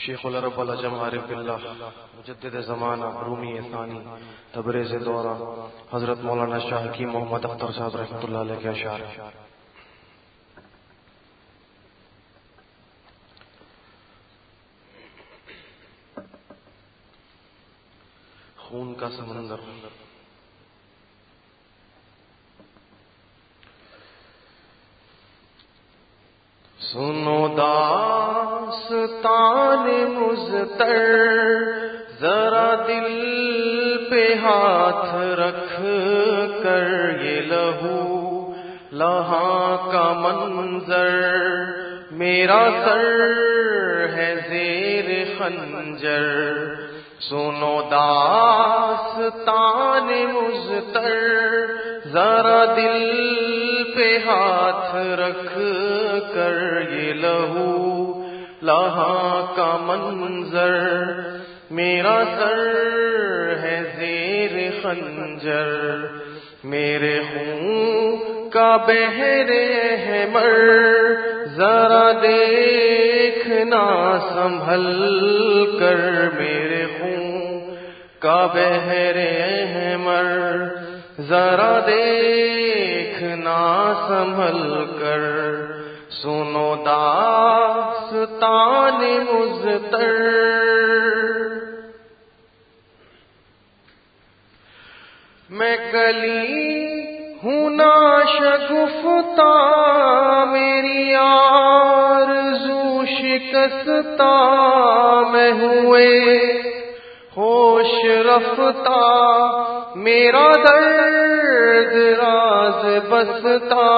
شیخ العرب العجم عارف باللہ مجدد زمانہ رومی ثانی تبریز دورہ حضرت مولانا شاہ حکیم محمد اختر صاحب رحمۃ اللہ علیہ کے اشعار. خون کا سمندر. سنو داستان مضطر ذرا دل پہ ہاتھ رکھ کر، یہ لہو لہاں کا منظر میرا سر ہے زیر خنجر. سنو داستان مضطر ذرا دل پہ ہاتھ رکھ کر، یہ لہو لہاں کا منظر میرا سر ہے زیر خنجر. میرے خون کا بحر احمر ذرا دیکھنا سنبھل کر، میرے خون کا بحر احمر ذرا دیکھنا سنبھل کر. سنو داستان مضطر. میں گلی ہوں ناشگفتہ، میری آرزو شکستہ، میں ہوئے ہوش رفتہ، میرا درد راز بستا.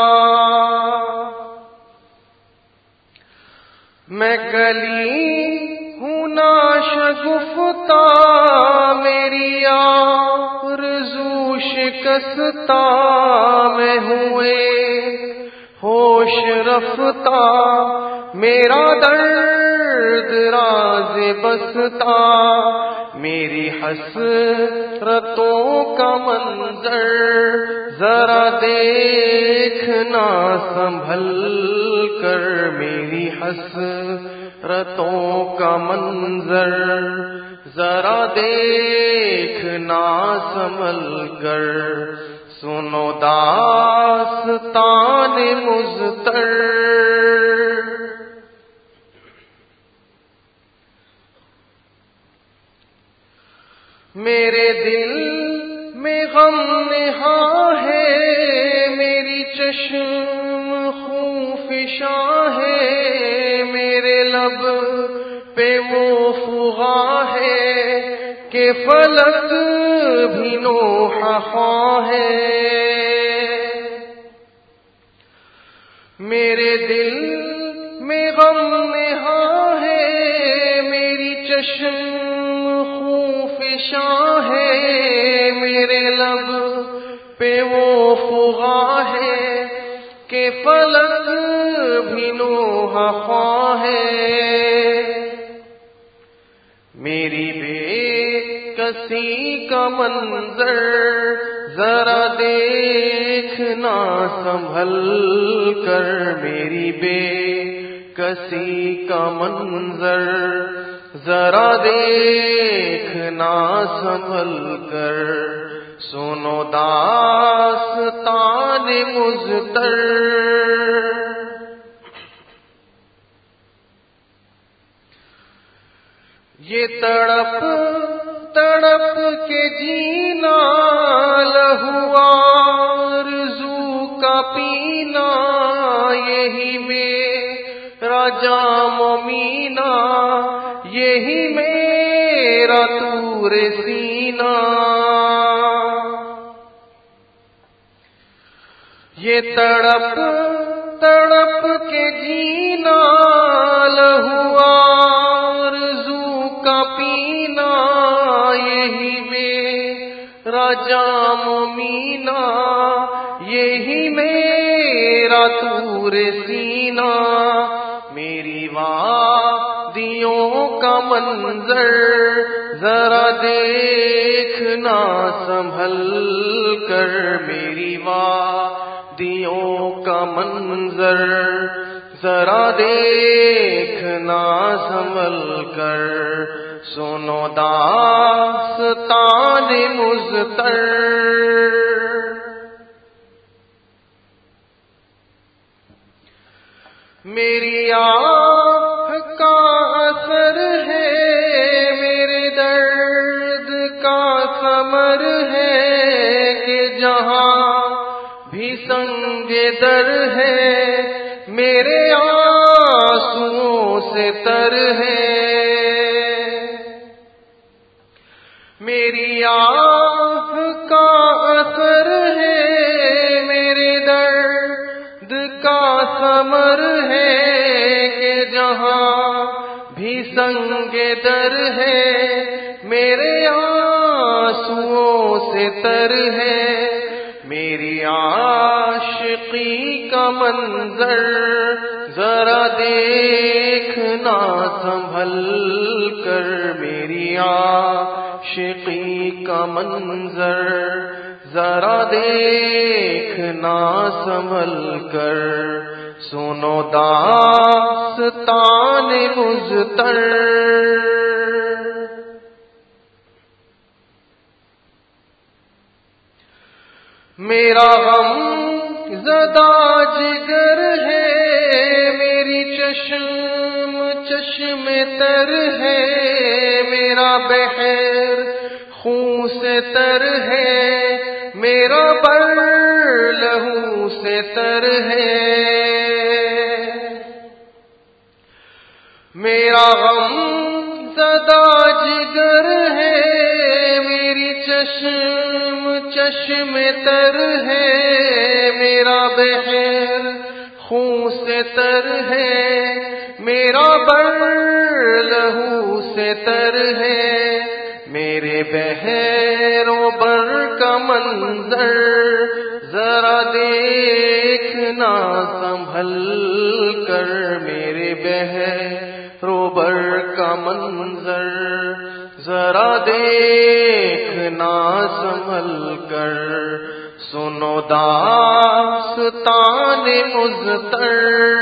میں گلی ہوں ناشگفتہ، میری آرزو شکستہ، میں ہوئے ہوش رفتہ، میرا درد راز بستا. میری حسرتوں کا منظر ذرا دیکھنا سنبھل کر، میری حسرتوں کا منظر ذرا دیکھنا سنبھل کر. سنو داستان مضطر. میرے دل میں غم نہاں ہے، میری چشم خون فشاں ہے، میرے لب پہ وہ فغاں ہے کہ فلک بھی نوحہ خواں ہے. میرے دل میں غم نہاں ہے، میری چشم فشاں ہے، میرے لب پہ وہ فغاں ہے کہ فلک بھی نوحہ خواں ہے. میری بے کسی کا منظر ذرا دیکھنا سنبھل کر، میری بے کسی کا منظر ذرا دیکھنا سنبھل کر. سنو داستان مضطر. یہ تڑپ تڑپ کے جینا، لہو آرزو کا پینا، یہی میرا جام و مینا، یہی میرا طور سینہ. یہ تڑپ تڑپ کے جینا، لہو آرزو کا پینا، یہی میرا جام و مینا، یہی میرا طور سینہ. میری وادیوں کا منظر ذرا دیکھنا سنبھل کر، میری وادیوں کا منظر ذرا دیکھنا سنبھل کر، سنو داستان مضطر۔ میری آہ کا اثر ہے، میرے درد کا ثمر ہے کہ جہاں بھی سنگ در ہے، میرے آنسوؤں سے تر ہے۔ میری آہ کا اثر ہے، میرے درد کا ثمر ہے کہ جہاں بھی سنگ در ہے، میرے آنسوؤں سے تر ہے۔ میری عاشقی کا منظر ذرا دیکھنا سنبھل کر، میری عاشقی کا منظر ذرا دیکھنا سنبھل کر، سنو داستان مضطر۔ میرا غم زدہ جگر ہے، میری چشم چشم تر ہے، میرا بحر خون سے تر ہے، میرا بر لہو سے تر ہے۔ میرا غم زدہ جگر ہے، میری چشم چشم تر ہے، میرا بحر خون سے تر ہے، میرا بر لہو سے تر ہے۔ میرے بحر و بر کا منظر ذرا دیکھنا سنبھل کر، میرے بحر و بر کا منظر ذرا دیکھنا سنبھل کر، سنو داستان مضطر۔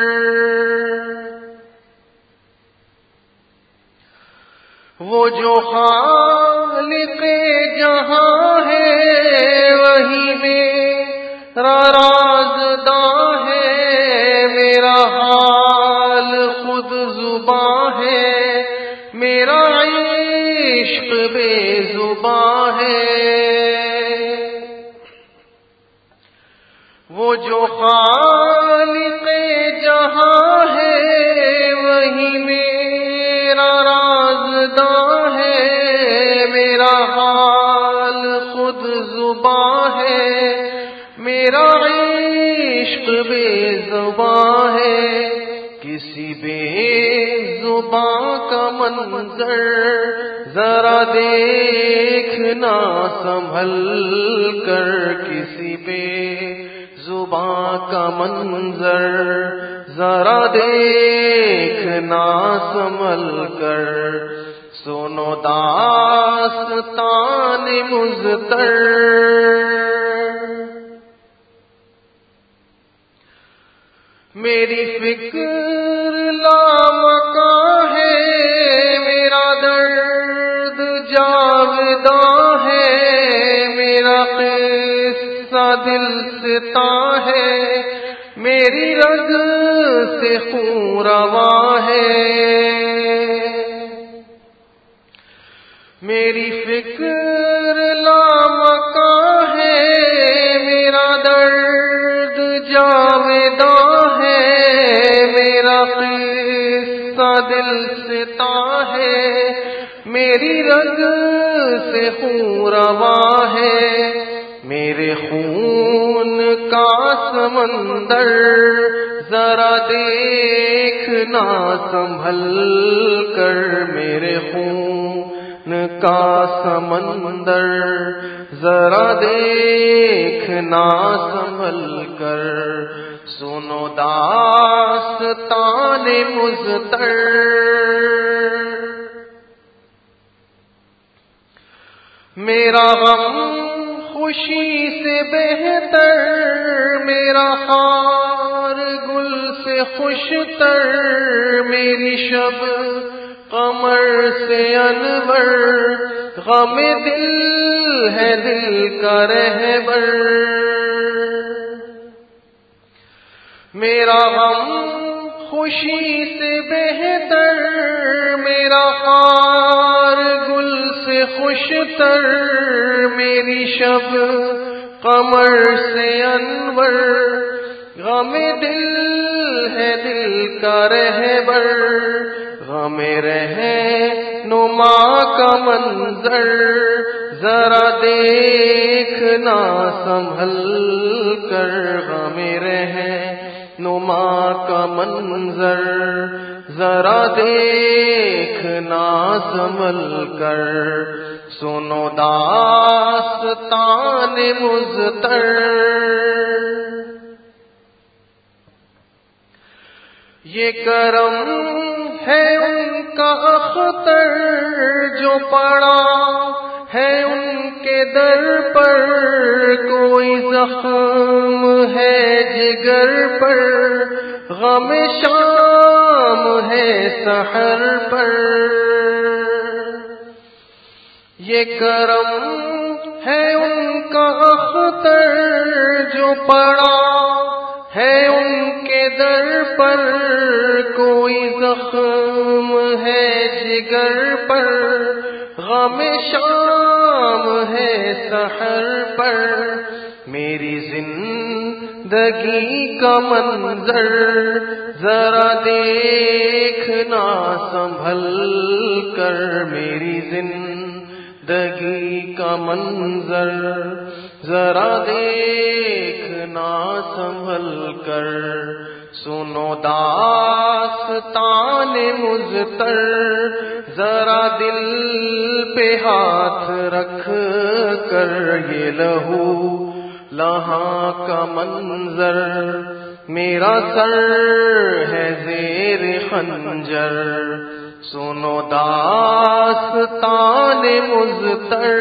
وہ جو خالق جہاں ہے وہی میرا رازداں ہے، میرا حال خود زباں ہے، میرا عشق بے زباں ہے۔ وہ جو خالق جہاں ہے وہی میرا رازداں ہے، میرا حال خود زباں ہے، میرا عشق بے زباں ہے۔ کسی بے زباں کا منظر ذرا دیکھنا سنبھل کر، کسی بے زباں کا منظر ذرا دیکھنا سنبھل کر، سنو داستان مضطر۔ میری فکر لامکاں ہے، میرا درد جاوداں ہے، میرا قصہ دل ستا ہے، میری رگ سے خون رواں ہے۔ میری فکر لامکاں ہے، میرا درد جاوداں ہے، میرا قصہ دل ستا ہے، میری رگ سے خون رواں ہے۔ میرے خون کا سمندر ذرا دیکھنا سنبھل کر، میرے خون کا سمندر ذرا دیکھنا سنبھل کر، سنو داستان مضطر۔ میرا غم خوشی سے بہتر، میرا خار گل سے سے خوشتر میری شب قمر سے انور، غم دل ہے دل کا رہبر، میرا غم خوشی سے بہتر، میرا خار گل سے خوشتر، میری شب قمر سے انور، غم دل ہے دل کا رہبر، غم رہنما کا منظر ذرا دیکھنا سنبھل کر، غم رہنما کا منظر ذرا دیکھنا سنبھل کر، سنو داستان مضطر، یہ کرم ہے ان کا اختر جو پڑا ہے ان کے در پر، کوئی زخم ہے جگر پر، غم شام ہے سحر پر، یہ کرم ہے ان کا اختر جو پڑا ہے ان کے در پر، کوئی زخم ہے جگر پر، غم شام ہے سحر پر، میری زندگی کا منظر ذرا دیکھنا سنبھل کر، میری زندگی کا منظر ذرا دیکھنا سنبھل کر، سنو داستان مضطر، ذرا دل پہ ہاتھ رکھ کر، یہ لہو لہاں کا منظر، میرا سر ہے زیر خنجر، سنو داستان مضطر۔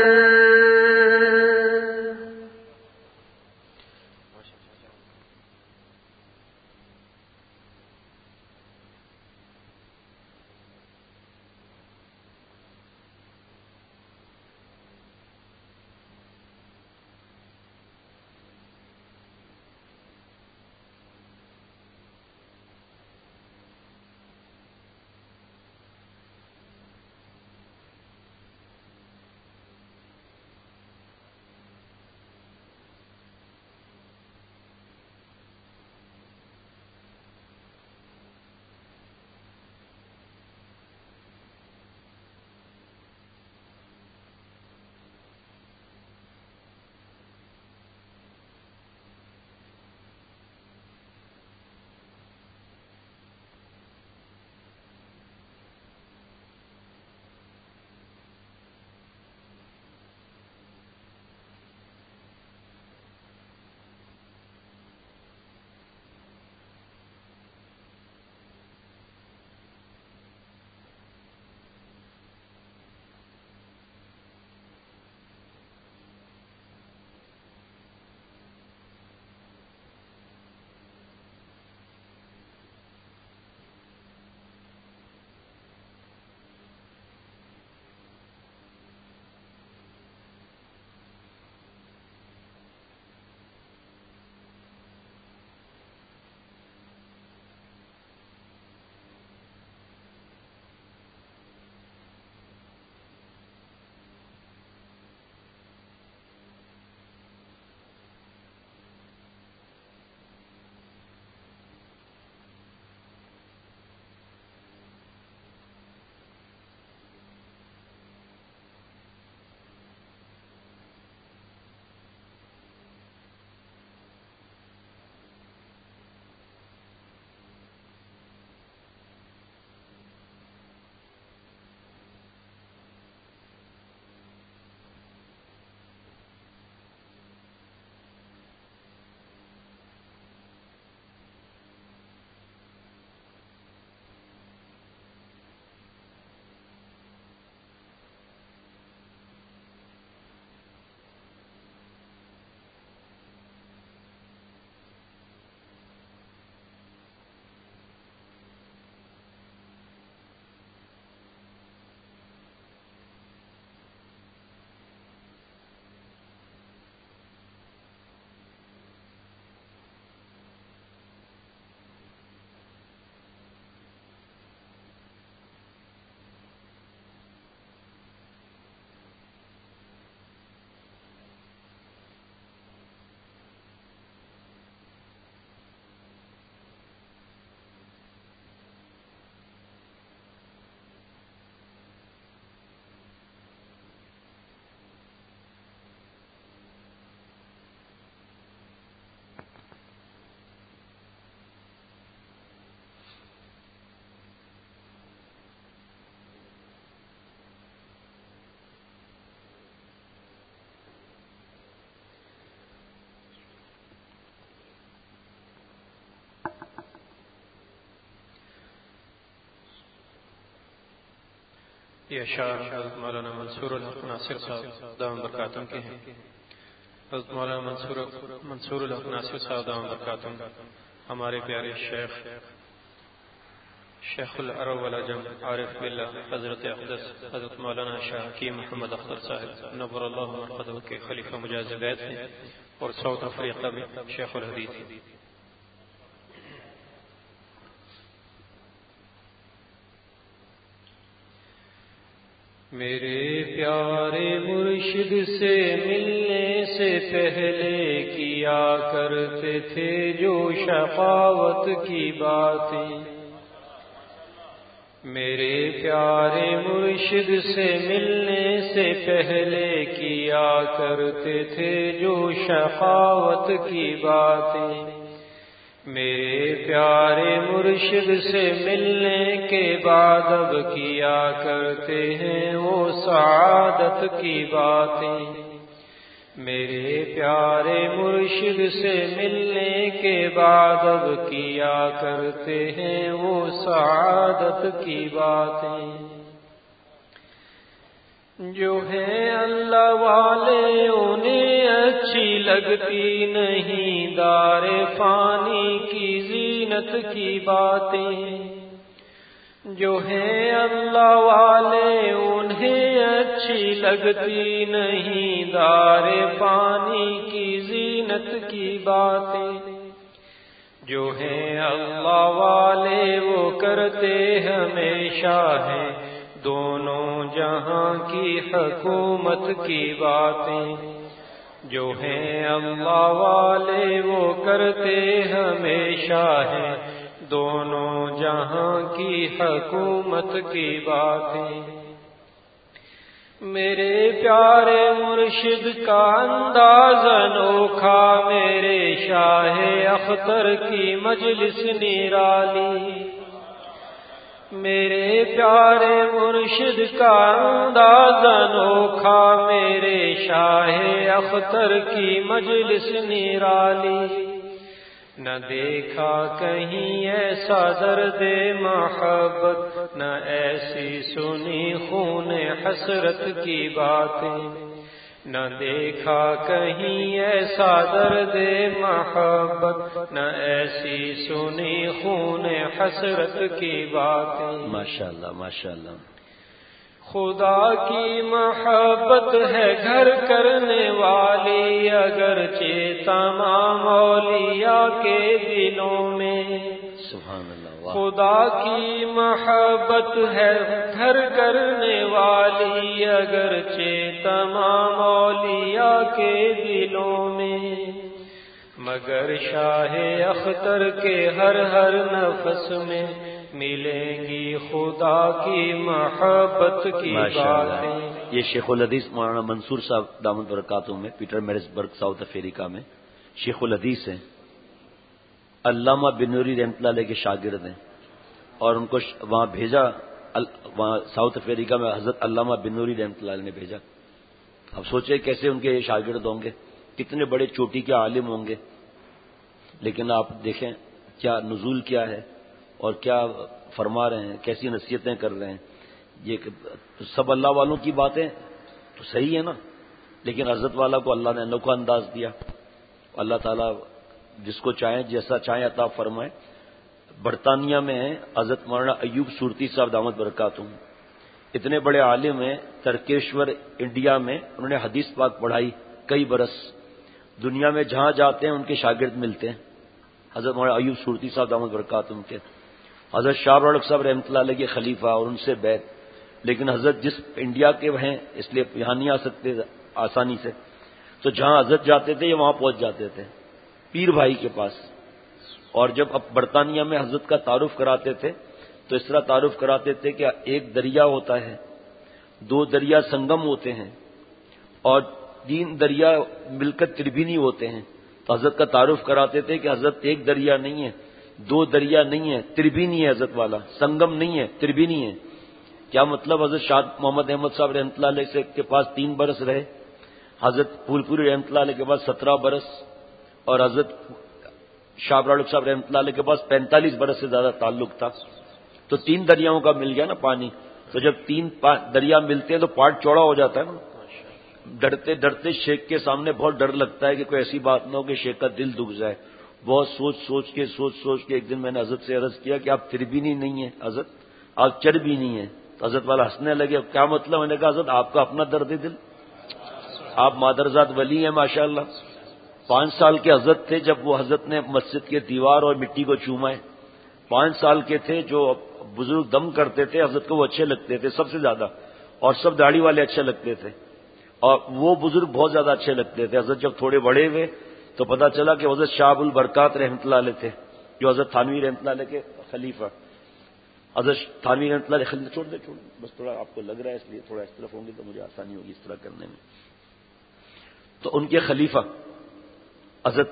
یہ اشعار حضرت مولانا منصور الحق ناصر صاحب دامت برکاتہ کے ہیں۔ حضرت مولانا منصور الحق ناصر صاحب دامت برکاتہ ہمارے پیارے شیخ العرب والعجم عارف باللہ حضرت اقدس حضرت مولانا شاہ حکیم محمد اختر صاحب نور اللہ مرقدہ کے خلیفہ مجاز بیت ہیں اور ساؤتھ افریقہ میں شیخ الحدیث ہیں۔ میرے پیارے مرشد سے ملنے سے پہلے کیا کرتے تھے جو شقاوت کی باتیں، میرے پیارے مرشد سے ملنے سے پہلے کیا کرتے تھے جو شقاوت کی باتیں، میرے پیارے مرشد سے ملنے کے بعد اب کیا کرتے ہیں وہ سعادت کی باتیں، میرے پیارے مرشد سے ملنے کے بعد اب کیا کرتے ہیں وہ سعادت کی باتیں، جو ہیں اللہ والے انہیں اچھی لگتی نہیں دار فانی کی زینت کی باتیں، جو ہیں اللہ والے انہیں اچھی لگتی نہیں دار فانی کی زینت کی باتیں، جو ہیں اللہ والے وہ کرتے ہمیشہ ہیں دونوں جہاں کی حکومت کی باتیں، جو ہیں اللہ والے وہ کرتے ہمیشہ ہیں دونوں جہاں کی حکومت کی باتیں، میرے پیارے مرشد کا انداز انوکھا، میرے شاہ اختر کی مجلس نرالی، میرے پیارے مرشد کا انداز انوکھا، میرے شاہ اختر کی مجلس نرالی، نہ دیکھا کہیں ایسا درد محبت، نہ ایسی سنی خون حسرت کی باتیں، نہ دیکھا کہیں ایسا درد محبت، نہ ایسی سنی خون حسرت کی باتیں، ماشاءاللہ ماشاءاللہ۔ خدا کی محبت ہے گھر کرنے والی، اگرچہ تمام اولیاء کے دلوں میں، سبحان اللہ، خدا کی محبت ہے گھر کرنے والی، اگرچہ تمام اولیاء کے دلوں میں، مگر شاہ اختر کے ہر ہر نفس میں ملیں گی خدا کی محبت کی باتیں۔ یہ شیخ الحدیث مولانا منصور صاحب دامت برکاتہ میں پیٹر میرسبرگ ساؤتھ افریقہ میں شیخ الحدیث ہیں، علامہ بنوری رحمۃ اللہ علیہ کے شاگرد ہیں، اور ان کو وہاں بھیجا، وہاں ساؤتھ افریقہ میں حضرت علامہ بنوری رحمۃ اللہ علیہ نے بھیجا۔ اب سوچے کیسے ان کے شاگرد ہوں گے، کتنے بڑے چوٹی کے عالم ہوں گے، لیکن آپ دیکھیں کیا نزول کیا ہے اور کیا فرما رہے ہیں، کیسی نصیحتیں کر رہے ہیں۔ یہ سب اللہ والوں کی باتیں تو صحیح ہے نا، لیکن حضرت والا کو اللہ نے انوکھا انداز دیا، اللہ تعالیٰ جس کو چاہیں جیسا چاہیں عطا فرمائے۔ برطانیہ میں ہیں حضرت مولانا ایوب صورتی صاحب دامت برکاتہ، اتنے بڑے عالم ہیں، ترکیشور انڈیا میں انہوں نے حدیث پاک پڑھائی کئی برس، دنیا میں جہاں جاتے ہیں ان کے شاگرد ملتے ہیں، حضرت مولانا ایوب صورتی صاحب دامت برکاتہ کے، حضرت شاہ رڑک صاحب رحمۃ اللہ علیہ کے خلیفہ اور ان سے بیعت، لیکن حضرت جس انڈیا کے ہیں اس لیے یہاں نہیں آ سکتے آسانی سے، تو جہاں حضرت جاتے تھے یہ وہاں پہنچ جاتے تھے پیر بھائی کے پاس، اور جب اب برطانیہ میں حضرت کا تعارف کراتے تھے تو اس طرح تعارف کراتے تھے کہ ایک دریا ہوتا ہے، دو دریا سنگم ہوتے ہیں، اور تین دریا مل کر تربینی ہوتے ہیں، تو حضرت کا تعارف کراتے تھے کہ حضرت ایک دریا نہیں ہے، دو دریا نہیں ہے، تربینی ہے حضرت والا، سنگم نہیں ہے، تربینی ہے۔ کیا مطلب؟ حضرت شاہ محمد احمد صاحب رحمۃ اللہ علیہ کے پاس 3 برس رہے، حضرت پھول پوری رحمۃ اللہ علیہ کے پاس 17 برس، اور حضرت شاہ رڑک صاحب رحمۃ اللہ علیہ کے پاس 45 برس سے زیادہ تعلق تھا، تو 3 دریاؤں کا مل گیا نا پانی۔ تو جب 3 دریا ملتے ہیں تو پارٹ چوڑا ہو جاتا ہے نا. ڈرتے ڈرتے شیخ کے سامنے بہت ڈر لگتا ہے کہ کوئی ایسی بات نہ ہو کہ شیخ کا دل دکھ جائے. بہت سوچ کے ایک دن میں نے حضرت سے عرض کیا کہ آپ تربینی نہیں ہیں حضرت, آپ چربی نہیں ہیں. تو حضرت والا ہنسنے لگے. کیا مطلب؟ میں نے کہا حضرت آپ کا اپنا درد دل, آپ مادرزاد ولی ہیں ماشاءاللہ. 5 سال کے حضرت تھے جب وہ حضرت نے مسجد کے دیوار اور مٹی کو چومائے. 5 سال کے تھے جو بزرگ دم کرتے تھے حضرت کو وہ اچھے لگتے تھے سب سے زیادہ, اور سب داڑھی والے اچھے لگتے تھے, اور وہ بزرگ بہت زیادہ اچھے لگتے تھے. حضرت جب تھوڑے بڑے ہوئے تو پتا چلا کہ حضرت شاہ ابو البرکات رحمۃ اللہ علیہ تھے, جو حضرت تھانوی رحمۃ اللہ علیہ کے خلیفہ. حضرت تھانوی رحمۃ اللہ علیہ خلیفہ. چھوڑ دے بس, تھوڑا آپ کو لگ رہا ہے اس لیے تھوڑا اس طرف ہوں گے تو مجھے آسانی ہوگی اس طرح کرنے میں. تو ان کے خلیفہ حضرت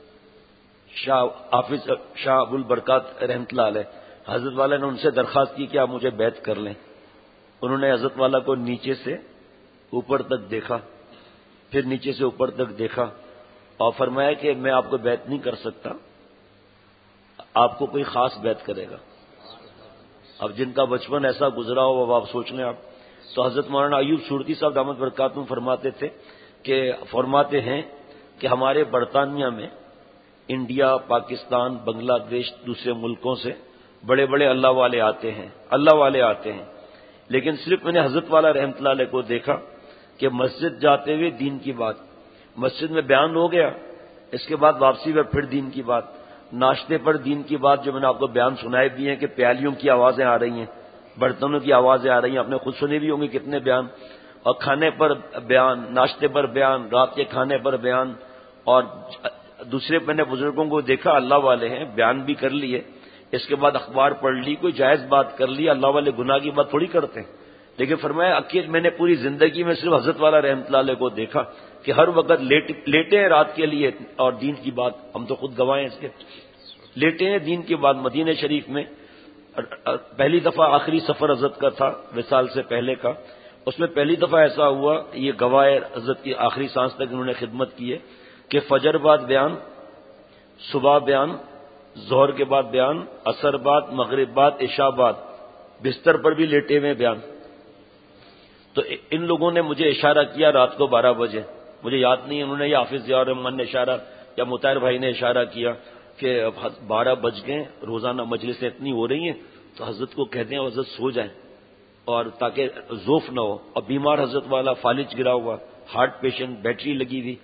شاہ ابو البرکات رحمۃ اللہ علیہ, حضرت والا نے ان سے درخواست کی کہ آپ مجھے بیعت کر لیں. انہوں نے حضرت والا کو نیچے سے اوپر تک دیکھا, پھر نیچے سے اوپر تک دیکھا, اور فرمایا کہ میں آپ کو بیعت نہیں کر سکتا, آپ کو کوئی خاص بیعت کرے گا. اب جن کا بچپن ایسا گزرا ہو اب آپ سوچ لیں آپ. تو حضرت مولانا ایوب سورتی صاحب دامت برکاتہم فرماتے تھے فرماتے ہیں کہ ہمارے برطانیہ میں انڈیا, پاکستان, بنگلہ دیش, دوسرے ملکوں سے بڑے بڑے اللہ والے آتے ہیں, لیکن صرف میں نے حضرت والا رحمۃ اللہ علیہ کو دیکھا کہ مسجد جاتے ہوئے دین کی بات, مسجد میں بیان ہو گیا, اس کے بعد واپسی پر پھر دین کی بات, ناشتے پر دین کی بات, جو میں نے آپ کو بیان سنائے بھی ہیں کہ پیالیوں کی آوازیں آ رہی ہیں, برتنوں کی آوازیں آ رہی ہیں, آپ نے خود سنی بھی ہوں گی کتنے بیان, اور کھانے پر بیان, ناشتے پر بیان, رات کے کھانے پر بیان. اور دوسرے میں نے بزرگوں کو دیکھا اللہ والے ہیں, بیان بھی کر لیے, اس کے بعد اخبار پڑھ لی, کوئی جائز بات کر لی. اللہ والے گناہ کی بات تھوڑی کرتے ہیں, لیکن فرمایا اکیل میں نے پوری زندگی میں صرف حضرت والا رحمۃ اللہ علیہ کو دیکھا کہ ہر وقت لیٹے ہیں رات کے لیے, اور دین کی بات, ہم تو خود گواہ ہیں اس کے, لیٹے ہیں دین کی بات. مدینہ شریف میں پہلی دفعہ آخری سفر حضرت کا تھا وصال سے پہلے کا, اس میں پہلی دفعہ ایسا ہوا, یہ گواہ حضرت کی آخری سانس تک انہوں نے خدمت کی ہے, کہ فجر بعد بیان, صبح بیان, ظہر کے بعد بیان, عصر بعد, مغرب بعد, عشاء بعد, بستر پر بھی لیٹے ہوئے بیان. تو ان لوگوں نے مجھے اشارہ کیا رات کو 12 بجے, مجھے یاد نہیں انہوں نے یا حافظ ضیاء الرحمن نے اشارہ یا مطہر بھائی نے اشارہ کیا کہ 12 بج گئے, روزانہ مجلسیں اتنی ہو رہی ہیں, تو حضرت کو کہتے ہیں حضرت سو جائیں, اور تاکہ ذوف نہ ہو. اور بیمار حضرت والا فالج گرا ہوا, ہارٹ پیشنٹ, بیٹری لگی ہوئی.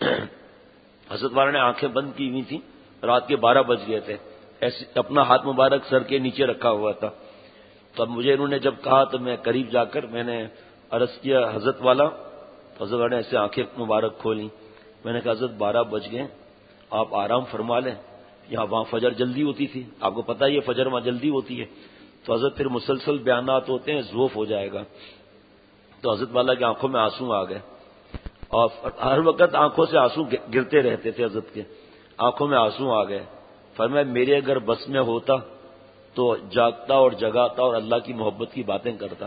حضرت والا نے آنکھیں بند کی ہوئی تھیں, رات کے 12 بج گئے تھے, ایسے اپنا ہاتھ مبارک سر کے نیچے رکھا ہوا تھا. تو اب مجھے انہوں نے جب کہا تو میں قریب جا کر میں نے عرض کیا حضرت والا, تو حضرت والا نے ایسے آنکھیں مبارک کھولی. میں نے کہا حضرت 12 بج گئے, آپ آرام فرما لیں, یہاں وہاں فجر جلدی ہوتی تھی, آپ کو پتہ ہی ہے فجر وہاں جلدی ہوتی ہے. تو حضرت پھر مسلسل بیانات ہوتے ہیں, ذوف ہو جائے گا. تو حضرت والا کی آنکھوں میں آنسو آ گئے, اور ہر وقت آنکھوں سے آنسو گرتے رہتے تھے حضرت کے, آنکھوں میں آنسو آ گئے. فرمایا میرے اگر بس میں ہوتا تو جاگتا اور جگاتا اور اللہ کی محبت کی باتیں کرتا.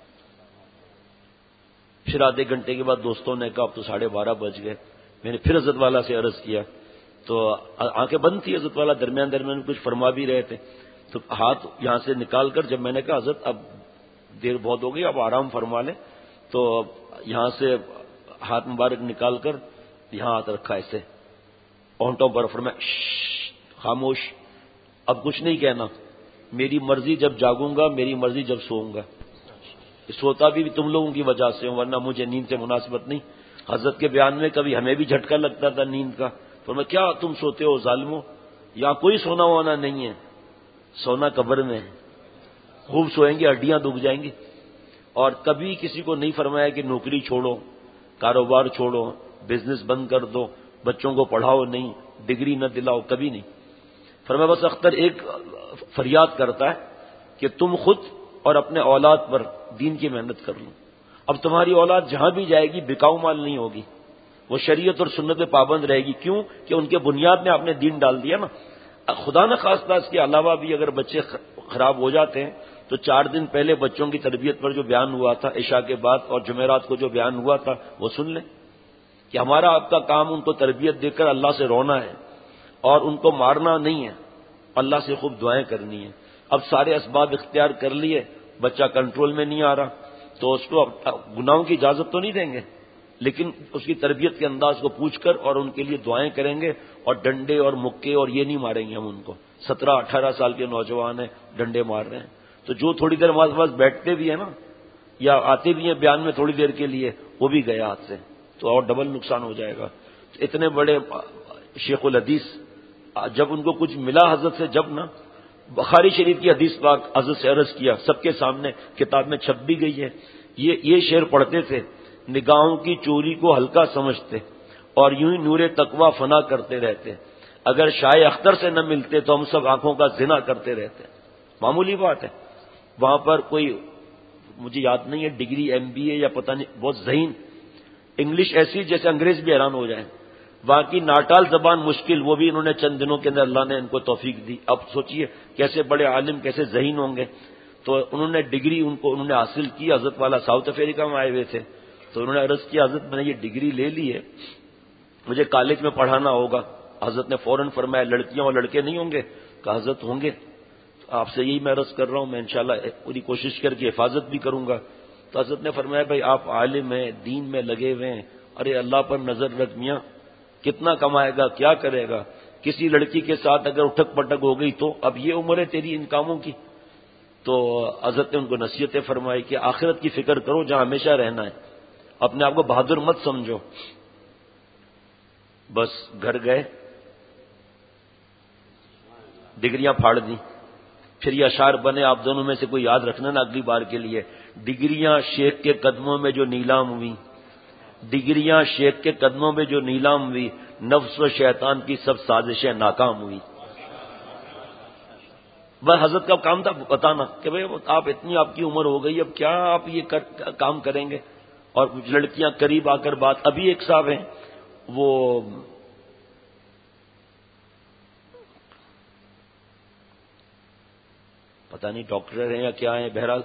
پھر آدھے گھنٹے کے بعد دوستوں نے کہا اب تو 12:30 بج گئے. میں نے پھر حضرت والا سے عرض کیا, تو آنکھیں بند تھی حضرت والا, درمیان درمیان کچھ فرما بھی رہے تھے. تو ہاتھ یہاں سے نکال کر جب میں نے کہا حضرت اب دیر بہت ہو گئی, اب آرام فرما لیں, تو یہاں سے ہاتھ مبارک نکال کر یہاں ہاتھ رکھا ایسے اونٹوں پر. فرمایا خاموش, اب کچھ نہیں کہنا, میری مرضی جب جاگوں گا, میری مرضی جب سوؤں گا. سوتا بھی تم لوگوں کی وجہ سے, ورنہ مجھے نیند سے مناسبت نہیں. حضرت کے بیان میں کبھی ہمیں بھی جھٹکا لگتا تھا نیند کا. فرمایا کیا تم سوتے ہو ظالمو, یہاں کوئی سونا ہونا نہیں ہے, سونا قبر میں ہے, خوب سوئیں گے ہڈیاں دکھ جائیں گی. اور کبھی کسی کو نہیں فرمایا کہ نوکری چھوڑو, کاروبار چھوڑو, بزنس بند کر دو, بچوں کو پڑھاؤ نہیں, ڈگری نہ دلاؤ, کبھی نہیں. فرمایا بس اختر ایک فریاد کرتا ہے کہ تم خود اور اپنے اولاد پر دین کی محنت کر لو. اب تمہاری اولاد جہاں بھی جائے گی بکاؤ مال نہیں ہوگی, وہ شریعت اور سنت پہ پابند رہے گی. کیوں کہ ان کے بنیاد میں آپ نے دین ڈال دیا نا. خدا نہ خواستہ اس کے علاوہ بھی اگر بچے خراب ہو جاتے ہیں تو 4 دن پہلے بچوں کی تربیت پر جو بیان ہوا تھا عشاء کے بعد اور جمعرات کو جو بیان ہوا تھا وہ سن لیں, کہ ہمارا آپ کا کام ان کو تربیت دے کر اللہ سے رونا ہے اور ان کو مارنا نہیں ہے, اللہ سے خوب دعائیں کرنی ہے. اب سارے اسباب اختیار کر لیے, بچہ کنٹرول میں نہیں آ رہا تو اس کو گناہوں کی اجازت تو نہیں دیں گے، لیکن اس کی تربیت کے انداز کو پوچھ کر اور ان کے لیے دعائیں کریں گے، اور ڈنڈے اور مکے اور یہ نہیں ماریں گے ہم ان کو۔ 17-18 سال کے نوجوان ہیں، ڈنڈے مار رہے ہیں، تو جو تھوڑی دیر ہمارے پاس بیٹھتے بھی ہیں نا یا آتے بھی ہیں بیان میں تھوڑی دیر کے لیے، وہ بھی گیا ہاتھ سے، تو اور ڈبل نقصان ہو جائے گا۔ اتنے بڑے شیخ الحدیث، جب ان کو کچھ ملا حضرت سے، جب نا بخاری شریف کی حدیث پاک حضرت سے عرض کیا، سب کے سامنے کتاب میں چھپ بھی گئی ہے، یہ شعر پڑھتے تھے: نگاہوں کی چوری کو ہلکا سمجھتے اور یوں ہی نور تقویٰ فنا کرتے رہتے، اگر شاہ اختر سے نہ ملتے تو ہم سب آنکھوں کا زنا کرتے رہتے۔ معمولی بات ہے، وہاں پر کوئی مجھے یاد نہیں ہے ڈگری MBA یا پتہ نہیں، بہت ذہین انگلش ایسی جیسے انگریز بھی حیران ہو جائیں، وہاں کی ناٹال زبان مشکل، وہ بھی انہوں نے چند دنوں کے اندر اللہ نے ان کو توفیق دی۔ اب سوچئے کیسے بڑے عالم، کیسے ذہین ہوں گے۔ تو انہوں نے ڈگری انہوں نے حاصل کی، حضرت والا ساؤتھ افریقہ میں آئے ہوئے تھے، تو انہوں نے عرض کیا حضرت میں نے یہ ڈگری لے لی ہے، مجھے کالج میں پڑھانا ہوگا۔ حضرت نے فوراً فرمایا لڑکیاں اور لڑکے نہیں ہوں گے؟ کہا حضرت ہوں گے، آپ سے یہی میں عرض کر رہا ہوں، میں انشاءاللہ پوری کوشش کر کے حفاظت بھی کروں گا۔ تو حضرت نے فرمایا بھائی آپ عالم ہیں، دین میں لگے ہوئے ہیں، ارے اللہ پر نظر رکھ میاں، کتنا کمائے گا، کیا کرے گا، کسی لڑکی کے ساتھ اگر اٹھک پٹک ہو گئی تو اب یہ عمر ہے تیری ان کاموں کی۔ تو حضرت نے ان کو نصیحتیں فرمائی کہ آخرت کی فکر کرو جہاں ہمیشہ رہنا ہے، اپنے آپ کو بہادر مت سمجھو۔ بس گھر گئے، ڈگریاں پھاڑ دیں، پھر یہ اشعار بنے، آپ دونوں میں سے کوئی یاد رکھنا نا اگلی بار کے لیے: ڈگریاں شیخ کے قدموں میں جو نیلام ہوئی، ڈگریاں شیخ کے قدموں میں جو نیلام ہوئی، نفس و شیطان کی سب سازشیں ناکام ہوئی۔ بس حضرت کا کام تھا بتانا کہ بھئی آپ اتنی آپ کی عمر ہو گئی، اب کیا آپ یہ کام کریں گے۔ اور لڑکیاں قریب آ کر بات، ابھی ایک صاحب ہیں وہ پتہ نہیں ڈاکٹر ہیں یا کیا ہیں، بہرحال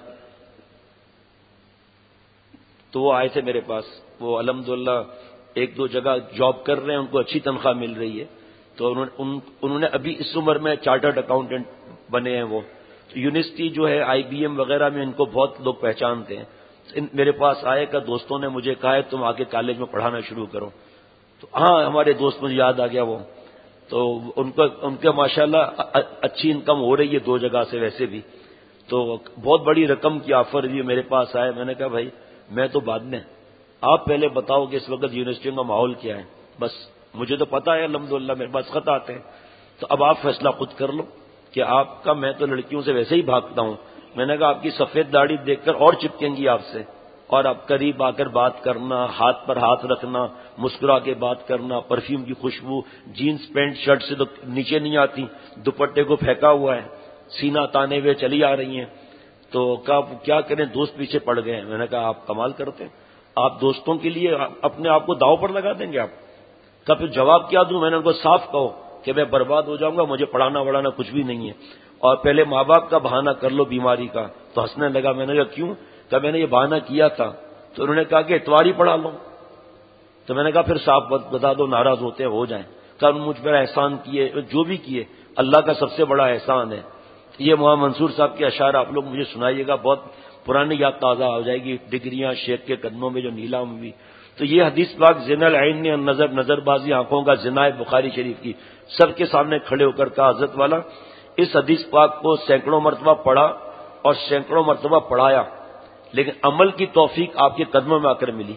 تو وہ آئے تھے میرے پاس، وہ الحمدللہ ایک دو جگہ جاب کر رہے ہیں، ان کو اچھی تنخواہ مل رہی ہے، تو انہوں نے ابھی اس عمر میں چارٹرڈ اکاؤنٹنٹ بنے ہیں۔ وہ یونیورسٹی جو ہے IBM وغیرہ میں ان کو بہت لوگ پہچانتے ہیں۔ میرے پاس آئے کہ دوستوں نے مجھے کہا ہے تم آ کے کالج میں پڑھانا شروع کرو، تو ہاں ہمارے دوست مجھے یاد آ گیا وہ، تو ان کے ماشاءاللہ اچھی انکم ہو رہی ہے 2 جگہ سے ویسے بھی، تو بہت بڑی رقم کی آفر بھی میرے پاس آئے۔ میں نے کہا بھائی میں تو بعد میں، آپ پہلے بتاؤ کہ اس وقت یونیورسٹیوں کا ماحول کیا ہے، بس مجھے تو پتا ہے الحمدللہ میرے پاس خط آتے ہیں، تو اب آپ فیصلہ خود کر لو کہ آپ کا، میں تو لڑکیوں سے ویسے ہی بھاگتا ہوں۔ میں نے کہا آپ کی سفید داڑھی دیکھ کر اور چپکیں گی آپ سے، اور آپ قریب آ کر بات کرنا، ہاتھ پر ہاتھ رکھنا، مسکرا کے بات کرنا، پرفیوم کی خوشبو جینز پینٹ شرٹ سے تو نیچے نہیں آتی، دوپٹے کو پھینکا ہوا ہے، سینہ تانے ہوئے چلی آ رہی ہیں۔ تو کیا کریں، دوست پیچھے پڑ گئے ہیں۔ میں نے کہا آپ کمال کرتے ہیں، آپ دوستوں کے لیے اپنے آپ کو داؤ پر لگا دیں گے آپ کا، پھر جواب کیا دوں؟ میں نے ان کو صاف کہو کہ میں برباد ہو جاؤں گا، مجھے پڑھانا وڑھانا کچھ بھی نہیں ہے، اور پہلے ماں باپ کا بہانہ کر لو بیماری کا۔ تو ہنسنے لگا۔ میں نے کہا کیوں؟ کہ میں نے یہ بہانہ کیا تھا، تو انہوں نے کہا کہ اتوار ہی پڑھا لو۔ تو میں نے کہا پھر صاف بتا دو، ناراض ہوتے ہیں ہو جائیں۔ کہ مجھ پر احسان کیے، جو بھی کیے، اللہ کا سب سے بڑا احسان ہے۔ یہ محمد منصور صاحب کے اشعار آپ لوگ مجھے سنائیے گا، بہت پرانی یاد تازہ ہو جائے گی۔ ڈگریاں شیخ کے قدموں میں جو نیلام ہوئی، تو یہ حدیث پاک زنا العین نے نظر بازی آنکھوں کا زنا ہے، بخاری شریف کی، سب کے سامنے کھڑے ہو کر کہا حضرت والا اس حدیث پاک کو سینکڑوں مرتبہ پڑھا اور سینکڑوں مرتبہ پڑھایا، لیکن عمل کی توفیق آپ کے قدموں میں آ کر ملی۔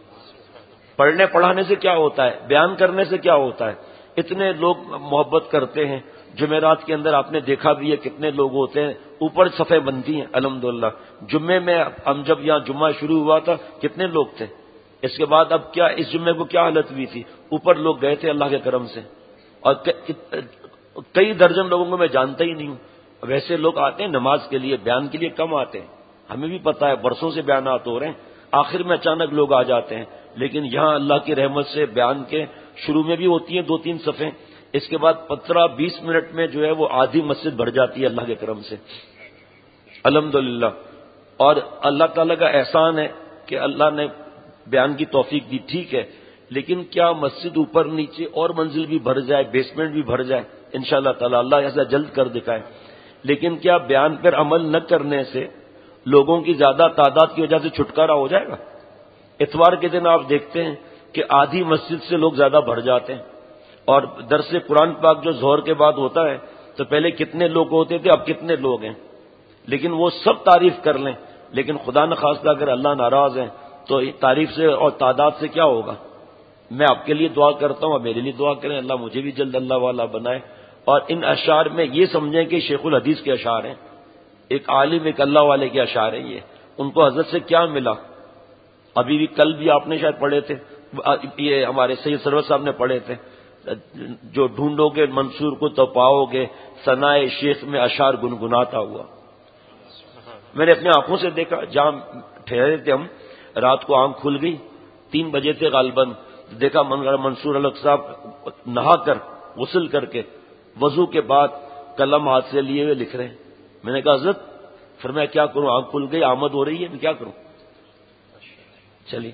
پڑھنے پڑھانے سے کیا ہوتا ہے، بیان کرنے سے کیا ہوتا ہے؟ اتنے لوگ محبت کرتے ہیں۔ جمعرات کے اندر آپ نے دیکھا بھی ہے کتنے لوگ ہوتے ہیں، اوپر صفیں بنتی ہیں الحمدللہ۔ جمعے میں ہم جب یہاں جمعہ شروع ہوا تھا کتنے لوگ تھے، اس کے بعد اب کیا اس جمعے کو کیا حالت ہوئی تھی، اوپر لوگ گئے تھے اللہ کے کرم سے، اور کئی درجن لوگوں کو میں جانتا ہی نہیں ہوں۔ ویسے لوگ آتے ہیں نماز کے لیے، بیان کے لیے کم آتے ہیں، ہمیں بھی پتا ہے برسوں سے بیانات ہو رہے ہیں، آخر میں اچانک لوگ آ جاتے ہیں، لیکن یہاں اللہ کی رحمت سے بیان کے شروع میں بھی ہوتی ہیں 2-3 صفیں، اس کے بعد 15-20 منٹ میں جو ہے وہ آدھی مسجد بھر جاتی ہے اللہ کے کرم سے الحمدللہ۔ اور اللہ تعالیٰ کا احسان ہے کہ اللہ نے بیان کی توفیق دی، ٹھیک ہے، لیکن کیا مسجد اوپر نیچے اور منزل بھی بھر جائے، بیسمنٹ بھی بھر جائے انشاءاللہ تعالیٰ، اللہ ایسا جلد کر دکھائے، لیکن کیا بیان پر عمل نہ کرنے سے لوگوں کی زیادہ تعداد کی وجہ سے چھٹکارا ہو جائے گا؟ اتوار کے دن آپ دیکھتے ہیں کہ آدھی مسجد سے لوگ زیادہ بڑھ جاتے ہیں، اور درس قرآن پاک جو ظہر کے بعد ہوتا ہے تو پہلے کتنے لوگ ہوتے تھے، اب کتنے لوگ ہیں، لیکن وہ سب تعریف کر لیں، لیکن خدا نخواستہ اگر اللہ ناراض ہے تو تعریف سے اور تعداد سے کیا ہوگا؟ میں آپ کے لیے دعا کرتا ہوں، اور میرے لیے دعا کریں، اللہ مجھے بھی جلد اللہ والا بنائے۔ اور ان اشعار میں یہ سمجھیں کہ شیخ الحدیث کے اشعار ہیں، ایک عالم ایک اللہ والے کے اشعار ہیں یہ، ان کو حضرت سے کیا ملا؟ ابھی بھی کل بھی آپ نے شاید پڑھے تھے، یہ ہمارے سید سرور صاحب نے پڑھے تھے، جو ڈھونڈو گے منصور کو تو پاؤ گے، ثنائے شیخ میں اشعار گنگناتا ہوا۔ میں نے اپنی آنکھوں سے دیکھا، جہاں ٹھہرے تھے ہم، رات کو آنکھ کھل گئی، 3 بجے تھے غالباً، دیکھا منصور الحق صاحب نہا کر غسل کر کے وضو کے بعد قلم ہاتھ سے لیے ہوئے لکھ رہے ہیں۔ میں نے کہا حضرت، فرمایا کیا کروں، آنکھ کھل گئی، آمد ہو رہی ہے، میں کیا کروں؟ چلیے،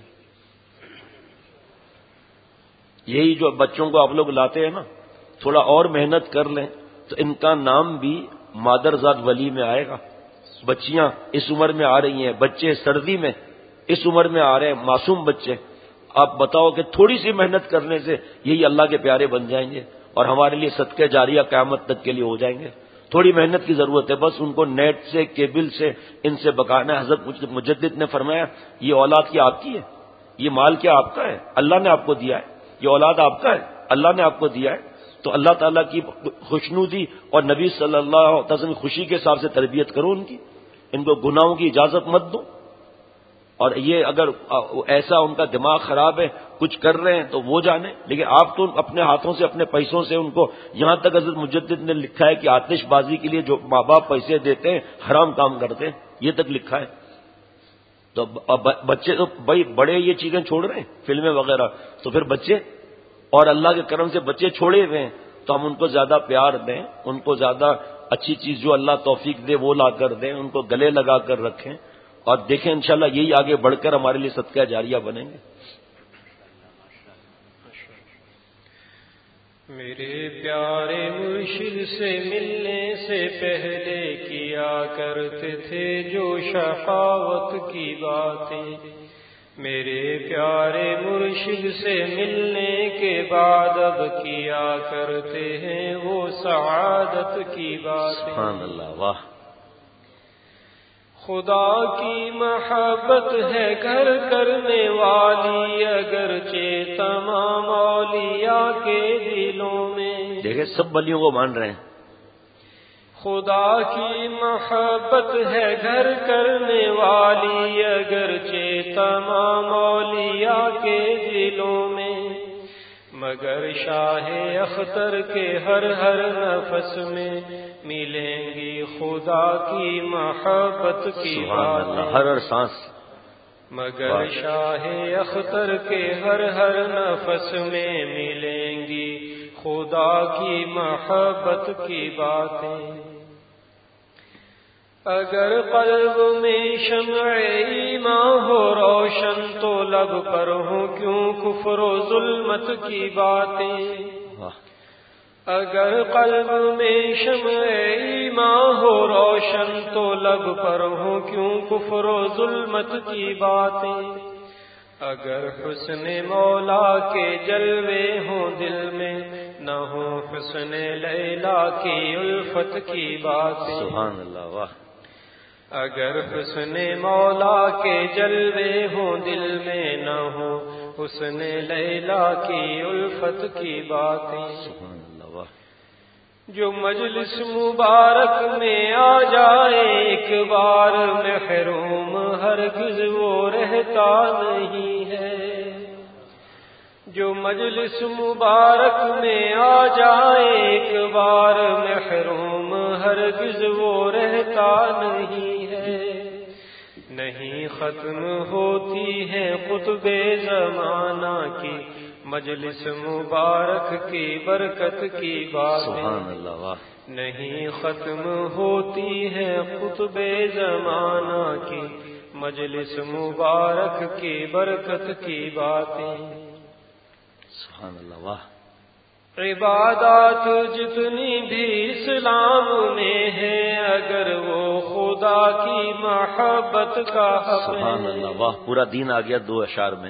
یہی جو بچوں کو آپ لوگ لاتے ہیں نا، تھوڑا اور محنت کر لیں تو ان کا نام بھی مادرزاد ولی میں آئے گا۔ بچیاں اس عمر میں آ رہی ہیں، بچے سردی میں اس عمر میں آ رہے ہیں، معصوم بچے، آپ بتاؤ کہ تھوڑی سی محنت کرنے سے یہی اللہ کے پیارے بن جائیں گے اور ہمارے لیے صدقہ جاریہ قیامت تک کے لیے ہو جائیں گے۔ تھوڑی محنت کی ضرورت ہے، بس ان کو نیٹ سے، کیبل سے، ان سے بکانا ہے۔ حضرت مجدد نے فرمایا یہ اولاد کیا آپ کی ہے، یہ مال کیا آپ کا ہے، اللہ نے آپ کو دیا ہے، یہ اولاد آپ کا ہے، اللہ نے آپ کو دیا ہے، تو اللہ تعالیٰ کی خوشنودی اور نبی صلی اللہ علیہ وسلم کی خوشی کے حساب سے تربیت کرو ان کی، ان کو گناہوں کی اجازت مت دو۔ اور یہ اگر ایسا ان کا دماغ خراب ہے، کچھ کر رہے ہیں تو وہ جانے، لیکن آپ تو اپنے ہاتھوں سے، اپنے پیسوں سے ان کو، یہاں تک حضرت مجدد نے لکھا ہے کہ آتش بازی کے لیے جو ماں باپ پیسے دیتے ہیں حرام کام کرتے ہیں، یہ تک لکھا ہے۔ تو بچے تو بھائی بڑے یہ چیزیں چھوڑ رہے ہیں، فلمیں وغیرہ، تو پھر بچے، اور اللہ کے کرم سے بچے چھوڑے ہوئے ہیں، تو ہم ان کو زیادہ پیار دیں، ان کو زیادہ اچھی چیز جو اللہ توفیق دے وہ لا کر دیں، ان کو گلے لگا کر رکھیں، اور دیکھیں انشاءاللہ یہی آگے بڑھ کر ہمارے لیے صدقہ جاریہ بنیں گے۔ میرے پیارے مرشد سے ملنے سے پہلے کیا کرتے تھے جو شفاوت کی باتیں، میرے پیارے مرشد سے ملنے کے بعد اب کیا کرتے ہیں وہ سعادت کی باتیں۔ سبحان اللہ، واہ! خدا کی محبت ہے گھر کرنے والی اگرچہ تمام اولیاء کے دلوں میں، دیکھیں سب ولیوں کو مان رہے ہیں۔ خدا کی محبت ہے گھر کرنے والی اگرچہ تمام اولیاء کے دلوں میں، مگر شاہ اختر کے ہر ہر نفس میں ملیں گی خدا کی محبت کی باتیں، ہر سانس، مگر شاہ اختر کے ہر ہر نفس میں ملیں گی خدا کی محبت کی باتیں۔ اگر قلب میں شمع ایمان ہو روشن تو لب پر ہوں کیوں کفر و ظلمت کی باتیں، اگر قلب میں شمع ایمان ہو روشن تو لب پر ہوں کیوں کفر و ظلمت کی باتیں، اگر حسن مولا کے جلوے ہوں دل میں نہ ہو حسن لیلا کی الفت کی باتیں، سبحان اللہ، واہ! اگر حسن مولا کے جلوے ہوں دل میں نہ ہو حسن لیلا کی الفت کی باتیں، سبحان اللہ، واہ! جو مجلس مبارک میں آ جائے ایک بار محروم ہرگز وہ رہتا نہیں ہے، جو مجلس مبارک میں آ جائے ایک بار محروم ہرگز وہ رہتا نہیں ہے، نہیں ختم ہوتی ہے قطب زمانہ کی مجلس مبارک کی برکت کی باتیں، سبحان اللہ، واہ! نہیں ختم ہوتی ہے قطب زمانہ کی مجلس مبارک کی برکت کی باتیں، سبحان اللہ، واہ! عبادات جتنی بھی اسلام میں ہے اگر وہ خدا کی محبت کا حق ہے. سبحان اللہ، واہ، پورا دین آ گیا 2 اشعار میں.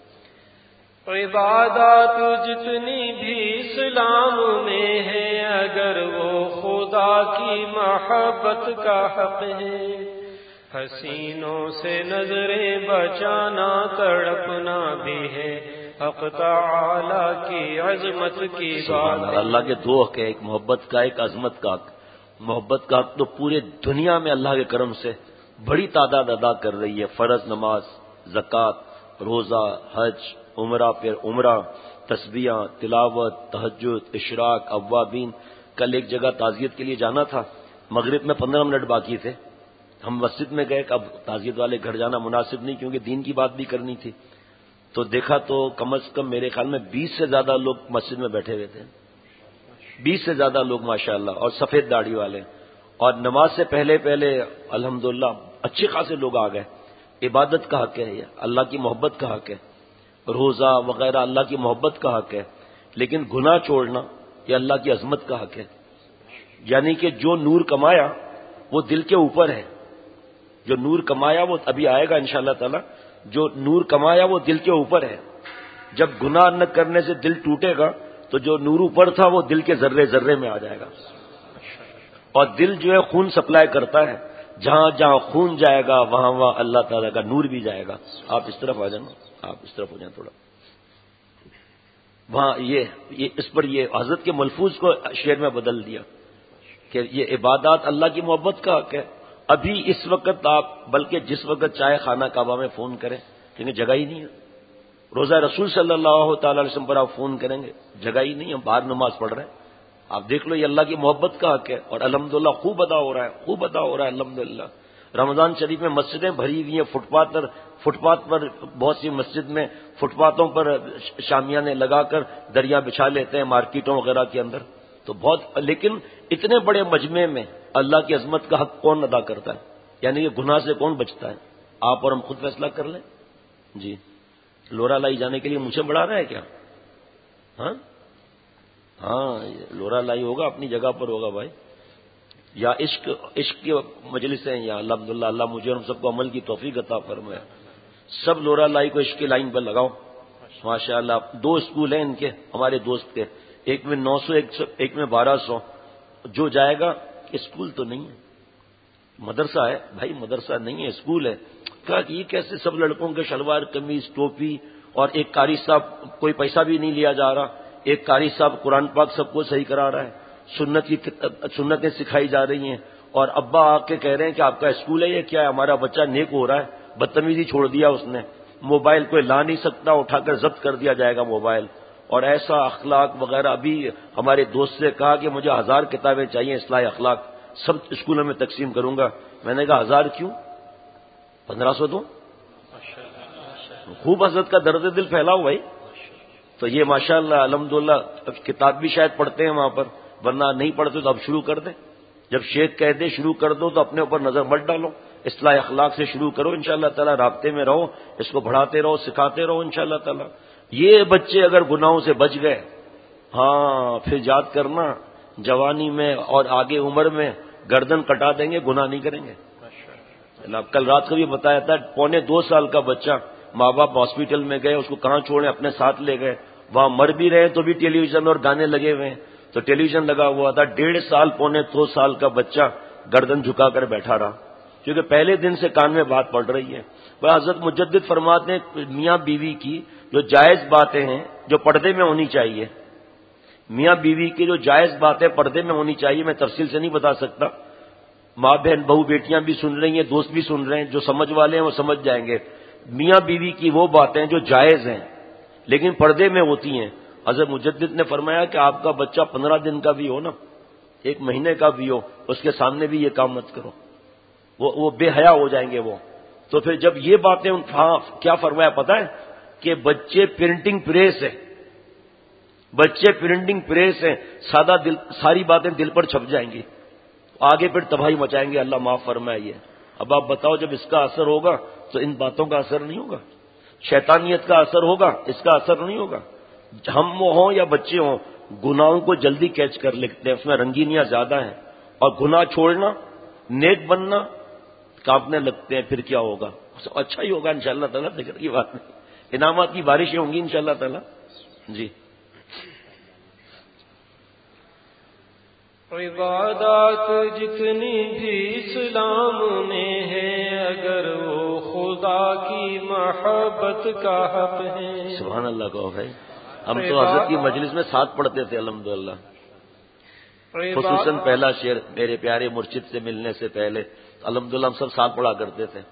عبادات جتنی بھی اسلام میں ہے اگر وہ خدا کی محبت کا حق ہے. حسینوں سے نظریں بچانا تڑپنا بھی ہے حق تعالی کی عظمت کی سبحان بات. اللہ، اللہ کے 2 حق ہیں، ایک محبت کا، ایک عظمت کا حق. محبت کا حق تو پورے دنیا میں اللہ کے کرم سے بڑی تعداد ادا کر رہی ہے. فرض نماز، زکوٰۃ، روزہ، حج، عمرہ، پھر عمرہ، تسبیحاں، تلاوت، تہجد، اشراق، اوابین. کل ایک جگہ تعزیت کے لیے جانا تھا، مغرب میں 15 منٹ باقی تھے. ہم مسجد میں گئے، اب تعزیت والے گھر جانا مناسب نہیں کیونکہ دین کی بات بھی کرنی تھی. تو دیکھا تو کم از کم میرے خیال میں 20 سے زیادہ لوگ مسجد میں بیٹھے ہوئے تھے. 20 سے زیادہ لوگ ماشاءاللہ، اور سفید داڑھی والے. اور نماز سے پہلے الحمدللہ اچھے خاصے لوگ آ گئے. عبادت کا حق ہے، یہ اللہ کی محبت کا حق ہے. روزہ وغیرہ اللہ کی محبت کا حق ہے. لیکن گناہ چھوڑنا یہ اللہ کی عظمت کا حق ہے. یعنی کہ جو نور کمایا وہ دل کے اوپر ہے. جو نور کمایا وہ ابھی آئے گا انشاءاللہ تعالی. جو نور کمایا وہ دل کے اوپر ہے. جب گناہ نہ کرنے سے دل ٹوٹے گا تو جو نور اوپر تھا وہ دل کے ذرے ذرے میں آ جائے گا. اور دل جو ہے خون سپلائی کرتا ہے، جہاں جہاں خون جائے گا وہاں وہاں اللہ تعالیٰ کا نور بھی جائے گا. آپ اس طرف آ جانا، آپ اس طرف ہو جائیں تھوڑا. وہاں یہ اس پر یہ حضرت کے ملفوظ کو شعر میں بدل دیا کہ یہ عبادات اللہ کی محبت کا حق ہے. ابھی اس وقت آپ بلکہ جس وقت چاہے خانہ کعبہ میں فون کریں کیونکہ جگہ ہی نہیں ہے. روزہ رسول صلی اللہ تعالی علیہ وسلم پر آپ فون کریں گے، جگہ ہی نہیں، ہم باہر نماز پڑھ رہے ہیں. آپ دیکھ لو، یہ اللہ کی محبت کا حق ہے. اور الحمدللہ خوب ادا ہو رہا ہے، خوب ادا ہو رہا ہے الحمدللہ. رمضان شریف میں مسجدیں بھری ہوئی ہیں. فٹ پاتھ پر بہت سی مسجد میں فٹ پاتھوں پر شامیانے لگا کر دریا بچھا لیتے ہیں مارکیٹوں وغیرہ کے اندر. تو بہت، لیکن اتنے بڑے مجمع میں اللہ کی عظمت کا حق کون ادا کرتا ہے؟ یعنی یہ گناہ سے کون بچتا ہے؟ آپ اور ہم خود فیصلہ کر لیں. جی، لورا لائی جانے کے لیے مجھے بڑھا رہا ہے کیا؟ ہاں لورا لائی ہوگا، اپنی جگہ پر ہوگا بھائی. یا عشق کی مجلس ہیں، یا الحمدللہ اللہ مجھے اور ہم سب کو عمل کی توفیق عطا فرمائے. سب لورا لائی کو عشق کی لائن پر لگاؤ ماشاءاللہ. 2 اسکول ہیں ان کے، ہمارے دوست کے، ایک میں 900 ایک میں 1200. جو جائے گا، اسکول تو نہیں ہے، مدرسہ ہے بھائی، مدرسہ نہیں ہے اسکول ہے. کہا کہ یہ کیسے سب لڑکوں کے شلوار قمیض ٹوپی، اور ایک قاری صاحب کوئی پیسہ بھی نہیں لیا جا رہا، ایک قاری صاحب قرآن پاک سب کو صحیح کرا رہا ہے، سنتیں سکھائی جا رہی ہیں. اور ابا آ کے کہہ رہے ہیں کہ آپ کا اسکول ہے، یہ کیا ہے؟ ہمارا بچہ نیک ہو رہا ہے. بدتمیزی چھوڑ دیا اس نے. موبائل کوئی لا نہیں سکتا، اٹھا کر ضبط کر دیا جائے گا موبائل. اور ایسا اخلاق وغیرہ. ابھی ہمارے دوست سے کہا کہ مجھے 1000 کتابیں چاہیے اصلاح اخلاق، سب اسکولوں میں تقسیم کروں گا. میں نے کہا 1000 کیوں، 1500 دو. خوب حضرت کا درد دل پھیلا ہوا ہے. تو یہ ماشاءاللہ الحمدللہ کتاب بھی شاید پڑھتے ہیں وہاں پر، ورنہ نہیں پڑھتے تو اب شروع کر دیں. جب شیخ کہہ دے شروع کر دو تو اپنے اوپر نظر مت ڈالو، اصلاح اخلاق سے شروع کرو. انشاءاللہ تعالی رابطے میں رہو، اس کو بڑھاتے رہو، سکھاتے رہو انشاءاللہ تعالی. یہ بچے اگر گناہوں سے بچ گئے، ہاں پھر یاد کرنا جوانی میں اور آگے عمر میں گردن کٹا دیں گے، گناہ نہیں کریں گے. کل رات کو بھی بتایا تھا، 1.25 سال کا بچہ، ماں باپ ہاسپٹل میں گئے، اس کو کہاں چھوڑیں، اپنے ساتھ لے گئے. وہاں مر بھی رہے تو بھی ٹیلی ویژن اور گانے لگے ہوئے ہیں، تو ٹیلی ویژن لگا ہوا تھا. 1.5 سال 1.25 سال کا بچہ گردن جھکا کر بیٹھا رہا، کیونکہ پہلے دن سے کان میں بات پڑ رہی ہے. وہ حضرت مجدد فرماتے ہیں میاں بیوی کی جو جائز باتیں ہیں جو پردے میں ہونی چاہیے، میاں بیوی کی جو جائز باتیں پردے میں ہونی چاہیے، میں تفصیل سے نہیں بتا سکتا. ماں بہن بہو بیٹیاں بھی سن رہی ہیں، دوست بھی سن رہے ہیں، جو سمجھ والے ہیں وہ سمجھ جائیں گے. میاں بیوی کی وہ باتیں جو جائز ہیں لیکن پردے میں ہوتی ہیں. حضرت مجدد نے فرمایا کہ آپ کا بچہ 15 دن کا بھی ہو نا، 1 مہینے کا بھی ہو، اس کے سامنے بھی یہ کام مت کرو، وہ بے حیا ہو جائیں گے وہ. تو پھر جب یہ باتیں کیا فرمایا پتہ ہے کہ بچے پرنٹنگ پریس ہے، بچے پرنٹنگ پریس ہیں، ساری باتیں دل پر چھپ جائیں گی، آگے پھر تباہی مچائیں گے. اللہ معاف فرمائے. اب آپ بتاؤ جب اس کا اثر ہوگا تو ان باتوں کا اثر نہیں ہوگا، شیطانیت کا اثر ہوگا، اس کا اثر نہیں ہوگا. ہم ہوں یا بچے ہوں، گناہوں کو جلدی کیچ کر لیتے ہیں، اس میں رنگینیاں زیادہ ہیں، اور گناہ چھوڑنا، نیک بننا کانپنے لگتے ہیں، پھر کیا ہوگا؟ اچھا ہی ہوگا انشاءاللہ تعالیٰ، فکر کی بات نہیں، انعامات کی بارشیں ہوں گی انشاءاللہ تعالیٰ. جی عبادات جتنی بھی اسلام میں ہیں اگر وہ خدا کی محبت کا حق ہے. سبحان اللہ کہو بھائی، ہم تو حضرت کی مجلس میں ساتھ پڑھتے تھے الحمدللہ، خصوصاً پہلا شعر میرے پیارے مرشد سے ملنے سے پہلے الحمدللہ ہم سب ساتھ پڑھا کرتے تھے.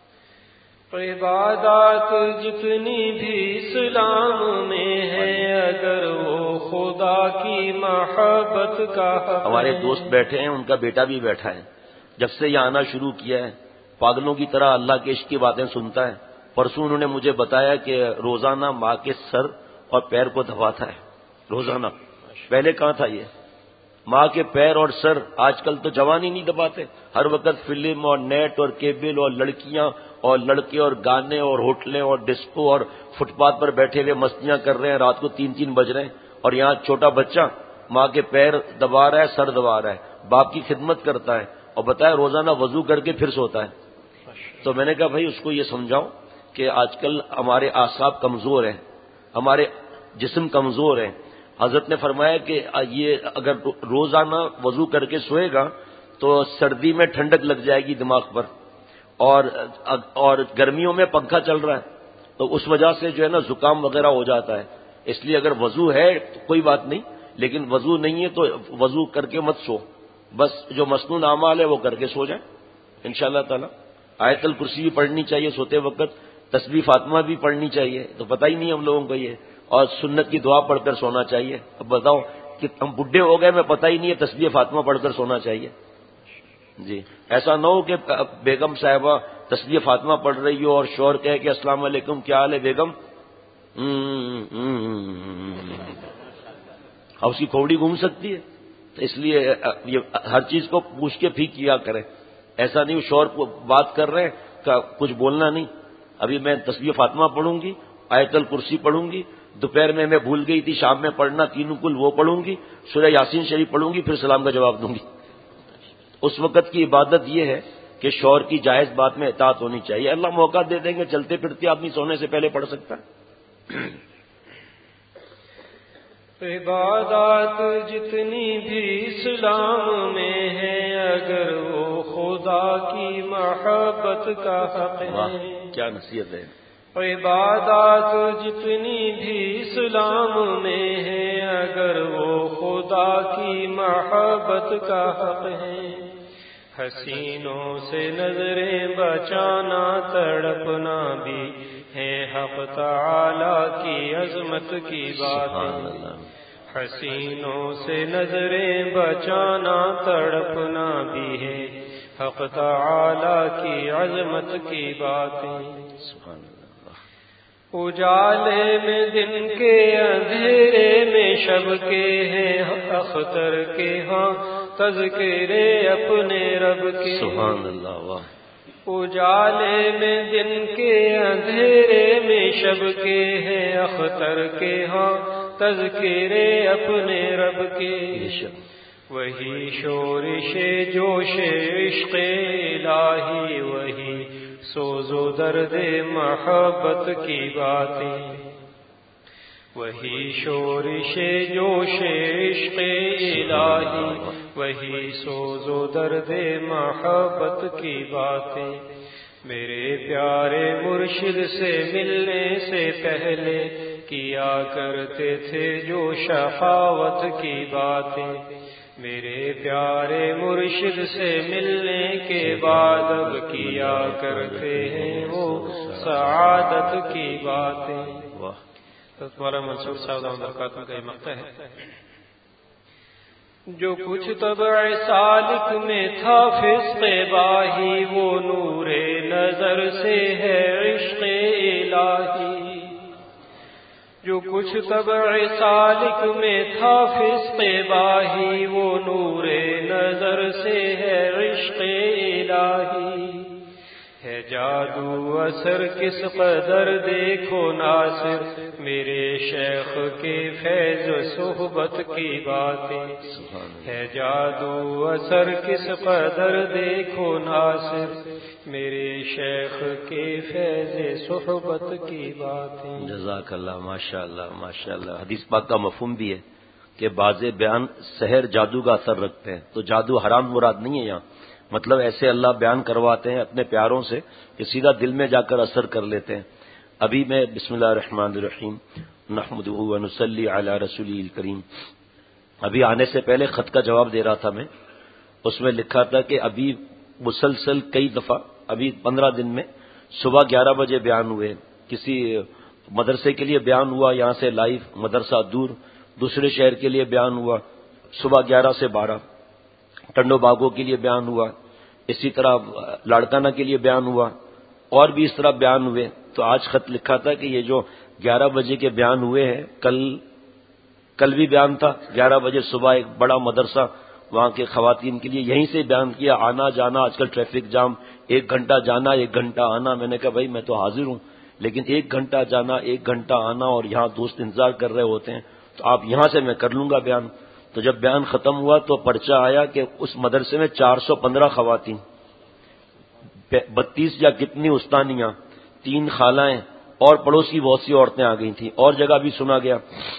عبادات جتنی بھی اسلام میں ہیں اگر وہ خدا کی محبت کا حق ہے. ہمارے دوست بیٹھے ہیں، ان کا بیٹا بھی بیٹھا ہے، جب سے یہ آنا شروع کیا ہے پاگلوں کی طرح اللہ کے عشق کی باتیں سنتا ہے. پرسوں انہوں نے مجھے بتایا کہ روزانہ ماں کے سر اور پیر کو دباتا ہے روزانہ. پہلے کہاں تھا یہ؟ ماں کے پیر اور سر آج کل تو جوان ہی نہیں دباتے، ہر وقت فلم اور نیٹ اور کیبل اور لڑکیاں اور لڑکے اور گانے اور ہوٹلیں اور ڈسکو اور فٹ پاتھ پر بیٹھے ہوئے مستیاں کر رہے ہیں، رات کو 3 بج رہے ہیں، اور یہاں چھوٹا بچہ ماں کے پیر دبا رہا ہے، سر دبا رہا ہے، باپ کی خدمت کرتا ہے، اور بتایا روزانہ وضو کر کے پھر سوتا ہے. تو میں نے کہا بھائی اس کو یہ سمجھاؤ کہ آج کل ہمارے اعصاب کمزور ہیں، ہمارے جسم کمزور ہیں. حضرت نے فرمایا کہ یہ اگر روزانہ وضو کر کے سوئے گا تو سردی میں ٹھنڈک لگ جائے گی دماغ پر، اور گرمیوں میں پنکھا چل رہا ہے تو اس وجہ سے جو ہے نا زکام وغیرہ ہو جاتا ہے. اس لیے اگر وضو ہے تو کوئی بات نہیں، لیکن وضو نہیں ہے تو وضو کر کے مت سو، بس جو مسنون اعمال ہے وہ کر کے سو جائیں انشاءاللہ تعالی. آیت الکرسی بھی پڑھنی چاہیے سوتے وقت، تسبیح فاطمہ بھی پڑھنی چاہیے، تو پتہ ہی نہیں ہم لوگوں کو یہ، اور سنت کی دعا پڑھ کر سونا چاہیے. اب بتاؤ کہ ہم بڈھے ہو گئے میں پتہ ہی نہیں ہے تسبیح فاطمہ پڑھ کر سونا چاہیے. جی ایسا نہ ہو کہ بیگم صاحبہ تسبیح فاطمہ پڑھ رہی ہو اور شوہر کہے کہ السلام علیکم کیا حال ہے بیگم، اب اس کی کھوڑی گھوم سکتی ہے. تو اس لیے یہ ہر چیز کو پوچھ کے پھینک کیا کریں. ایسا نہیں شوہر کو بات کر رہے ہیں کچھ بولنا نہیں. ابھی میں تسبیح فاطمہ پڑھوں گی، آیت الکرسی پڑھوں گی، دوپہر میں بھول گئی تھی شام میں پڑھنا تینوں کل وہ پڑھوں گی، سورہ یاسین شریف پڑھوں گی، پھر سلام کا جواب دوں گی. اس وقت کی عبادت یہ ہے کہ شوہر کی جائز بات میں اطاعت ہونی چاہیے. اللہ موقع دے دیں گے چلتے پھرتے آدمی سونے سے پہلے پڑھ سکتا ہے. عبادات جتنی بھی اسلام میں ہیں اگر وہ خدا کی محبت کا حق ہے. کیا نصیحت ہے. عبادات جتنی بھی اسلام میں ہیں اگر وہ خدا کی محبت کا حق ہے. حسینوں سے نظریں بچانا تڑپنا بھی ہے حق تعالی کی عظمت کی بات ہے. حسینوں سے نظریں بچانا تڑپنا بھی ہے حق تعالی کی عظمت کی بات ہے. اجالے میں دن کے اندھیرے میں شب کے ہیں اختر کے ہاں تذکرے اپنے رب کے. سبحان اللہ. واہ. اجالے میں دن کے اندھیرے میں شب کے ہیں اختر کے ہاں تذکرے اپنے رب کے. وہی شورش جوش عشق الہی وہی سوز و درد محبت کی باتیں. وہی شورش جوش عشق الہی وہی سوز و درد محبت کی باتیں. میرے پیارے مرشد سے ملنے سے پہلے کیا کرتے تھے جو شفاوت کی باتیں. میرے پیارے مرشد سے ملنے کے بعد اب کیا کرتے ہیں وہ سعادت کی باتیں. تمہارا منصور صاحب برکاتہ کا یہ مقطع ہے. جو کچھ طبع سالک میں تھا فسق باہی وہ نور نظر سے ہے عشق الہی. جو کچھ طبع سالک میں تھا فسق باہی وہ نور نظر سے ہے عشق الہی. ہے جادو اثر کس قدر دیکھو ناصر، میرے شیخ کے فیض صحبت کی باتیں، ہے جادو اثر کس قدر دیکھو ناصر، میرے شیخ کے فیض صحبت کی باتیں۔ جزاک اللہ، ماشاء اللہ ماشاء اللہ۔ حدیث پاک کا مفہوم بھی ہے کہ بعض بیان سحر جادو کا اثر رکھتے ہیں، تو جادو حرام مراد نہیں ہے یہاں، مطلب ایسے اللہ بیان کرواتے ہیں اپنے پیاروں سے کہ سیدھا دل میں جا کر اثر کر لیتے ہیں۔ ابھی میں بسم اللہ الرحمن الرحیم نحمدہ و نصلی علی رسولہ الکریم، ابھی آنے سے پہلے خط کا جواب دے رہا تھا میں، اس میں لکھا تھا کہ ابھی مسلسل کئی دفعہ ابھی 15 دن میں صبح 11 بجے بیان ہوئے، کسی مدرسے کے لیے بیان ہوا یہاں سے لائیو، مدرسہ دور، دوسرے شہر کے لیے بیان ہوا صبح 11 سے 12، ٹنڈو باغوں کے لیے بیان ہوا، اسی طرح لاڑکانہ کے لیے بیان ہوا، اور بھی اس طرح بیان ہوئے۔ تو آج خط لکھا تھا کہ یہ جو 11 بجے کے بیان ہوئے ہیں، کل بھی بیان تھا 11 بجے صبح، ایک بڑا مدرسہ وہاں کے خواتین کے لیے یہیں سے بیان کیا، آنا جانا، آج کل ٹریفک جام، 1 گھنٹہ جانا 1 گھنٹہ آنا۔ میں نے کہا بھائی میں تو حاضر ہوں، لیکن 1 گھنٹہ جانا 1 گھنٹہ آنا، اور یہاں دوست انتظار کر رہے ہوتے ہیں، تو آپ یہاں سے میں کر لوں گا بیان۔ تو جب بیان ختم ہوا تو پرچہ آیا کہ اس مدرسے میں 415 خواتین، 32 یا کتنی استانیاں، 3 خالائیں اور پڑوس کی بہت سی عورتیں آ گئی تھیں، اور جگہ بھی سنا گیا۔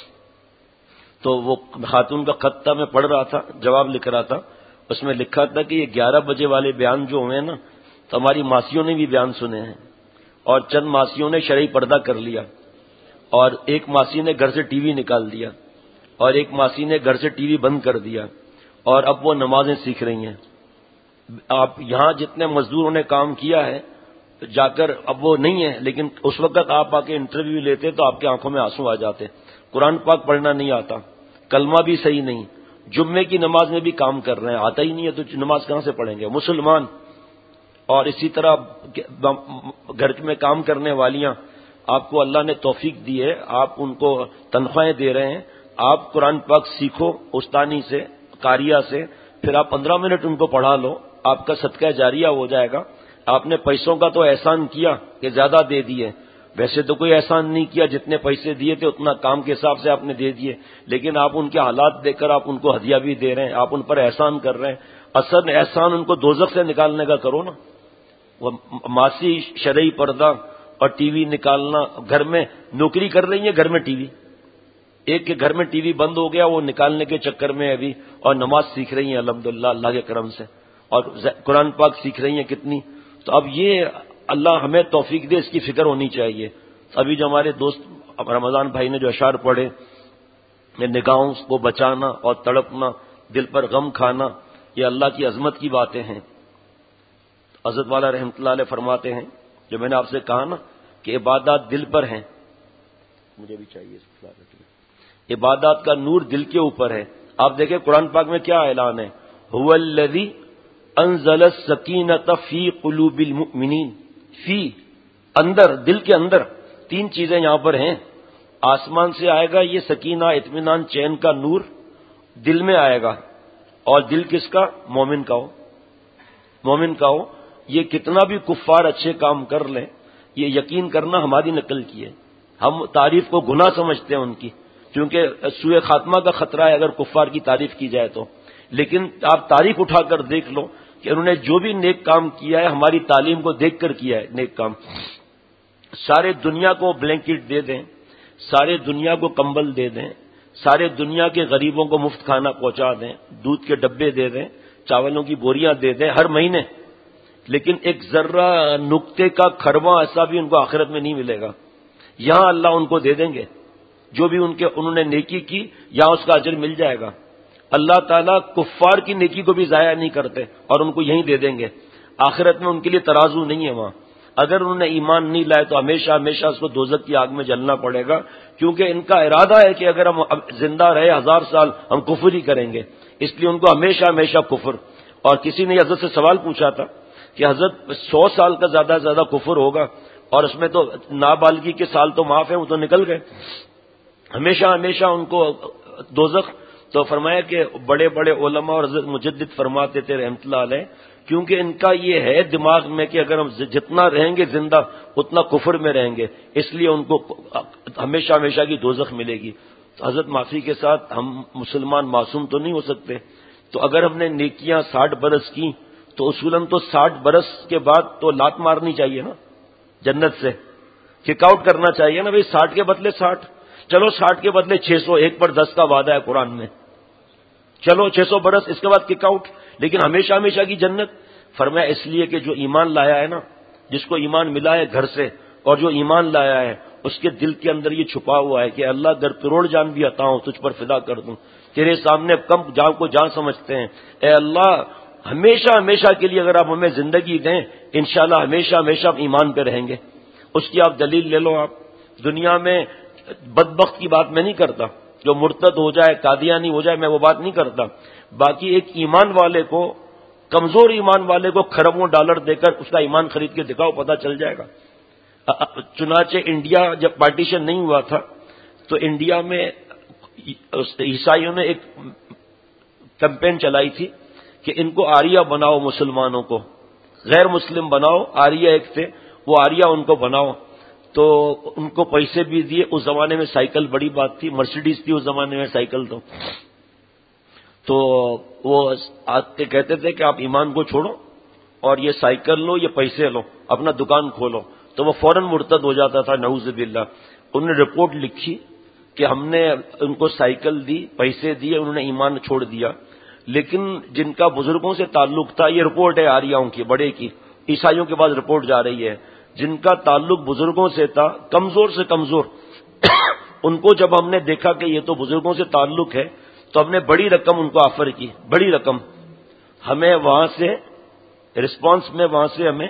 تو وہ خاتون کا خط تھا، میں پڑھ رہا تھا، جواب لکھ رہا تھا، اس میں لکھا تھا کہ یہ 11 بجے والے بیان جو ہوئے نا، تو ہماری ماسیوں نے بھی بیان سنے ہیں، اور چند ماسیوں نے شرعی پردہ کر لیا، اور ایک ماسی نے گھر سے ٹی وی نکال دیا، اور ایک ماسی نے گھر سے ٹی وی بند کر دیا، اور اب وہ نمازیں سیکھ رہی ہیں۔ آپ یہاں جتنے مزدوروں نے کام کیا ہے جا کر، اب وہ نہیں ہے، لیکن اس وقت آپ آ کے انٹرویو لیتے تو آپ کی آنکھوں میں آنسو آ جاتے۔ قرآن پاک پڑھنا نہیں آتا، کلمہ بھی صحیح نہیں، جمعے کی نماز میں بھی کام کر رہے ہیں، آتا ہی نہیں ہے تو نماز کہاں سے پڑھیں گے مسلمان۔ اور اسی طرح گھر میں کام کرنے والیاں، آپ کو اللہ نے توفیق دی ہے، آپ ان کو تنخواہیں دے رہے ہیں، آپ قرآن پاک سیکھو استانی سے، قاریہ سے، پھر آپ 15 منٹ ان کو پڑھا لو، آپ کا صدقہ جاریہ ہو جائے گا۔ آپ نے پیسوں کا تو احسان کیا کہ زیادہ دے دیے، ویسے تو کوئی احسان نہیں کیا، جتنے پیسے دیے تھے اتنا کام کے حساب سے آپ نے دے دیے، لیکن آپ ان کے حالات دیکھ کر آپ ان کو ہدیہ بھی دے رہے ہیں، آپ ان پر احسان کر رہے ہیں۔ اصل احسان ان کو دوزخ سے نکالنے کا کرو نا، وہ معاشی شرعی پردہ اور ٹی وی نکالنا، گھر میں نوکری کر رہی ہیں، گھر میں ٹی وی، ایک کے گھر میں ٹی وی بند ہو گیا، وہ نکالنے کے چکر میں ابھی، اور نماز سیکھ رہی ہیں الحمدللہ اللہ کے کرم سے، اور قرآن پاک سیکھ رہی ہیں کتنی۔ تو اب یہ اللہ ہمیں توفیق دے، اس کی فکر ہونی چاہیے۔ ابھی جو ہمارے دوست رمضان بھائی نے جو اشعار پڑھے، نگاہوں کو بچانا اور تڑپنا، دل پر غم کھانا، یہ اللہ کی عظمت کی باتیں ہیں۔ حضرت والا رحمۃ اللہ علیہ فرماتے ہیں، جو میں نے آپ سے کہا نا کہ عبادات دل پر ہیں، مجھے بھی چاہیے عبادات کا نور دل کے اوپر ہے۔ آپ دیکھیں قرآن پاک میں کیا اعلان ہے، هو الذی انزل السکینۃ فی قلوب المؤمنین، فی اندر، دل کے اندر 3 چیزیں یہاں پر ہیں۔ آسمان سے آئے گا یہ سکینہ، اطمینان، چین کا نور، دل میں آئے گا، اور دل کس کا؟ مومن کا ہو، مومن کا ہو۔ یہ کتنا بھی کفار اچھے کام کر لیں، یہ یقین کرنا ہماری نقل کی ہے، ہم تعریف کو گناہ سمجھتے ہیں ان کی، کیونکہ سوء خاتمہ کا خطرہ ہے اگر کفار کی تعریف کی جائے تو۔ لیکن آپ تاریخ اٹھا کر دیکھ لو کہ انہوں نے جو بھی نیک کام کیا ہے ہماری تعلیم کو دیکھ کر کیا ہے نیک کام۔ سارے دنیا کو بلینکٹ دے دیں، سارے دنیا کو کمبل دے دیں، سارے دنیا کے غریبوں کو مفت کھانا پہنچا دیں، دودھ کے ڈبے دے دیں، چاولوں کی بوریاں دے دیں ہر مہینے، لیکن ایک ذرہ نقطے کا کھرواں ایسا بھی ان کو آخرت میں نہیں ملے گا۔ یہاں اللہ ان کو دے دیں گے، جو بھی انہوں نے نیکی کی یہاں اس کا اجر مل جائے گا۔ اللہ تعالیٰ کفار کی نیکی کو بھی ضائع نہیں کرتے اور ان کو یہیں دے دیں گے۔ آخرت میں ان کے لیے ترازو نہیں ہے وہاں۔ اگر انہوں نے ایمان نہیں لائے تو ہمیشہ ہمیشہ اس کو دوزخ کی آگ میں جلنا پڑے گا، کیونکہ ان کا ارادہ ہے کہ اگر ہم زندہ رہے 1000 سال ہم کفر ہی کریں گے، اس لیے ان کو ہمیشہ ہمیشہ کفر۔ اور کسی نے حضرت سے سوال پوچھا تھا کہ حضرت 100 سال کا زیادہ سے زیادہ کفر ہوگا، اور اس میں تو نابالغی کے سال تو معاف ہیں، وہ تو نکل گئے، ہمیشہ ہمیشہ ان کو دوزخ۔ تو فرمایا کہ بڑے بڑے علماء اور حضرت مجدد فرماتے تھے رحمۃ اللہ علیہ کیونکہ ان کا یہ ہے دماغ میں کہ اگر ہم جتنا رہیں گے زندہ اتنا کفر میں رہیں گے، اس لیے ان کو ہمیشہ ہمیشہ کی دوزخ ملے گی۔ تو حضرت معافی کے ساتھ ہم مسلمان معصوم تو نہیں ہو سکتے، تو اگر ہم نے نیکیاں 60 برس کی تو اصولاً تو 60 برس کے بعد تو لات مارنی چاہیے نا جنت سے، کک آؤٹ کرنا چاہیے نا بھائی، 60 کے بدلے 60، چلو 60 کے بدلے 600، 1 پر 10 کا وعدہ ہے قرآن میں، چلو 600 برس اس کے بعد کک آؤٹ، لیکن ہمیشہ ہمیشہ کی جنت۔ فرمایا اس لیے کہ جو ایمان لایا ہے نا، جس کو ایمان ملا ہے گھر سے، اور جو ایمان لایا ہے اس کے دل کے اندر یہ چھپا ہوا ہے کہ اللہ اگر کروڑ جان بھی عطا ہوں تجھ پر فدا کر دوں، تیرے سامنے کم جان کو جان سمجھتے ہیں، اے اللہ ہمیشہ ہمیشہ کے لیے اگر آپ ہمیں زندگی دیں انشاءاللہ ہمیشہ ہمیشہ ہم ایمان پہ رہیں گے۔ اس کی آپ دلیل لے لو۔ آپ دنیا میں بدبخت کی بات میں نہیں کرتا، جو مرتد ہو جائے قادیانی ہو جائے میں وہ بات نہیں کرتا، باقی ایک ایمان والے کو، کمزور ایمان والے کو کھربوں ڈالر دے کر اس کا ایمان خرید کے دکھاؤ، پتہ چل جائے گا۔ چنانچہ انڈیا جب پارٹیشن نہیں ہوا تھا تو انڈیا میں عیسائیوں نے ایک کیمپین چلائی تھی کہ ان کو آریہ بناؤ، مسلمانوں کو غیر مسلم بناؤ، آریہ ایک تھے وہ آریہ ان کو بناؤ، تو ان کو پیسے بھی دیے۔ اس زمانے میں سائیکل بڑی بات تھی، مرسیڈیز تھی اس زمانے میں سائیکل، تو وہ آتے کہتے تھے کہ آپ ایمان کو چھوڑو اور یہ سائیکل لو، یہ پیسے لو، اپنا دکان کھولو، تو وہ فوراً مرتد ہو جاتا تھا، نعوذ باللہ۔ انہوں نے رپورٹ لکھی کہ ہم نے ان کو سائیکل دی، پیسے دیے، انہوں نے ایمان چھوڑ دیا، لیکن جن کا بزرگوں سے تعلق تھا، یہ رپورٹ ہے آریاؤں کی بڑے کی، عیسائیوں کے پاس رپورٹ جا رہی ہے، جن کا تعلق بزرگوں سے تھا کمزور سے کمزور ان کو جب ہم نے دیکھا کہ یہ تو بزرگوں سے تعلق ہے تو ہم نے بڑی رقم ان کو آفر کی، بڑی رقم۔ ہمیں وہاں سے رسپانس میں وہاں سے ہمیں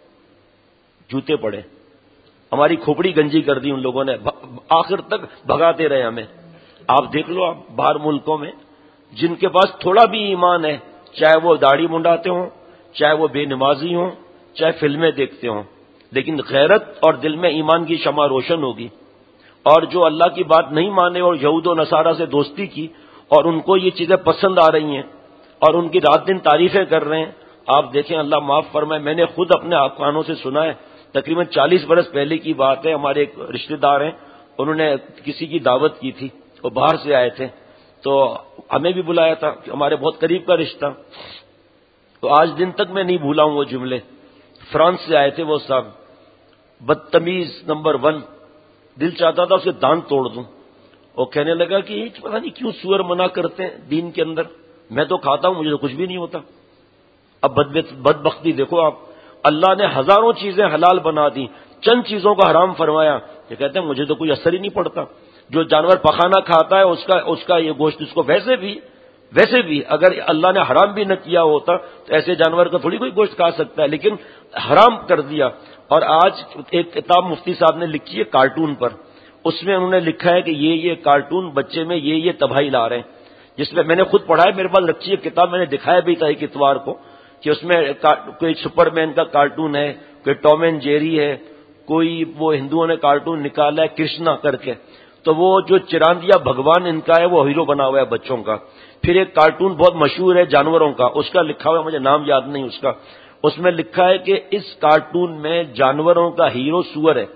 جوتے پڑے، ہماری کھوپڑی گنجی کر دی ان لوگوں نے، آخر تک بھگاتے رہے ہمیں۔ آپ دیکھ لو، آپ باہر ملکوں میں جن کے پاس تھوڑا بھی ایمان ہے، چاہے وہ داڑھی منڈاتے ہوں، چاہے وہ بے نمازی ہوں، چاہے فلمیں دیکھتے ہوں، لیکن غیرت اور دل میں ایمان کی شمع روشن ہوگی۔ اور جو اللہ کی بات نہیں مانے اور یہود و نصارہ سے دوستی کی اور ان کو یہ چیزیں پسند آ رہی ہیں اور ان کی رات دن تعریفیں کر رہے ہیں، آپ دیکھیں اللہ معاف فرمائے، میں نے خود اپنے کانوں سے سنا ہے، تقریباً 40 برس پہلے کی بات ہے، ہمارے ایک رشتہ دار ہیں، انہوں نے کسی کی دعوت کی تھی، وہ باہر سے آئے تھے، تو ہمیں بھی بلایا تھا، ہمارے بہت قریب کا رشتہ، تو آج دن تک میں نہیں بھولا ہوں وہ جملے۔ فرانس سے آئے تھے وہ صاحب، بدتمیز نمبر 1، دل چاہتا تھا اسے دانت توڑ دوں۔ وہ کہنے لگا کہ پتہ نہیں کیوں سور منع کرتے ہیں دین کے اندر، میں تو کھاتا ہوں، مجھے تو کچھ بھی نہیں ہوتا۔ اب بدبختی دیکھو آپ، اللہ نے ہزاروں چیزیں حلال بنا دی، چند چیزوں کو حرام فرمایا، یہ کہتے ہیں مجھے تو کوئی اثر ہی نہیں پڑتا۔ جو جانور پخانا کھاتا ہے اس کا یہ گوشت اس کو ویسے بھی اگر اللہ نے حرام بھی نہ کیا ہوتا تو ایسے جانور کا تھوڑی کوئی گوشت کھا سکتا ہے، لیکن حرام کر دیا۔ اور آج ایک کتاب مفتی صاحب نے لکھی ہے کارٹون پر، اس میں انہوں نے لکھا ہے کہ یہ کارٹون بچے میں یہ تباہی لا رہے ہیں، جس میں نے خود پڑھا ہے، میرے پاس رکھی ہے کتاب، میں نے دکھایا بھی تھا ایک اتوار کو کہ اس میں کوئی سپر مین کا کارٹون ہے، کوئی ٹام اینڈ جیری ہے، کوئی وہ ہندوؤں نے کارٹون نکالا ہے کرشنا کر کے، تو وہ جو چراندیا بھگوان ان کا ہے وہ ہیرو بنا ہوا ہے بچوں کا۔ پھر ایک کارٹون بہت مشہور ہے جانوروں کا، اس کا لکھا ہوا ہے، مجھے نام یاد نہیں اس کا، اس میں لکھا ہے کہ اس کارٹون میں جانوروں کا ہیرو سور ہے۔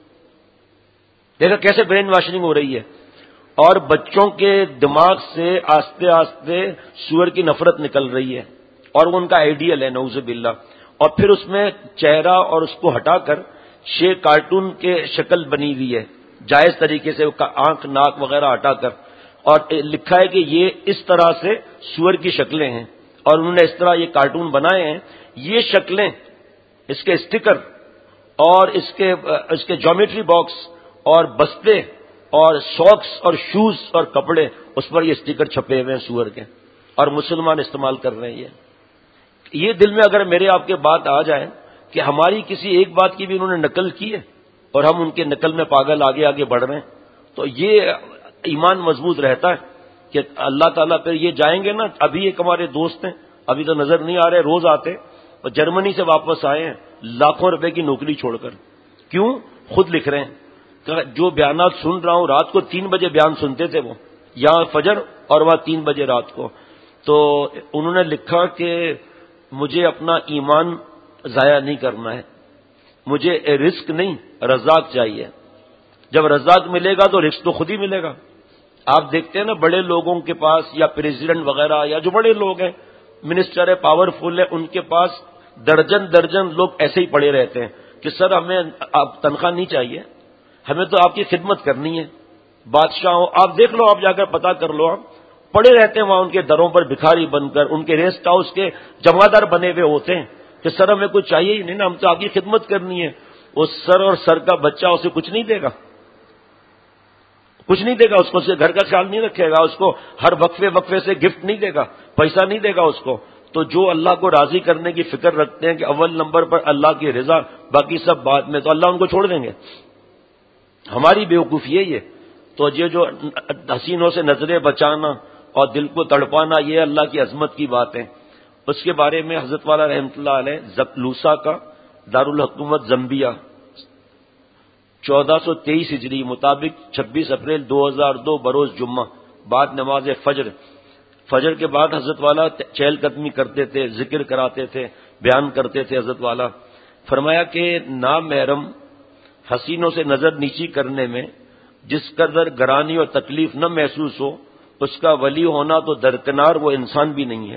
دیکھا کیسے برین واشنگ ہو رہی ہے، اور بچوں کے دماغ سے آہستہ آہستہ سور کی نفرت نکل رہی ہے، اور وہ ان کا آئیڈیل ہے نعوذ باللہ۔ اور پھر اس میں چہرہ اور اس کو ہٹا کر کارٹون کے شکل بنی ہوئی ہے جائز طریقے سے، آنکھ ناک وغیرہ ہٹا کر، اور لکھا ہے کہ یہ اس طرح سے سور کی شکلیں ہیں، اور انہوں نے اس طرح یہ کارٹون بنائے ہیں۔ یہ شکلیں، اس کے اسٹیکر اور اس کے جیومیٹری باکس اور بستے اور ساکس اور شوز اور کپڑے، اس پر یہ اسٹیکر چھپے ہوئے ہیں سور کے، اور مسلمان استعمال کر رہے ہیں۔ یہ دل میں اگر میرے آپ کے بات آ جائے کہ ہماری کسی ایک بات کی بھی انہوں نے نقل کی ہے اور ہم ان کے نقل میں پاگل آگے بڑھ رہے ہیں، تو یہ ایمان مضبوط رہتا ہے کہ اللہ تعالیٰ پہ یہ جائیں گے نا۔ ابھی ایک ہمارے دوست ہیں، ابھی تو نظر نہیں آ رہے، روز آتے، اور جرمنی سے واپس آئے ہیں لاکھوں روپے کی نوکری چھوڑ کر۔ کیوں؟ خود لکھ رہے ہیں کہ جو بیانات سن رہا ہوں، رات کو 3 بجے بیان سنتے تھے وہ، یہاں فجر اور وہاں 3 بجے رات کو، تو انہوں نے لکھا کہ مجھے اپنا ایمان ضائع نہیں کرنا ہے، مجھے رزق نہیں رزاق چاہیے. جب رزاق ملے گا تو رزق تو خود ہی ملے گا. آپ دیکھتے ہیں نا بڑے لوگوں کے پاس یا پریزیڈنٹ وغیرہ یا جو بڑے لوگ ہیں، منسٹر ہے، پاورفل ہے، ان کے پاس درجن لوگ ایسے ہی پڑے رہتے ہیں کہ سر ہمیں آپ تنخواہ نہیں چاہیے، ہمیں تو آپ کی خدمت کرنی ہے. بادشاہوں آپ دیکھ لو، آپ جا کر پتہ کر لو، آپ پڑے رہتے ہیں وہاں ان کے دروں پر بھکاری بن کر، ان کے ریسٹ ہاؤس کے جمعدار بنے ہوئے ہوتے ہیں کہ سر ہمیں کچھ چاہیے ہی نہیں نا، ہم تو آپ کی خدمت کرنی ہے. وہ سر اور سر کا بچہ اسے کچھ نہیں دے گا، کچھ نہیں دے گا، اس کو گھر کا خیال نہیں رکھے گا، اس کو ہر وقفے سے گفٹ نہیں دے گا، پیسہ نہیں دے گا اس کو. تو جو اللہ کو راضی کرنے کی فکر رکھتے ہیں کہ اول نمبر پر اللہ کی رضا، باقی سب بعد میں، تو اللہ ان کو چھوڑ دیں گے. ہماری بیوقوفی یہی ہے. تو یہ جو حسینوں سے نظریں بچانا اور دل کو تڑپانا، یہ اللہ کی عظمت کی بات ہے. اس کے بارے میں حضرت والا رحمۃ اللہ علیہ لوسا کا دارالحکومت زمبیہ 1423 ہجری مطابق 26 اپریل 2002 بروز جمعہ بعد نماز فجر کے بعد حضرت والا چہل قدمی کرتے تھے، ذکر کراتے تھے، بیان کرتے تھے. حضرت والا فرمایا کہ نامحرم حسینوں سے نظر نیچی کرنے میں جس قدر گرانی اور تکلیف نہ محسوس ہو، اس کا ولی ہونا تو درکنار وہ انسان بھی نہیں ہے.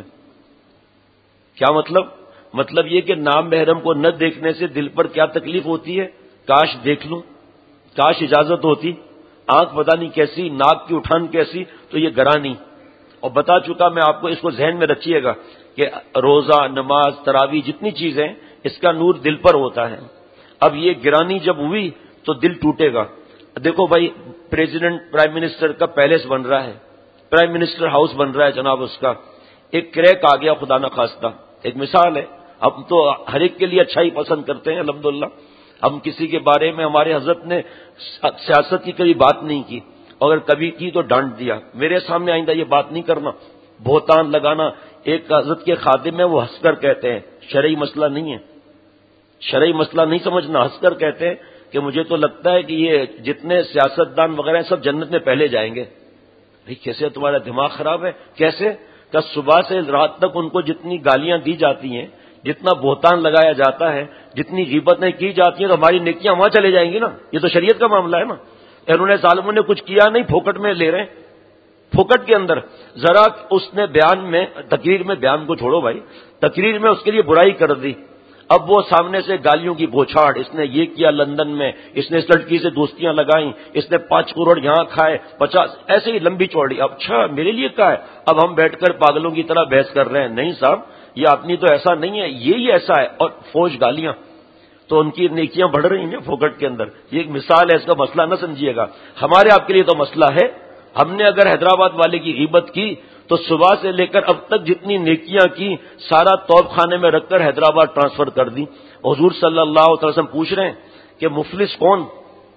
کیا مطلب یہ کہ نامحرم کو نہ دیکھنے سے دل پر کیا تکلیف ہوتی ہے. کاش دیکھ لوں، کاش اجازت ہوتی، آنکھ پتہ نہیں کیسی، ناک کی اٹھان کیسی، تو یہ گرانی. اور بتا چکا میں آپ کو، اس کو ذہن میں رکھیے گا کہ روزہ، نماز، تراویح جتنی چیزیں اس کا نور دل پر ہوتا ہے. اب یہ گرانی جب ہوئی تو دل ٹوٹے گا. دیکھو بھائی، پریزیڈنٹ پرائم منسٹر کا پیلس بن رہا ہے، پرائم منسٹر ہاؤس بن رہا ہے جناب، اس کا ایک کریک آ گیا خدا نہ خواستہ. ایک مثال ہے، ہم تو ہر ایک کے لیے اچھا ہی پسند کرتے ہیں الحمدللہ. ہم کسی کے بارے میں، ہمارے حضرت نے سیاست کی کبھی بات نہیں کی، اگر کبھی کی تو ڈانٹ دیا. میرے سامنے آئندہ یہ بات نہیں کرنا، بہتان لگانا. ایک حضرت کے خادم ہے، وہ ہنس کر کہتے ہیں شرعی مسئلہ نہیں ہے، شرعی مسئلہ نہیں سمجھنا. ہنس کر کہتے ہیں کہ مجھے تو لگتا ہے کہ یہ جتنے سیاستدان وغیرہ ہیں سب جنت میں پہلے جائیں گے. بھئی کیسے تمہارا دماغ خراب ہے؟ کیسے کہ صبح سے رات تک ان کو جتنی گالیاں دی جاتی ہیں، جتنا بہتان لگایا جاتا ہے، جتنی غیبتیں کی جاتی ہیں، تو ہماری نیکیاں وہاں چلے جائیں گی نا. یہ تو شریعت کا معاملہ ہے نا. انہوں نے ظالموں نے کچھ کیا نہیں، پھوکٹ میں لے رہے ہیں، پھوکٹ کے اندر. ذرا اس نے بیان میں، تقریر میں، بیان کو چھوڑو بھائی، تقریر میں اس کے لیے برائی کر دی. اب وہ سامنے سے گالیوں کی بوچھاڑ، اس نے یہ کیا لندن میں، اس نے اس لڑکی سے دوستیاں لگائیں، اس نے 5 کروڑ یہاں کھائے، 50، ایسے ہی لمبی چوڑی. اب اچھا میرے لیے کہا ہے، اب ہم بیٹھ کر پاگلوں کی طرح بحث کر رہے ہیں. نہیں صاحب، یہ اپنی تو ایسا نہیں ہے، یہی ایسا ہے. اور فوج گالیاں، تو ان کی نیکیاں بڑھ رہی ہیں پھوکٹ کے اندر. یہ ایک مثال ہے، اس کا مسئلہ نہ سمجھیے گا. ہمارے آپ کے لیے تو مسئلہ ہے. ہم نے اگر حیدرآباد والے کی غیبت کی تو صبح سے لے کر اب تک جتنی نیکیاں کی سارا توپ خانے میں رکھ کر حیدرآباد ٹرانسفر کر دی. حضور صلی اللہ علیہ وسلم پوچھ رہے ہیں کہ مفلس کون،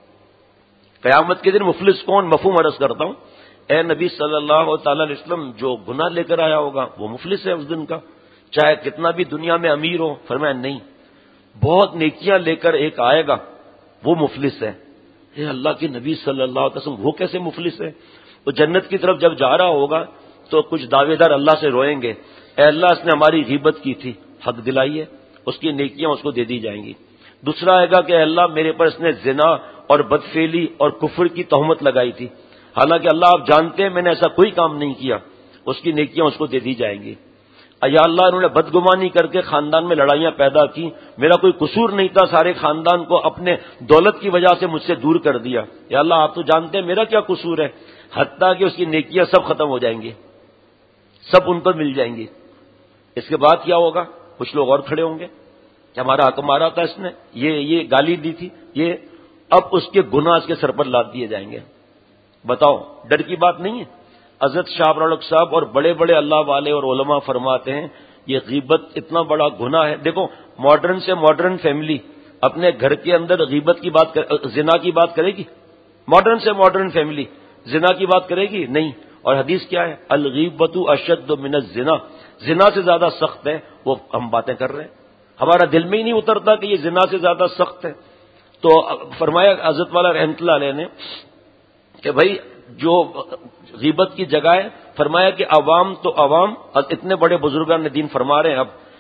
قیامت کے دن مفلس کون؟ مفہوم عرض کرتا ہوں، اے نبی صلی اللہ تعالی علیہ وسلم، جو گناہ لے کر آیا ہوگا وہ مفلس ہے اس دن کا، چاہے کتنا بھی دنیا میں امیر ہو. فرمایا نہیں، بہت نیکیاں لے کر ایک آئے گا وہ مفلس ہے. اے اللہ کے نبی صلی اللہ علیہ وسلم، وہ کیسے مفلس ہے؟ وہ جنت کی طرف جب جا رہا ہوگا تو کچھ دعوے دار اللہ سے روئیں گے، اے اللہ اس نے ہماری غیبت کی تھی، حق دلائیے. اس کی نیکیاں اس کو دے دی جائیں گی. دوسرا آئے گا کہ اے اللہ میرے پر اس نے زنا اور بدفعلی اور کفر کی تہمت لگائی تھی، حالانکہ اللہ آپ جانتے ہیں میں نے ایسا کوئی کام نہیں کیا. اس کی نیکیاں اس کو دے دی جائیں گی. یا اللہ انہوں نے بدگمانی کر کے خاندان میں لڑائیاں پیدا کی، میرا کوئی قصور نہیں تھا، سارے خاندان کو اپنے دولت کی وجہ سے مجھ سے دور کر دیا. یا اللہ آپ تو جانتے ہیں میرا کیا قصور ہے. حتیٰ کہ اس کی نیکیاں سب ختم ہو جائیں گی، سب ان پر مل جائیں گی. اس کے بعد کیا ہوگا؟ کچھ لوگ اور کھڑے ہوں گے کہ ہمارا حق مارا تھا اس نے، یہ گالی دی تھی، یہ اب اس کے گناہ اس کے سر پر لاد دیے جائیں گے. بتاؤ ڈر کی بات نہیں ہے. حضرت شاہ ابرالحق صاحب اور بڑے بڑے اللہ والے اور علماء فرماتے ہیں یہ غیبت اتنا بڑا گناہ ہے. دیکھو ماڈرن سے ماڈرن فیملی اپنے گھر کے اندر غیبت کی بات زنا کی بات کرے گی؟ ماڈرن سے ماڈرن فیملی زنا کی بات کرے گی؟ نہیں. اور حدیث کیا ہے؟ الغیبۃ اشد من الزنا، زنا سے زیادہ سخت ہے. وہ ہم باتیں کر رہے ہیں، ہمارا دل میں ہی نہیں اترتا کہ یہ زنا سے زیادہ سخت ہے. تو فرمایا حضرت والا رحمۃ اللہ علیہ نے کہ بھائی جو غیبت کی جگہ ہے، فرمایا کہ عوام تو عوام، اتنے بڑے بزرگان نے دین فرما رہے ہیں اب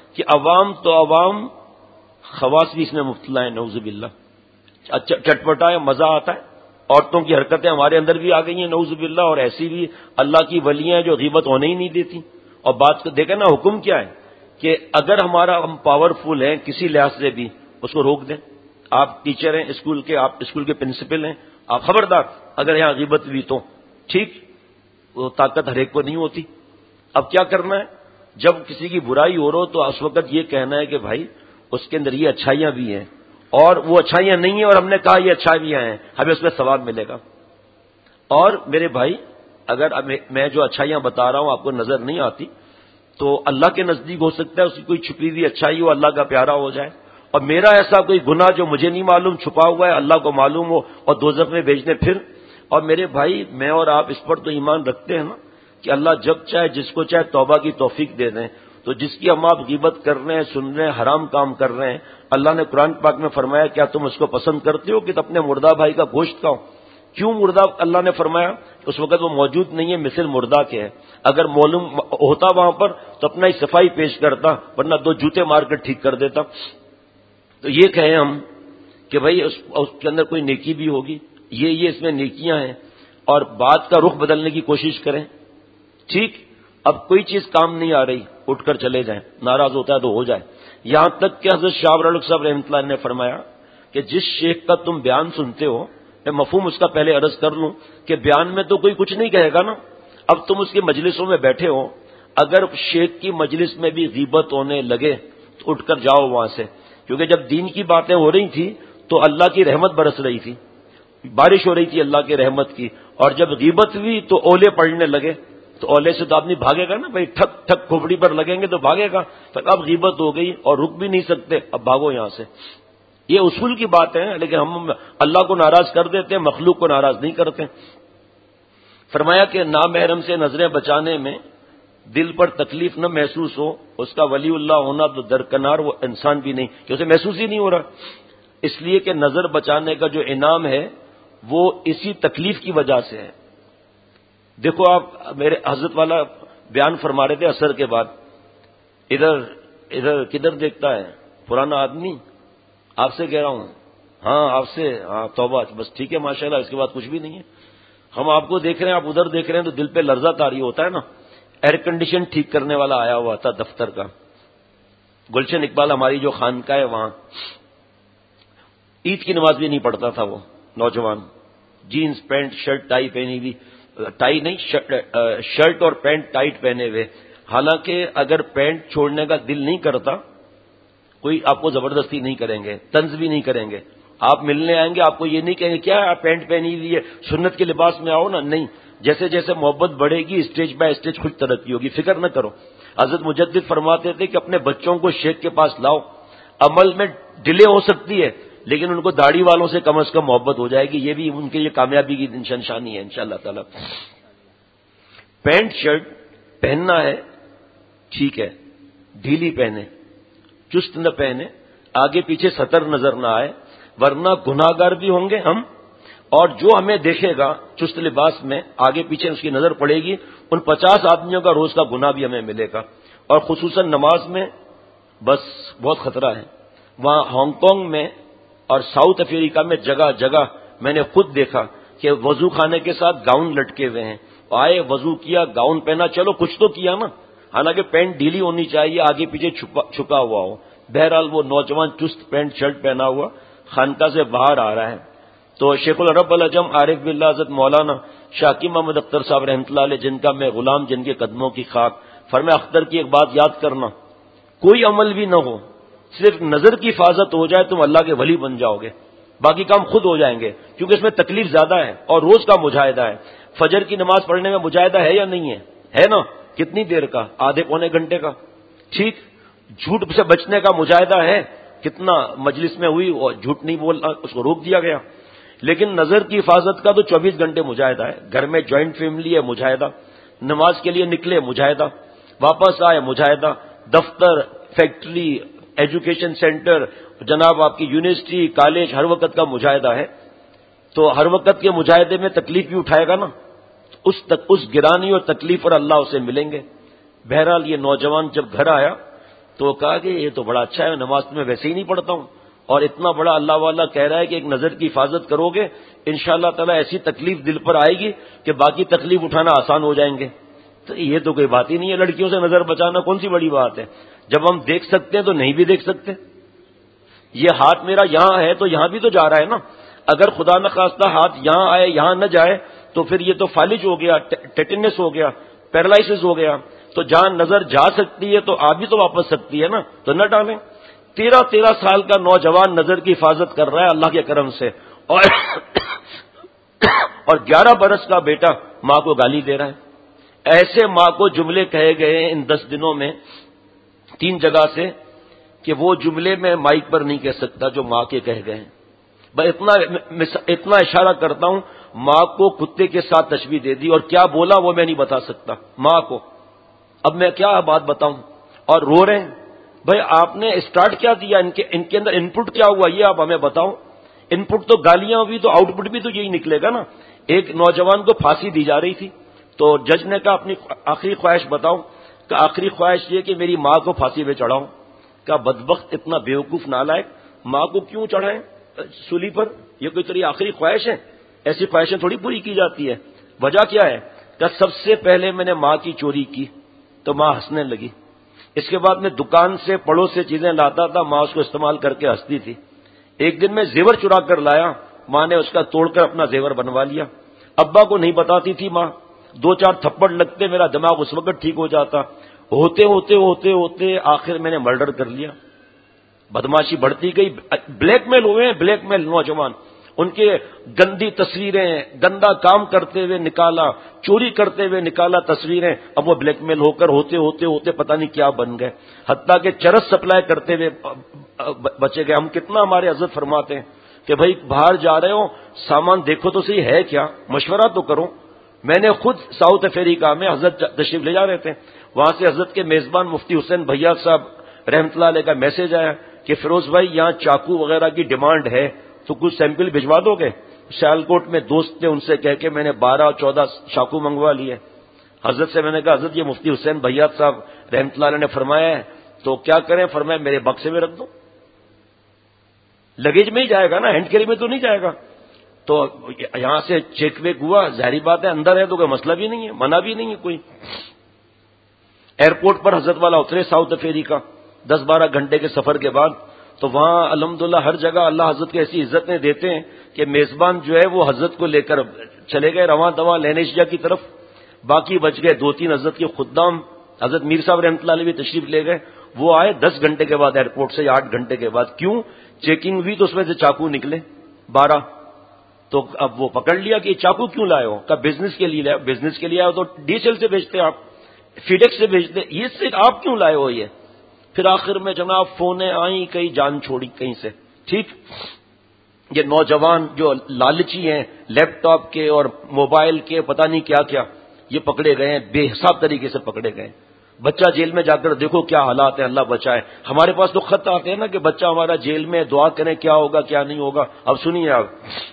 کہ عوام تو عوام، خواص بھی اس میں مبتلا ہیں، نعوذ باللہ. اچھا چٹپٹا ہے، مزہ آتا ہے. عورتوں کی حرکتیں ہمارے اندر بھی آ گئی ہیں نعوذ باللہ، اور ایسی بھی اللہ کی ولیاں جو غیبت ہونے ہی نہیں دیتی. اور بات کو دیکھیں نا، حکم کیا ہے کہ اگر ہم پاورفل ہیں کسی لحاظ سے بھی، اس کو روک دیں. آپ ٹیچر ہیں اسکول کے، آپ اسکول کے پرنسپل ہیں، آپ خبردار، اگر یہاں غیبت ہوئی تو ٹھیک، وہ طاقت ہر ایک کو نہیں ہوتی. اب کیا کرنا ہے؟ جب کسی کی برائی ہو رہا ہو تو اس وقت یہ کہنا ہے کہ بھائی اس کے اندر یہ اچھائیاں بھی ہیں، اور وہ اچھائیاں نہیں ہیں اور ہم نے کہا یہ اچھائیاں ہیں، ہمیں اس میں ثواب ملے گا. اور میرے بھائی، اگر میں جو اچھائیاں بتا رہا ہوں آپ کو نظر نہیں آتی تو اللہ کے نزدیک ہو سکتا ہے اس کی کوئی چھپی ہوئی اچھائی ہو، اللہ کا پیارا ہو جائے. اور میرا ایسا کوئی گناہ جو مجھے نہیں معلوم چھپا ہوا ہے، اللہ کو معلوم ہو اور دوزخ میں بھیج دیں پھر. اور میرے بھائی، میں اور آپ اس پر تو ایمان رکھتے ہیں نا کہ اللہ جب چاہے جس کو چاہے توبہ کی توفیق دے دیں. تو جس کی ہم آپ غیبت کر رہے ہیں، سن رہے ہیں، حرام کام کر رہے ہیں، اللہ نے قرآن پاک میں فرمایا کیا تم اس کو پسند کرتے ہو کہ اپنے مردہ بھائی کا گوشت کھاؤ؟ کیوں مردہ اللہ نے فرمایا؟ اس وقت وہ موجود نہیں ہے، مثل مردہ کے ہے. اگر معلوم ہوتا وہاں پر تو اپنا ہی صفائی پیش کرتا، ورنہ دو جوتے مار کر ٹھیک کر دیتا. تو یہ کہیں ہم کہ بھائی اس کے اندر کوئی نیکی بھی ہوگی، یہ اس میں نیکیاں ہیں، اور بات کا رخ بدلنے کی کوشش کریں. ٹھیک، اب کوئی چیز کام نہیں آ رہی، اٹھ کر چلے جائیں، ناراض ہوتا ہے تو ہو جائے. یہاں تک کہ حضرت شاہ ولد صاحب رحمۃ اللہ نے فرمایا کہ جس شیخ کا تم بیان سنتے ہو، میں مفہوم اس کا پہلے عرض کر لوں کہ بیان میں تو کوئی کچھ نہیں کہے گا نا. اب تم اس کی مجلسوں میں بیٹھے ہو، اگر شیخ کی مجلس میں بھی غیبت ہونے لگے تو اٹھ کر جاؤ وہاں سے. کیونکہ جب دین کی باتیں ہو رہی تھی تو اللہ کی رحمت برس رہی تھی، بارش ہو رہی تھی اللہ کی رحمت کی. اور جب غیبت ہوئی تو اولے پڑنے لگے، تو اولے سے تو آدمی بھاگے گا نا بھائی، ٹھک ٹھک کھوپڑی پر لگیں گے تو بھاگے گا. تو اب غیبت ہو گئی اور رک بھی نہیں سکتے، اب بھاگو یہاں سے. یہ اصول کی بات ہے، لیکن ہم اللہ کو ناراض کر دیتے ہیں، مخلوق کو ناراض نہیں کرتے. فرمایا کہ نامحرم سے نظریں بچانے میں دل پر تکلیف نہ محسوس ہو، اس کا ولی اللہ ہونا تو درکنار وہ انسان بھی نہیں، کہ اسے محسوس ہی نہیں ہو رہا. اس لیے کہ نظر بچانے کا جو انعام ہے وہ اسی تکلیف کی وجہ سے ہے. دیکھو آپ، میرے حضرت والا بیان فرما رہے تھے عصر کے بعد، ادھر کدھر دیکھتا ہے پرانا آدمی، آپ سے کہہ رہا ہوں، ہاں آپ سے، ہاں توبہ، بس ٹھیک ہے ماشاءاللہ، اس کے بعد کچھ بھی نہیں ہے. ہم آپ کو دیکھ رہے ہیں، آپ ادھر دیکھ رہے ہیں تو دل پہ لرزہ طاری ہوتا ہے نا. ایئر کنڈیشن ٹھیک کرنے والا آیا ہوا تھا دفتر کا، گلشن اقبال ہماری جو خانقاہ ہے وہاں. عید کی نماز بھی نہیں پڑھتا تھا وہ نوجوان، جینز پینٹ شرٹ ٹائی پہنی ہوئی، ٹائی نہیں شرٹ اور پینٹ ٹائٹ پہنے ہوئے. حالانکہ اگر پینٹ چھوڑنے کا دل نہیں کرتا، کوئی آپ کو زبردستی نہیں کریں گے، طنز بھی نہیں کریں گے. آپ ملنے آئیں گے، آپ کو یہ نہیں کہیں گے کیا آپ پینٹ پہنی ہوئی ہے، سنت کے لباس میں آؤ نا، نہیں. جیسے جیسے محبت بڑھے گی اسٹیج بائی اسٹیج خود ترقی ہوگی، فکر نہ کرو. حضرت مجدد فرماتے تھے کہ اپنے بچوں کو شیخ کے پاس لاؤ، عمل میں ڈیلے ہو سکتی ہے لیکن ان کو داڑھی والوں سے کم از کم محبت ہو جائے گی، یہ بھی ان کے لیے کامیابی کی نشانی ہے انشاءاللہ تعالی. پینٹ شرٹ پہننا ہے ٹھیک ہے، ڈھیلی پہنے، چست نہ پہنے، آگے پیچھے سطر نظر نہ آئے، ورنہ گناہگار بھی ہوں گے ہم، اور جو ہمیں دیکھے گا چست لباس میں آگے پیچھے اس کی نظر پڑے گی، ان 50 آدمیوں کا روز کا گناہ بھی ہمیں ملے گا. اور خصوصاً نماز میں بس بہت خطرہ ہے. وہاں ہانگ کانگ میں اور ساؤتھ افریقہ میں جگہ جگہ میں نے خود دیکھا کہ وضو خانے کے ساتھ گاؤن لٹکے ہوئے ہیں. آئے وضو کیا، گاؤن پہنا، چلو کچھ تو کیا نا، حالانکہ پینٹ ڈھیلی ہونی چاہیے، آگے پیچھے چھپا ہوا ہو. بہرحال وہ نوجوان چست پینٹ شرٹ پہنا ہوا خانقاہ سے باہر آ رہا ہے. تو شیخ العرب العجم عارف باللہ حضرت مولانا شاکی محمد اختر صاحب رحمۃ اللہ علیہ، جن کا میں غلام، جن کے قدموں کی خاک، فرمایا اختر کی ایک بات یاد کرنا، کوئی عمل بھی نہ ہو، صرف نظر کی حفاظت ہو جائے تم اللہ کے ولی بن جاؤ گے، باقی کام خود ہو جائیں گے. کیونکہ اس میں تکلیف زیادہ ہے اور روز کا مجاہدہ ہے. فجر کی نماز پڑھنے میں مجاہدہ ہے یا نہیں ہے؟ ہے نا؟ کتنی دیر کا؟ آدھے پونے گھنٹے کا. ٹھیک، جھوٹ سے بچنے کا مجاہدہ ہے، کتنا مجلس میں ہوئی اور جھوٹ نہیں بولنا، اس کو روک دیا گیا. لیکن نظر کی حفاظت کا تو 24 گھنٹے مجاہدہ ہے. گھر میں جوائنٹ فیملی ہے، مجاہدہ، نماز کے لیے نکلے مجاہدہ، واپس آئے مجاہدہ، دفتر، فیکٹری، ایجوکیشن سینٹر، جناب آپ کی یونیورسٹی، کالج، ہر وقت کا مجاہدہ ہے. تو ہر وقت کے مجاہدے میں تکلیف بھی اٹھائے گا نا، اس گرانی اور تکلیف پر اللہ اسے ملیں گے. بہرحال یہ نوجوان جب گھر آیا تو کہا کہ یہ تو بڑا اچھا ہے، نماز تو میں ویسے ہی نہیں پڑھتا ہوں، اور اتنا بڑا اللہ والا کہہ رہا ہے کہ ایک نظر کی حفاظت کرو گے انشاءاللہ تعالی ایسی تکلیف دل پر آئے گی کہ باقی تکلیف اٹھانا آسان ہو جائیں گے۔ تو یہ تو کوئی بات ہی نہیں ہے، لڑکیوں سے نظر بچانا کون سی بڑی بات ہے؟ جب ہم دیکھ سکتے ہیں تو نہیں بھی دیکھ سکتے۔ یہ ہاتھ میرا یہاں ہے تو یہاں بھی تو جا رہا ہے نا، اگر خدا نخواستہ ہاتھ یہاں آئے یہاں نہ جائے تو پھر یہ تو فالج ہو گیا، ٹیٹنس ہو گیا، پیرالائسس ہو گیا۔ تو جہاں نظر جا سکتی ہے تو آ بھی تو واپس سکتی ہے نا، تو نہ ڈالیں۔ 13 سال کا نوجوان نظر کی حفاظت کر رہا ہے اللہ کے کرم سے، اور 11 برس کا بیٹا ماں کو گالی دے رہا ہے۔ ایسے ماں کو جملے کہے گئے ان 10 دنوں میں 3 جگہ سے کہ وہ جملے میں مائک پر نہیں کہہ سکتا جو ماں کے کہہ گئے ہیں۔ بس اتنا اشارہ کرتا ہوں، ماں کو کتے کے ساتھ تشبیہ دے دی، اور کیا بولا وہ میں نہیں بتا سکتا ماں کو۔ اب میں کیا بات بتاؤں، اور رو رہے ہیں۔ بھائی آپ نے اسٹارٹ کیا دیا، ان کے اندر ان پٹ کیا ہوا یہ آپ ہمیں بتاؤ۔ ان پٹ تو گالیاں ہوئی تو آؤٹ پٹ بھی تو یہی نکلے گا نا۔ ایک نوجوان کو پھانسی دی جا رہی تھی تو جج نے کہا اپنی آخری خواہش بتاؤ، کہ آخری خواہش یہ کہ میری ماں کو پھانسی پہ چڑھاؤں۔ کہا بدبخت اتنا بیوقوف نالائق، ماں کو کیوں چڑھائیں سولی پر؟ یہ کوئی تیری آخری خواہش ہے؟ ایسی خواہشیں تھوڑی پوری کی جاتی ہے۔ وجہ کیا ہے؟ کہ سب سے پہلے میں نے ماں کی چوری کی تو ماں ہنسنے لگی، اس کے بعد میں دکان سے پڑوس سے چیزیں لاتا تھا، ماں اس کو استعمال کر کے ہنستی تھی۔ ایک دن میں زیور چرا کر لایا، ماں نے اس کا توڑ کر اپنا زیور بنوا لیا۔ ابا کو نہیں بتاتی تھی ماں، 2-4 تھپڑ لگتے میرا دماغ اس وقت ٹھیک ہو جاتا۔ ہوتے ہوتے ہوتے ہوتے آخر میں نے مرڈر کر لیا۔ بدماشی بڑھتی گئی، بلیک میل ہوئے ہیں، بلیک میل نوجوان، ان کے گندی تصویریں، گندا کام کرتے ہوئے نکالا، چوری کرتے ہوئے نکالا تصویریں، اب وہ بلیک میل ہو کر ہوتے ہوتے ہوتے پتہ نہیں کیا بن گئے، حتیٰ کہ چرس سپلائی کرتے ہوئے بچے گئے۔ ہم کتنا ہمارے حضرت فرماتے ہیں کہ بھائی باہر جا رہے ہو سامان دیکھو تو صحیح ہے کیا، مشورہ تو کرو۔ میں نے خود ساؤتھ افریقہ میں حضرت تشریف لے جا رہے تھے، وہاں سے حضرت کے میزبان مفتی حسین بھیا صاحب رحمۃ اللہ علیہ کا میسج آیا کہ فیروز بھائی یہاں چاقو وغیرہ کی ڈیمانڈ ہے تو کچھ سیمپل بھجوا دو گے؟ سیالکوٹ میں دوست تھے، ان سے کہہ کے میں نے 12-14 چاقو منگوا لیے۔ حضرت سے میں نے کہا حضرت یہ مفتی حسین بھیا صاحب رحمۃ اللہ علیہ نے فرمایا ہے تو کیا کریں؟ فرمایا میرے بکسے میں رکھ دو، لگیج میں ہی جائے گا نا، ہینڈ کیری میں تو نہیں جائے گا۔ تو یہاں سے چیک ویک ہوا، ظاہری بات ہے اندر ہے تو کوئی مسئلہ بھی نہیں ہے، منع بھی نہیں ہے کوئی۔ ایئرپورٹ پر حضرت والا اترے ساؤتھ افریقہ 10-12 گھنٹے کے سفر کے بعد، تو وہاں الحمدللہ ہر جگہ اللہ حضرت کی ایسی عزتیں دیتے ہیں کہ میزبان جو ہے وہ حضرت کو لے کر چلے گئے رواں دواں لینیشیا کی طرف، باقی بچ گئے 2-3 حضرت کے خدام، حضرت میر صاحب رحمۃ اللہ علیہ بھی تشریف لے گئے، وہ آئے 10 گھنٹے کے بعد ایئرپورٹ سے، 8 گھنٹے کے بعد۔ کیوں؟ چیکنگ ہوئی تو اس میں سے چاقو نکلے 12، تو اب وہ پکڑ لیا کہ یہ چاقو کیوں لائے ہو؟ کہ بزنس کے لیے لائے، بزنس کے لیے آئے تو DHL سے بھیجتے آپ، فیڈیکس سے بھیجتے، یہ سے آپ کیوں لائے ہو یہ؟ پھر آخر میں جناب فونیں آئیں، کہیں جان چھوڑی کہیں سے۔ ٹھیک، یہ نوجوان جو لالچی ہیں لیپ ٹاپ کے اور موبائل کے پتہ نہیں کیا کیا، یہ پکڑے گئے ہیں، بے حساب طریقے سے پکڑے گئے۔ بچہ جیل میں جا کر دیکھو کیا حالات ہیں، اللہ بچائے۔ ہمارے پاس تو خط آتے ہیں نا کہ بچہ ہمارا جیل میں، دعا کریں کیا ہوگا کیا نہیں ہوگا۔ اب سنیے آپ،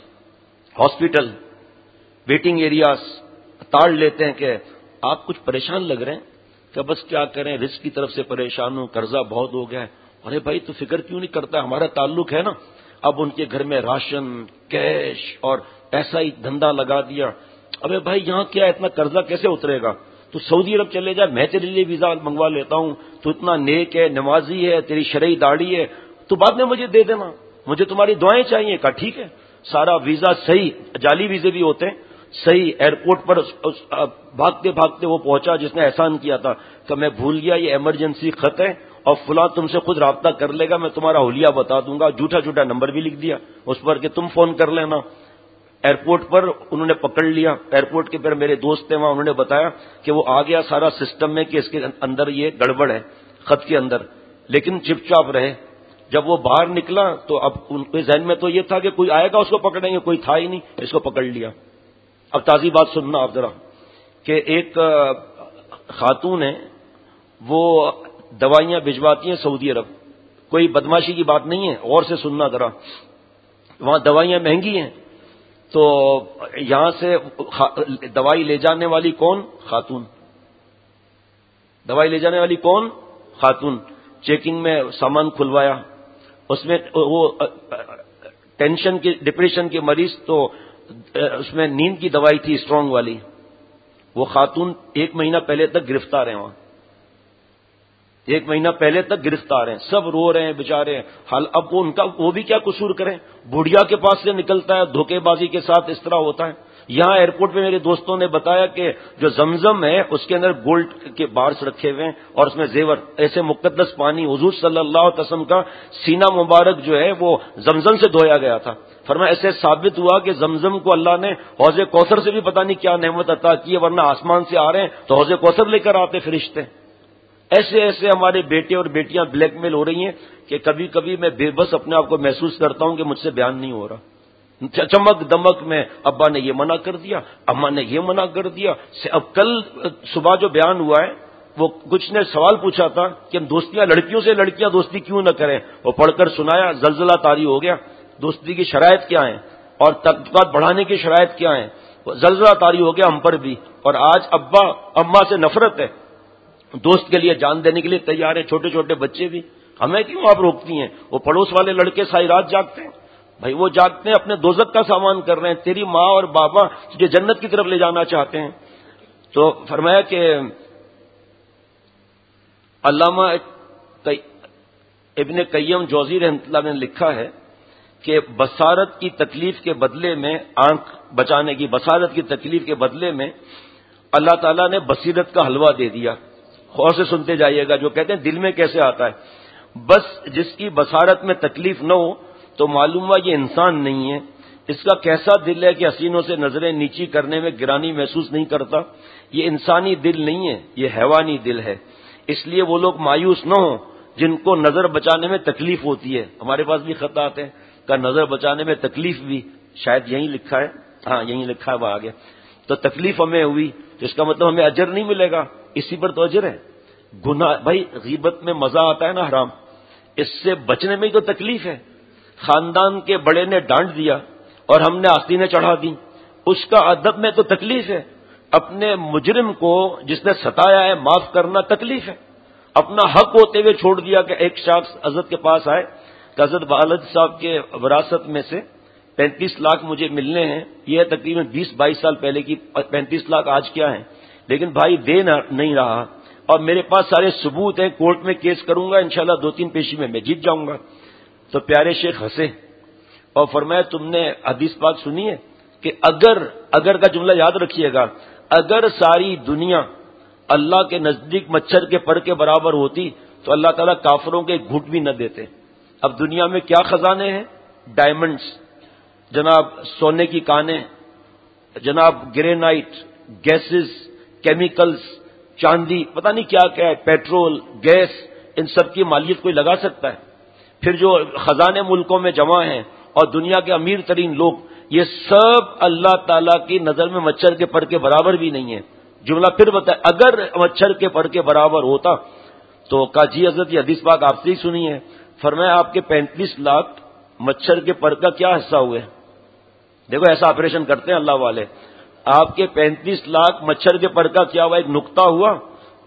ہاسپٹل ویٹنگ ایریاز تاڑ لیتے ہیں کہ آپ کچھ پریشان لگ رہے ہیں، کہ بس کیا کریں رزق کی طرف سے پریشان ہوں، قرضہ بہت ہو گیا ہے۔ ارے بھائی تو فکر کیوں نہیں کرتا، ہمارا تعلق ہے نا۔ اب ان کے گھر میں راشن، کیش اور ایسا ہی دھندا لگا دیا۔ ابے بھائی یہاں کیا اتنا قرضہ کیسے اترے گا؟ تو سعودی عرب چلے جا، میں تیرے لیے ویزا منگوا لیتا ہوں، تو اتنا نیک ہے، نمازی ہے، تیری شرعی داڑھی ہے، تو بعد میں مجھے دے دینا، مجھے تمہاری دعائیں چاہیے۔ کہا ٹھیک ہے، سارا ویزا صحیح، جعلی ویزے بھی ہوتے ہیں صحیح۔ ایئرپورٹ پر بھاگتے بھاگتے وہ پہنچا جس نے احسان کیا تھا، کہ میں بھول گیا یہ ایمرجنسی خط ہے اور فلاں تم سے خود رابطہ کر لے گا، میں تمہارا حلیہ بتا دوں گا، جھوٹا جھوٹا نمبر بھی لکھ دیا اس پر کہ تم فون کر لینا۔ ایئرپورٹ پر انہوں نے پکڑ لیا، ایئرپورٹ کے پھر میرے دوست تھے وہاں، انہوں نے بتایا کہ وہ آ گیا سارا سسٹم میں کہ اس کے اندر یہ گڑبڑ ہے خط کے اندر، لیکن چپ چاپ رہے۔ جب وہ باہر نکلا تو اب ان کے ذہن میں تو یہ تھا کہ کوئی آئے گا اس کو پکڑیں گے، کوئی تھا ہی نہیں، اس کو پکڑ لیا۔ اب تازی بات سننا آپ ذرا، کہ ایک خاتون ہے وہ دوائیاں بھجواتی ہیں سعودی عرب، کوئی بدماشی کی بات نہیں ہے، غور سے سننا ذرا، وہاں دوائیاں مہنگی ہیں، تو یہاں سے دوائی لے جانے والی کون؟ خاتون۔ دوائی لے جانے والی کون؟ خاتون۔ چیکنگ میں سامان کھلوایا، اس میں وہ ٹینشن کی ڈپریشن کے مریض، تو اس میں نیند کی دوائی تھی اسٹرانگ والی، وہ خاتون 1 مہینہ پہلے تک گرفتار ہیں، وہاں 1 مہینہ پہلے تک گرفتار ہیں، سب رو رہے ہیں بیچارے. حال اب وہ بھی کیا قصور کریں، بڑھیا کے پاس سے نکلتا ہے، دھوکے بازی کے ساتھ اس طرح ہوتا ہے. یہاں ایئرپورٹ پہ میرے دوستوں نے بتایا کہ جو زمزم ہے اس کے اندر گولڈ کے بارس رکھے ہوئے ہیں اور اس میں زیور، ایسے مقدس پانی حضور صلی اللہ علیہ وسلم کا سینہ مبارک جو ہے وہ زمزم سے دھویا گیا تھا. فرمایا ایسے ثابت ہوا کہ زمزم کو اللہ نے حوض کوثر سے بھی پتہ نہیں کیا نعمت عطا کی ہے، ورنہ آسمان سے آ رہے ہیں تو حوض کوثر لے کر آتے فرشتے. ایسے ایسے ہمارے بیٹے اور بیٹیاں بلیک میل ہو رہی ہیں کہ کبھی کبھی میں بے بس اپنے آپ کو محسوس کرتا ہوں کہ مجھ سے بیان نہیں ہو رہا. چمک دمک میں ابا نے یہ منع کر دیا، اماں نے یہ منع کر دیا. اب کل صبح جو بیان ہوا ہے وہ کچھ نے سوال پوچھا تھا کہ ہم دوستیاں لڑکیوں سے لڑکیاں دوستی کیوں نہ کریں، وہ پڑھ کر سنایا، زلزلہ طاری ہو گیا. دوستی کی شرائط کیا ہیں اور تعلقات بڑھانے کی شرائط کیا ہیں، زلزلہ طاری ہو گیا ہم پر بھی. اور آج ابا اماں سے نفرت ہے، دوست کے لیے جان دینے کے لیے تیار ہیں، چھوٹے چھوٹے بچے بھی. ہمیں کیوں آپ روکتی ہیں؟ وہ پڑوس والے لڑکے ساری رات جاگتے ہیں، بھائی وہ جاگتے ہیں اپنے دوزخ کا سامان کر رہے ہیں، تیری ماں اور بابا تجھے جنت کی طرف لے جانا چاہتے ہیں. تو فرمایا کہ علامہ ابن قیم جوزی رحمۃ اللہ نے لکھا ہے کہ بصارت کی تکلیف کے بدلے میں، آنکھ بچانے کی بصارت کی تکلیف کے بدلے میں اللہ تعالیٰ نے بصیرت کا حلوہ دے دیا. غور سے سنتے جائیے گا، جو کہتے ہیں دل میں کیسے آتا ہے. بس جس کی بصارت میں تکلیف نہ ہو تو معلوم ہوا یہ انسان نہیں ہے. اس کا کیسا دل ہے کہ حسینوں سے نظریں نیچی کرنے میں گرانی محسوس نہیں کرتا. یہ انسانی دل نہیں ہے، یہ حیوانی دل ہے. اس لیے وہ لوگ مایوس نہ ہوں جن کو نظر بچانے میں تکلیف ہوتی ہے. ہمارے پاس بھی خط آتے ہیں کہ نظر بچانے میں تکلیف بھی، شاید یہیں لکھا ہے، ہاں یہیں لکھا ہے، وہ آگے. تو تکلیف ہمیں ہوئی تو اس کا مطلب ہمیں اجر نہیں ملے گا، اسی پر تو اجر ہے. گناہ بھائی غیبت میں مزہ آتا ہے نا حرام، اس سے بچنے میں ہی تو تکلیف ہے. خاندان کے بڑے نے ڈانٹ دیا اور ہم نے آستینیں چڑھا دی، اس کا ادب میں تو تکلیف ہے. اپنے مجرم کو جس نے ستایا ہے معاف کرنا تکلیف ہے. اپنا حق ہوتے ہوئے چھوڑ دیا. کہ ایک شخص حضرت کے پاس آئے کہ حضرت والد صاحب کے وراثت میں سے 35 لاکھ مجھے ملنے ہیں. یہ تقریباً 20-22 سال پہلے کی 35 لاکھ آج کیا ہیں، لیکن بھائی دے نہیں رہا اور میرے پاس سارے ثبوت ہیں، کورٹ میں کیس کروں گا انشاءاللہ 2-3 پیشی میں جیت جاؤں گا. تو پیارے شیخ ہنسے اور فرمایا تم نے حدیث پاک سنی ہے کہ اگر کا جملہ یاد رکھیے گا، اگر ساری دنیا اللہ کے نزدیک مچھر کے پر کے برابر ہوتی تو اللہ تعالیٰ کافروں کے گھٹ بھی نہ دیتے. اب دنیا میں کیا خزانے ہیں؟ ڈائمنڈز، جناب سونے کی کانیں، جناب گرینائٹ، گیسز، کیمیکلز، چاندی، پتہ نہیں کیا کیا ہے، پیٹرول، گیس، ان سب کی مالیت کوئی لگا سکتا ہے؟ پھر جو خزانے ملکوں میں جمع ہیں اور دنیا کے امیر ترین لوگ، یہ سب اللہ تعالیٰ کی نظر میں مچھر کے پر کے برابر بھی نہیں ہے. جملہ پھر بتائے اگر مچھر کے پر کے برابر ہوتا تو کہا جی حضرت یہ حدیث پاک آپ سے ہی سنی ہے. فرمایا آپ کے 35 لاکھ مچھر کے پر کا کیا حصہ ہوئے؟ دیکھو ایسا آپریشن کرتے ہیں اللہ والے. آپ کے 35 لاکھ مچھر کے پر کا کیا ہوا؟ ایک نقطہ ہوا،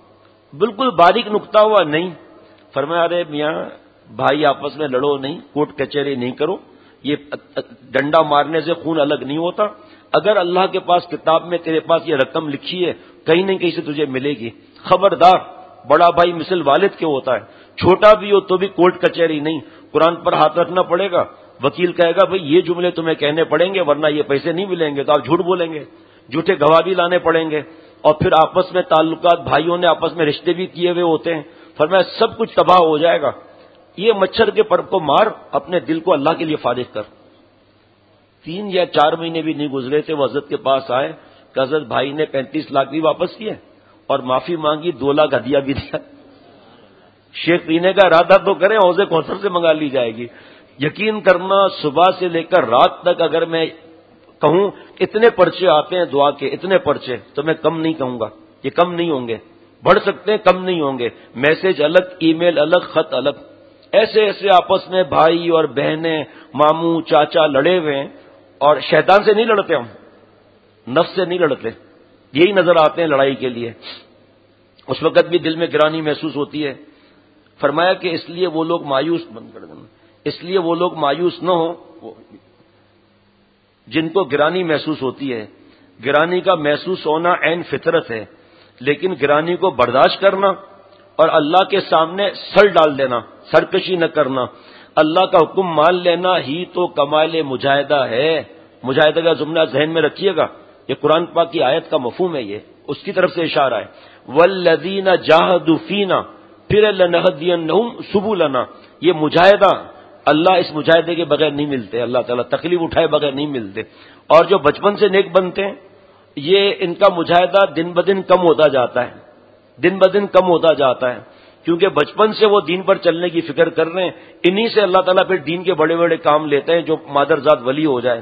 بالکل باریک نقطہ ہوا نہیں. فرمایا ارے میاں بھائی آپس میں لڑو نہیں، کوٹ کچہری نہیں کرو، یہ ڈنڈا مارنے سے خون الگ نہیں ہوتا. اگر اللہ کے پاس کتاب میں تیرے پاس یہ رقم لکھی ہے کہیں نہ کہیں سے تجھے ملے گی. خبردار، بڑا بھائی مثل والد کے ہوتا ہے، چھوٹا بھی ہو تو بھی کوٹ کچہری نہیں، قرآن پر ہاتھ رکھنا پڑے گا. وکیل کہے گا بھئی یہ جملے تمہیں کہنے پڑیں گے ورنہ یہ پیسے نہیں ملیں گے، تو آپ جھوٹ بولیں گے، جھوٹے گواہ بھی لانے پڑیں گے. اور پھر آپس میں تعلقات، بھائیوں نے آپس میں رشتے بھی کیے ہوئے ہوتے ہیں. فرمایا سب کچھ تباہ ہو جائے گا. یہ مچھر کے پر کو مار، اپنے دل کو اللہ کے لیے فارغ کر. 3 یا 4 مہینے بھی نہیں گزرے تھے وہ حضرت کے پاس آئے کہ حضرت بھائی نے 35 لاکھ بھی واپس کیے اور معافی مانگی، 2 لاکھ ہدیہ بھی دیا. شیخ پینے کا ارادہ تو کریں، حوض کوثر سے منگا لی جائے گی. یقین کرنا صبح سے لے کر رات تک اگر میں کہوں اتنے پرچے آتے ہیں دعا کے، اتنے پرچے، تو میں کم نہیں کہوں گا. یہ کم نہیں ہوں گے، بڑھ سکتے ہیں، کم نہیں ہوں گے. میسج الگ، ای میل الگ، خط الگ. ایسے ایسے آپس میں بھائی اور بہنیں، ماموں چاچا لڑے ہوئے ہیں. اور شیطان سے نہیں لڑتے، ہم نفس سے نہیں لڑتے. یہی نظر آتے ہیں لڑائی کے لیے. اس وقت بھی دل میں گرانی محسوس ہوتی ہے. فرمایا کہ اس لیے وہ لوگ مایوس بند کر دینا، اس لیے وہ لوگ مایوس نہ ہوں جن کو گرانی محسوس ہوتی ہے۔ گرانی کا محسوس ہونا عین فطرت ہے، لیکن گرانی کو برداشت کرنا اور اللہ کے سامنے سر ڈال دینا، سرکشی نہ کرنا، اللہ کا حکم مان لینا ہی تو کمال مجاہدہ ہے۔ مجاہدہ کا جملہ ذہن میں رکھیے گا، یہ قرآن پاک کی آیت کا مفہوم ہے، یہ اس کی طرف سے اشارہ ہے۔ والذین جاہدوا فینا پھر لنہدینہم سبلنا، یہ مجاہدہ اللہ اس مجاہدے کے بغیر نہیں ملتے، اللہ تعالیٰ تکلیف اٹھائے بغیر نہیں ملتے۔ اور جو بچپن سے نیک بنتے ہیں یہ ان کا مجاہدہ دن بدن کم ہوتا جاتا ہے، دن بدن کم ہوتا جاتا ہے، کیونکہ بچپن سے وہ دین پر چلنے کی فکر کر رہے ہیں، انہی سے اللہ تعالیٰ پھر دین کے بڑے بڑے کام لیتے ہیں جو مادرزاد ولی ہو جائے۔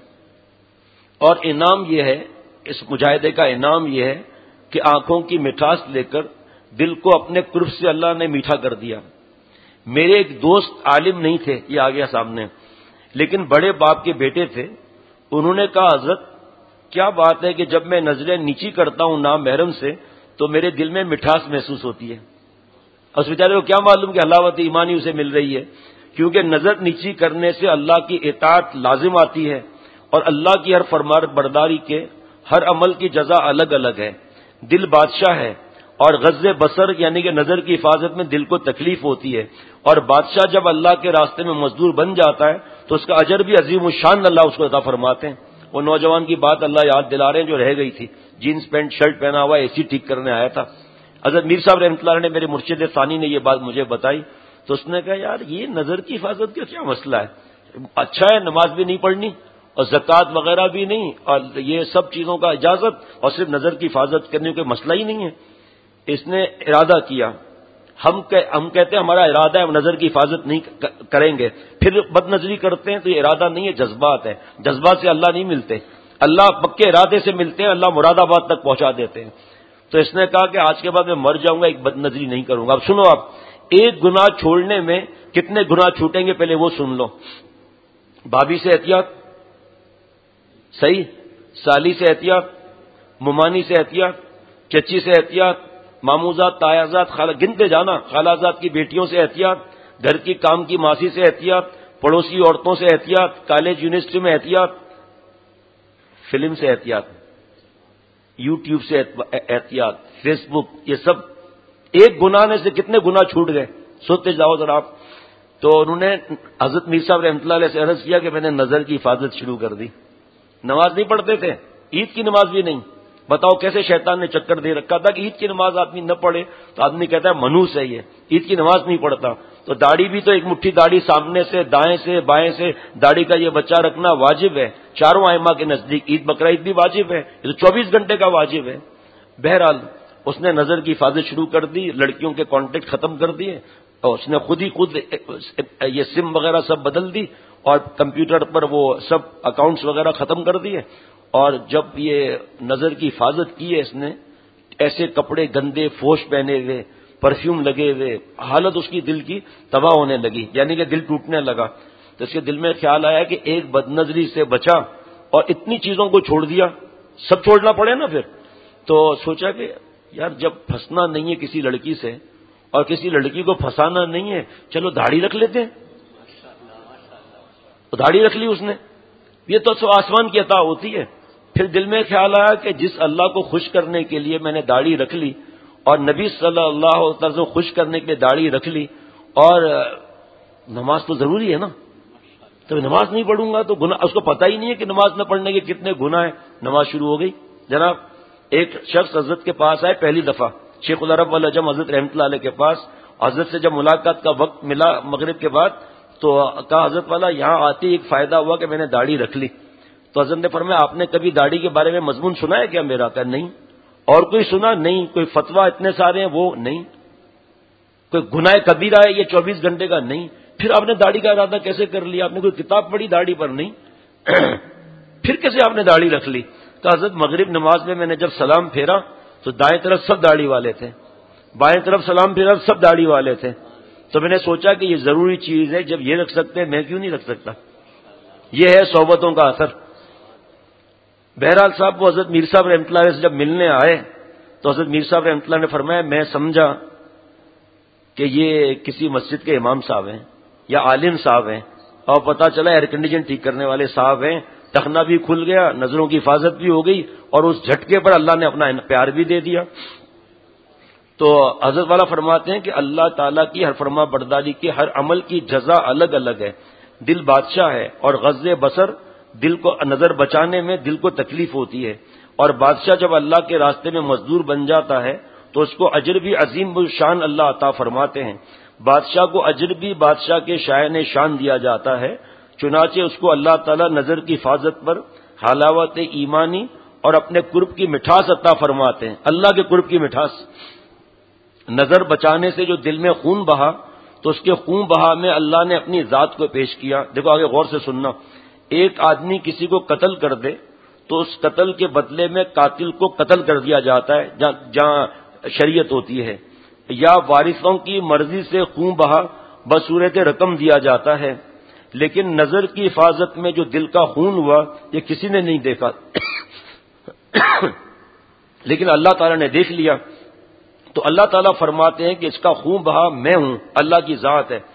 اور انعام یہ ہے، اس مجاہدے کا انعام یہ ہے کہ آنکھوں کی مٹھاس لے کر دل کو اپنے قرب سے اللہ نے میٹھا کر دیا۔ میرے ایک دوست عالم نہیں تھے، یہ آ گیا سامنے، لیکن بڑے باپ کے بیٹے تھے۔ انہوں نے کہا حضرت کیا بات ہے کہ جب میں نظریں نیچی کرتا ہوں نامحرم سے تو میرے دل میں مٹھاس محسوس ہوتی ہے۔ اس بیچارے کو کیا معلوم کہ حلاوت ایمانی اسے مل رہی ہے، کیونکہ نظر نیچی کرنے سے اللہ کی اطاعت لازم آتی ہے، اور اللہ کی ہر فرمان برداری کے ہر عمل کی جزا الگ الگ ہے۔ دل بادشاہ ہے، اور غض بصر یعنی کہ نظر کی حفاظت میں دل کو تکلیف ہوتی ہے، اور بادشاہ جب اللہ کے راستے میں مزدور بن جاتا ہے تو اس کا اجر بھی عظیم الشان اللہ اس کو عطا فرماتے ہیں۔ وہ نوجوان کی بات اللہ یاد دلا رہے ہیں جو رہ گئی تھی، جینز پینٹ شرٹ پہنا ہوا اے سی ٹھیک کرنے آیا تھا۔ حضرت میر صاحب رحمۃ اللہ علیہ نے، میرے مرشد ثانی نے یہ بات مجھے بتائی تو اس نے کہا یار یہ نظر کی حفاظت کا کیا مسئلہ ہے، اچھا ہے نماز بھی نہیں پڑھنی اور زکوٰۃ وغیرہ بھی نہیں، اور یہ سب چیزوں کا اجازت، اور صرف نظر کی حفاظت کرنے کا مسئلہ ہی نہیں ہے۔ اس نے ارادہ کیا، ہم کہتے ہیں ہمارا ارادہ ہے نظر کی حفاظت نہیں کریں گے، پھر بد نظری کرتے ہیں تو یہ ارادہ نہیں ہے، جذبات ہے، جذبات سے اللہ نہیں ملتے، اللہ پکے ارادے سے ملتے ہیں، اللہ مراد آباد تک پہنچا دیتے ہیں۔ تو اس نے کہا کہ آج کے بعد میں مر جاؤں گا ایک بد نظری نہیں کروں گا۔ اب سنو، آپ ایک گناہ چھوڑنے میں کتنے گناہ چھوٹیں گے پہلے وہ سن لو۔ بھابھی سے احتیاط، صحیح، سالی سے احتیاط، ممانی سے احتیاط، چچی سے احتیاط، ماموزات، تایازات، گنتے جانا، خالازات کی بیٹیوں سے احتیاط، گھر کی کام کی ماسی سے احتیاط، پڑوسی عورتوں سے احتیاط، کالج یونیورسٹی میں احتیاط، فلم سے احتیاط، یوٹیوب سے احتیاط، فیس بک، یہ سب ایک گناہ سے کتنے گناہ چھوٹ گئے، سوچتے جاؤ ذرا آپ۔ تو انہوں نے حضرت میر صاحب رحمۃ اللہ علیہ سے عرض کیا کہ میں نے نظر کی حفاظت شروع کر دی۔ نماز نہیں پڑھتے تھے، عید کی نماز بھی نہیں، بتاؤ کیسے شیطان نے چکر دے رکھا تھا کہ عید کی نماز آدمی نہ پڑھے تو آدمی کہتا ہے منوس ہے، یہ عید کی نماز نہیں پڑھتا۔ تو داڑھی بھی تو ایک مٹھی داڑھی سامنے سے دائیں سے بائیں سے داڑھی کا یہ بچہ رکھنا واجب ہے، چاروں ائمہ کے نزدیک عید بقرہ عید بھی واجب ہے، یہ تو 24 گھنٹے کا واجب ہے۔ بہرحال اس نے نظر کی حفاظت شروع کر دی، لڑکیوں کے کانٹیکٹ ختم کر دیے، اور اس نے خود یہ سم وغیرہ سب بدل دی، اور کمپیوٹر پر وہ سب اکاؤنٹس وغیرہ ختم کر دیے۔ اور جب یہ نظر کی حفاظت کی ہے اس نے، ایسے کپڑے گندے فوش پہنے ہوئے، پرفیوم لگے ہوئے، حالت اس کی دل کی تباہ ہونے لگی، یعنی کہ دل ٹوٹنے لگا۔ تو اس کے دل میں خیال آیا کہ ایک بد نظری سے بچا اور اتنی چیزوں کو چھوڑ دیا، سب چھوڑنا پڑے نا پھر۔ تو سوچا کہ یار جب پھنسنا نہیں ہے کسی لڑکی سے اور کسی لڑکی کو پھنسانا نہیں ہے، چلو داڑھی رکھ لیتے ہیں۔ تو داڑھی رکھ لی اس نے، یہ تو آسمان کی عطا ہوتی ہے۔ پھر دل میں خیال آیا کہ جس اللہ کو خوش کرنے کے لیے میں نے داڑھی رکھ لی، اور نبی صلی اللہ علیہ وسلم کو خوش کرنے کے لیے داڑھی رکھ لی، اور نماز تو ضروری ہے نا، تو نماز نہیں پڑھوں گا تو گناہ، اس کو پتہ ہی نہیں ہے کہ نماز نہ پڑھنے کے کتنے گناہ ہیں۔ نماز شروع ہو گئی۔ جناب ایک شخص حضرت کے پاس آئے پہلی دفعہ، شیخ العرب والعجم حضرت رحمۃ اللہ علیہ کے پاس، حضرت سے جب ملاقات کا وقت ملا مغرب کے بعد تو کہا حضرت والا یہاں آتے ایک فائدہ ہوا کہ میں نے داڑھی رکھ لی۔ تو حضرت نے فرمایا آپ نے کبھی داڑھی کے بارے میں مضمون سنا ہے کیا میرا؟ کہا نہیں۔ اور کوئی سنا؟ نہیں۔ کوئی فتویٰ اتنے سارے ہیں وہ نہیں۔ کوئی گناہ کبیرہ ہے یہ 24 گھنٹے کا؟ نہیں۔ پھر آپ نے داڑھی کا ارادہ کیسے کر لیا؟ آپ نے کوئی کتاب پڑھی داڑھی پر؟ نہیں۔ پھر کیسے آپ نے داڑھی رکھ لی؟ کہ حضرت مغرب نماز میں نے جب سلام پھیرا تو دائیں طرف سب داڑھی والے تھے، بائیں طرف سلام پھیرا سب داڑھی والے تھے، تو میں نے سوچا کہ یہ ضروری چیز ہے، جب یہ رکھ سکتے ہیں میں کیوں نہیں رکھ سکتا؟ یہ ہے صحبتوں کا اثر۔ بہرحال صاحب وہ حضرت میر صاحب رحمۃ اللہ علیہ سے جب ملنے آئے تو حضرت میر صاحب رحمۃ اللہ نے فرمایا میں سمجھا کہ یہ کسی مسجد کے امام صاحب ہیں یا عالم صاحب ہیں، اور پتہ چلا ایئر کنڈیشن ٹھیک کرنے والے صاحب ہیں، ٹخنا بھی کھل گیا، نظروں کی حفاظت بھی ہو گئی، اور اس جھٹکے پر اللہ نے اپنا پیار بھی دے دیا۔ تو حضرت والا فرماتے ہیں کہ اللہ تعالیٰ کی ہر فرما برداری کے ہر عمل کی جزا الگ الگ ہے۔ دل بادشاہ ہے اور غض بصر دل کو نظر بچانے میں دل کو تکلیف ہوتی ہے، اور بادشاہ جب اللہ کے راستے میں مزدور بن جاتا ہے تو اس کو اجر بھی عظیم الشان اللہ عطا فرماتے ہیں۔ بادشاہ کو اجر بھی بادشاہ کے شائن شان دیا جاتا ہے، چنانچہ اس کو اللہ تعالیٰ نظر کی حفاظت پر حلاوت ایمانی اور اپنے قرب کی مٹھاس عطا فرماتے ہیں۔ اللہ کے قرب کی مٹھاس، نظر بچانے سے جو دل میں خون بہا تو اس کے خون بہا میں اللہ نے اپنی ذات کو پیش کیا۔ دیکھو آگے غور سے سننا، ایک آدمی کسی کو قتل کر دے تو اس قتل کے بدلے میں قاتل کو قتل کر دیا جاتا ہے جہاں شریعت ہوتی ہے، یا وارثوں کی مرضی سے خون بہا بصورت رقم دیا جاتا ہے، لیکن نظر کی حفاظت میں جو دل کا خون ہوا یہ کسی نے نہیں دیکھا لیکن اللہ تعالیٰ نے دیکھ لیا۔ تو اللہ تعالیٰ فرماتے ہیں کہ اس کا خون بہا میں ہوں، اللہ کی ذات ہے۔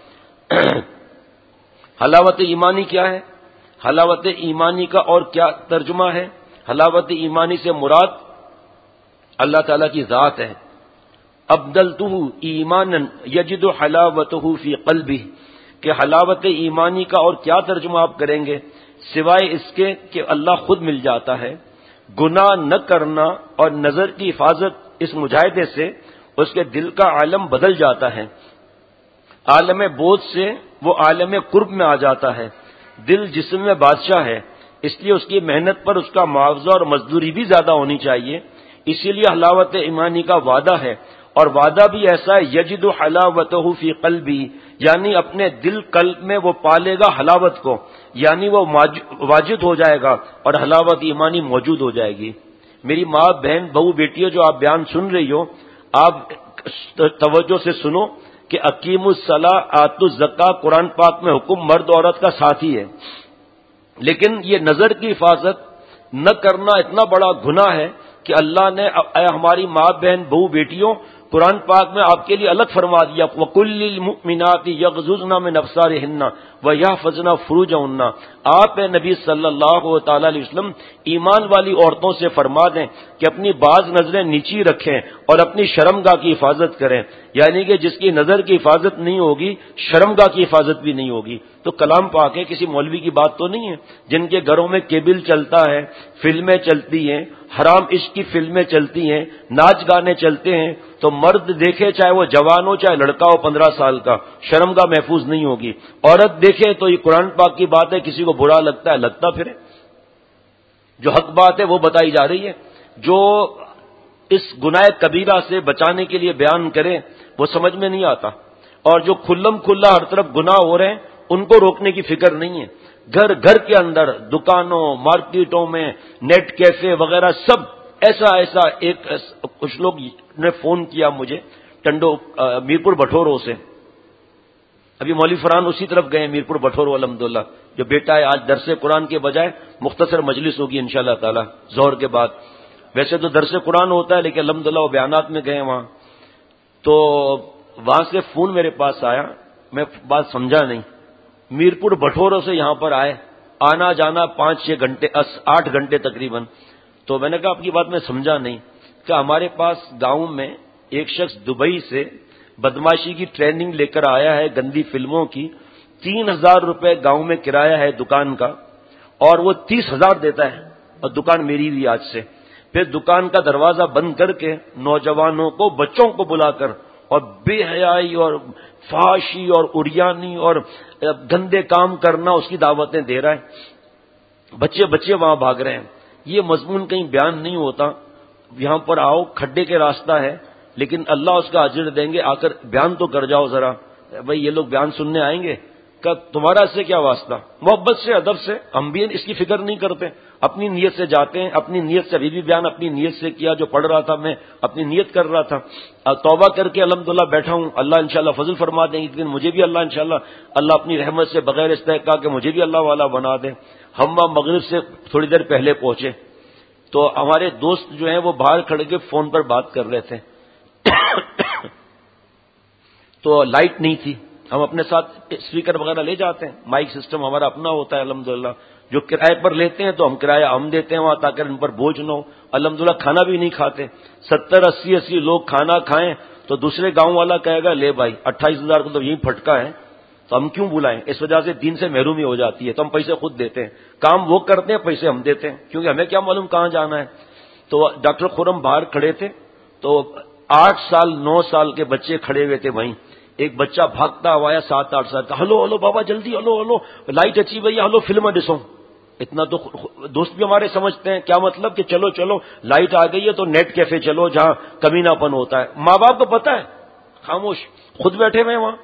حلاوت ایمانی کیا ہے؟ حلاوت ایمانی کا اور کیا ترجمہ ہے؟ حلاوت ایمانی سے مراد اللہ تعالیٰ کی ذات ہے۔ ابدلتہ ایمانا یجد حلاوتہ فی قلبہ، کہ حلاوت ایمانی کا اور کیا ترجمہ آپ کریں گے سوائے اس کے کہ اللہ خود مل جاتا ہے۔ گناہ نہ کرنا اور نظر کی حفاظت اس مجاہدے سے اس کے دل کا عالم بدل جاتا ہے، عالم بوجھ سے وہ عالم قرب میں آ جاتا ہے۔ دل جسم میں بادشاہ ہے، اس لیے اس کی محنت پر اس کا معاوضہ اور مزدوری بھی زیادہ ہونی چاہیے، اسی لیے حلاوت ایمانی کا وعدہ ہے، اور وعدہ بھی ایسا ہے یجد حلاوتہ فی قلبی، یعنی اپنے دل قلب میں وہ پالے گا حلاوت کو، یعنی وہ واجد ہو جائے گا اور حلاوت ایمانی موجود ہو جائے گی۔ میری ماں بہن بہو بیٹیوں جو آپ بیان سن رہی ہو، آپ توجہ سے سنو کہ اقیم الصلاۃ آتوا الزکوٰۃ قرآن پاک میں حکم مرد عورت کا ساتھی ہے، لیکن یہ نظر کی حفاظت نہ کرنا اتنا بڑا گناہ ہے کہ اللہ نے اے ہماری ماں بہن بہو بیٹیوں قرآن پاک میں آپ کے لیے الگ فرما دیا وَقُلْ لِلْمُؤْمِنَاتِ يَغْضُضْنَ مِنْ أَبْصَارِهِنَّ وَيَحْفَظْنَ فُرُوجَهُنَّ، آپ نبی صلی اللہ تعالی علیہ وسلم ایمان والی عورتوں سے فرما دیں کہ اپنی بعض نظریں نیچی رکھیں اور اپنی شرمگاہ کی حفاظت کریں، یعنی کہ جس کی نظر کی حفاظت نہیں ہوگی شرمگاہ کی حفاظت بھی نہیں ہوگی۔ تو کلام پاک ہے، کسی مولوی کی بات تو نہیں ہے۔ جن کے گھروں میں کیبل چلتا ہے، فلمیں چلتی ہیں، حرام عشق کی فلمیں چلتی ہیں، ناچ گانے چلتے ہیں، تو مرد دیکھے چاہے وہ جوان ہو چاہے لڑکا ہو 15 سال کا، شرمگاہ محفوظ نہیں ہوگی۔ عورت دیکھے تو یہ قرآن پاک کی بات ہے، کسی کو برا لگتا ہے لگتا پھرے، جو حق بات ہے وہ بتائی جا رہی ہے۔ جو اس گناہ کبیرہ سے بچانے کے لیے بیان کرے وہ سمجھ میں نہیں آتا، اور جو کھلم کھلا ہر طرف گناہ ہو رہے ہیں ان کو روکنے کی فکر نہیں ہے۔ گھر گھر کے اندر، دکانوں، مارکیٹوں میں، نیٹ کیفے وغیرہ سب ایسا ایک کچھ لوگ نے فون کیا مجھے ٹنڈو میرپور بٹھورو سے، ابھی مولوی فرحان اسی طرف گئے میرپور بٹھورو الحمدللہ، جو بیٹا ہے آج درس قرآن کے بجائے مختصر مجلس ہوگی انشاءاللہ تعالی ظہر کے بعد، ویسے تو درس قرآن ہوتا ہے لیکن الحمدللہ وہ بیانات میں گئے وہاں، تو وہاں سے فون میرے پاس آیا، میں بات سمجھا نہیں، میرپور بٹھورو سے یہاں پر آئے، آنا جانا 5-6 گھنٹے 8 گھنٹے تقریباً، تو میں نے کہا آپ کی بات میں سمجھا نہیں، کہ ہمارے پاس گاؤں میں ایک شخص دبئی سے بدماشی کی ٹریننگ لے کر آیا ہے، گندی فلموں کی، 3000 روپے گاؤں میں کرایہ ہے دکان کا، اور وہ 30,000 دیتا ہے، اور دکان میری بھی آج سے، پھر دکان کا دروازہ بند کر کے نوجوانوں کو بچوں کو بلا کر اور بے حیائی اور فحاشی اور اریانی اور گندے کام کرنا اس کی دعوتیں دے رہا ہے، بچے وہاں بھاگ رہے ہیں۔ یہ مضمون کہیں بیان نہیں ہوتا، یہاں پر آؤ، کھڈے کے راستہ ہے لیکن اللہ اس کا اجر دیں گے، آ کر بیان تو کر جاؤ ذرا، بھائی یہ لوگ بیان سننے آئیں گے، کہ تمہارا اس سے کیا واسطہ؟ محبت سے ادب سے، ہم بھی اس کی فکر نہیں کرتے، اپنی نیت سے جاتے ہیں، اپنی نیت سے ابھی بھی بیان اپنی نیت سے کیا، جو پڑھ رہا تھا میں اپنی نیت کر رہا تھا، توبہ کر کے الحمدللہ بیٹھا ہوں، اللہ انشاءاللہ فضل فرما دیں گے، لیکن مجھے بھی اللہ انشاءاللہ اللہ اپنی رحمت سے بغیر استحقاق کہ مجھے بھی اللہ والا بنا دے۔ ہم وہاں مغرب سے تھوڑی دیر پہلے پہنچے تو ہمارے دوست جو ہیں وہ باہر کھڑے کے فون پر بات کر رہے تھے، تو لائٹ نہیں تھی. ہم اپنے ساتھ اسپیکر وغیرہ لے جاتے ہیں, مائک سسٹم ہمارا اپنا ہوتا ہے الحمدللہ. جو کرائے پر لیتے ہیں تو ہم کرایہ ہم دیتے ہیں وہاں تاکہ ان پر بوجھ نہ ہو. الحمدللہ کھانا بھی نہیں کھاتے. 70-80 لوگ کھانا کھائیں تو دوسرے گاؤں والا کہے گا لے بھائی 28,000 کو تو یہی پھٹکا ہے, تو ہم کیوں بلائیں. اس وجہ سے دین سے محرومی ہو جاتی ہے. تو ہم پیسے خود دیتے ہیں, کام وہ کرتے ہیں, پیسے ہم دیتے ہیں, کیونکہ ہمیں کیا معلوم کہاں جانا ہے. تو ڈاکٹر خرم باہر کھڑے تھے, تو 8 سال 9 سال کے بچے کھڑے ہوئے تھے وہیں. ایک بچہ بھاگتا ہوا آیا 7-8 سال کا, ہلو ہلو بابا جلدی, ہلو ہلو لائٹ اچھی بھیا, ہلو فلم ڈسو. اتنا تو دوست بھی ہمارے سمجھتے ہیں. کیا مطلب کہ چلو چلو لائٹ آ گئی ہے تو نیٹ کیفے چلو جہاں کمینہ پن ہوتا ہے. ماں باپ کو پتا ہے, خاموش خود بیٹھے ہوئے وہاں.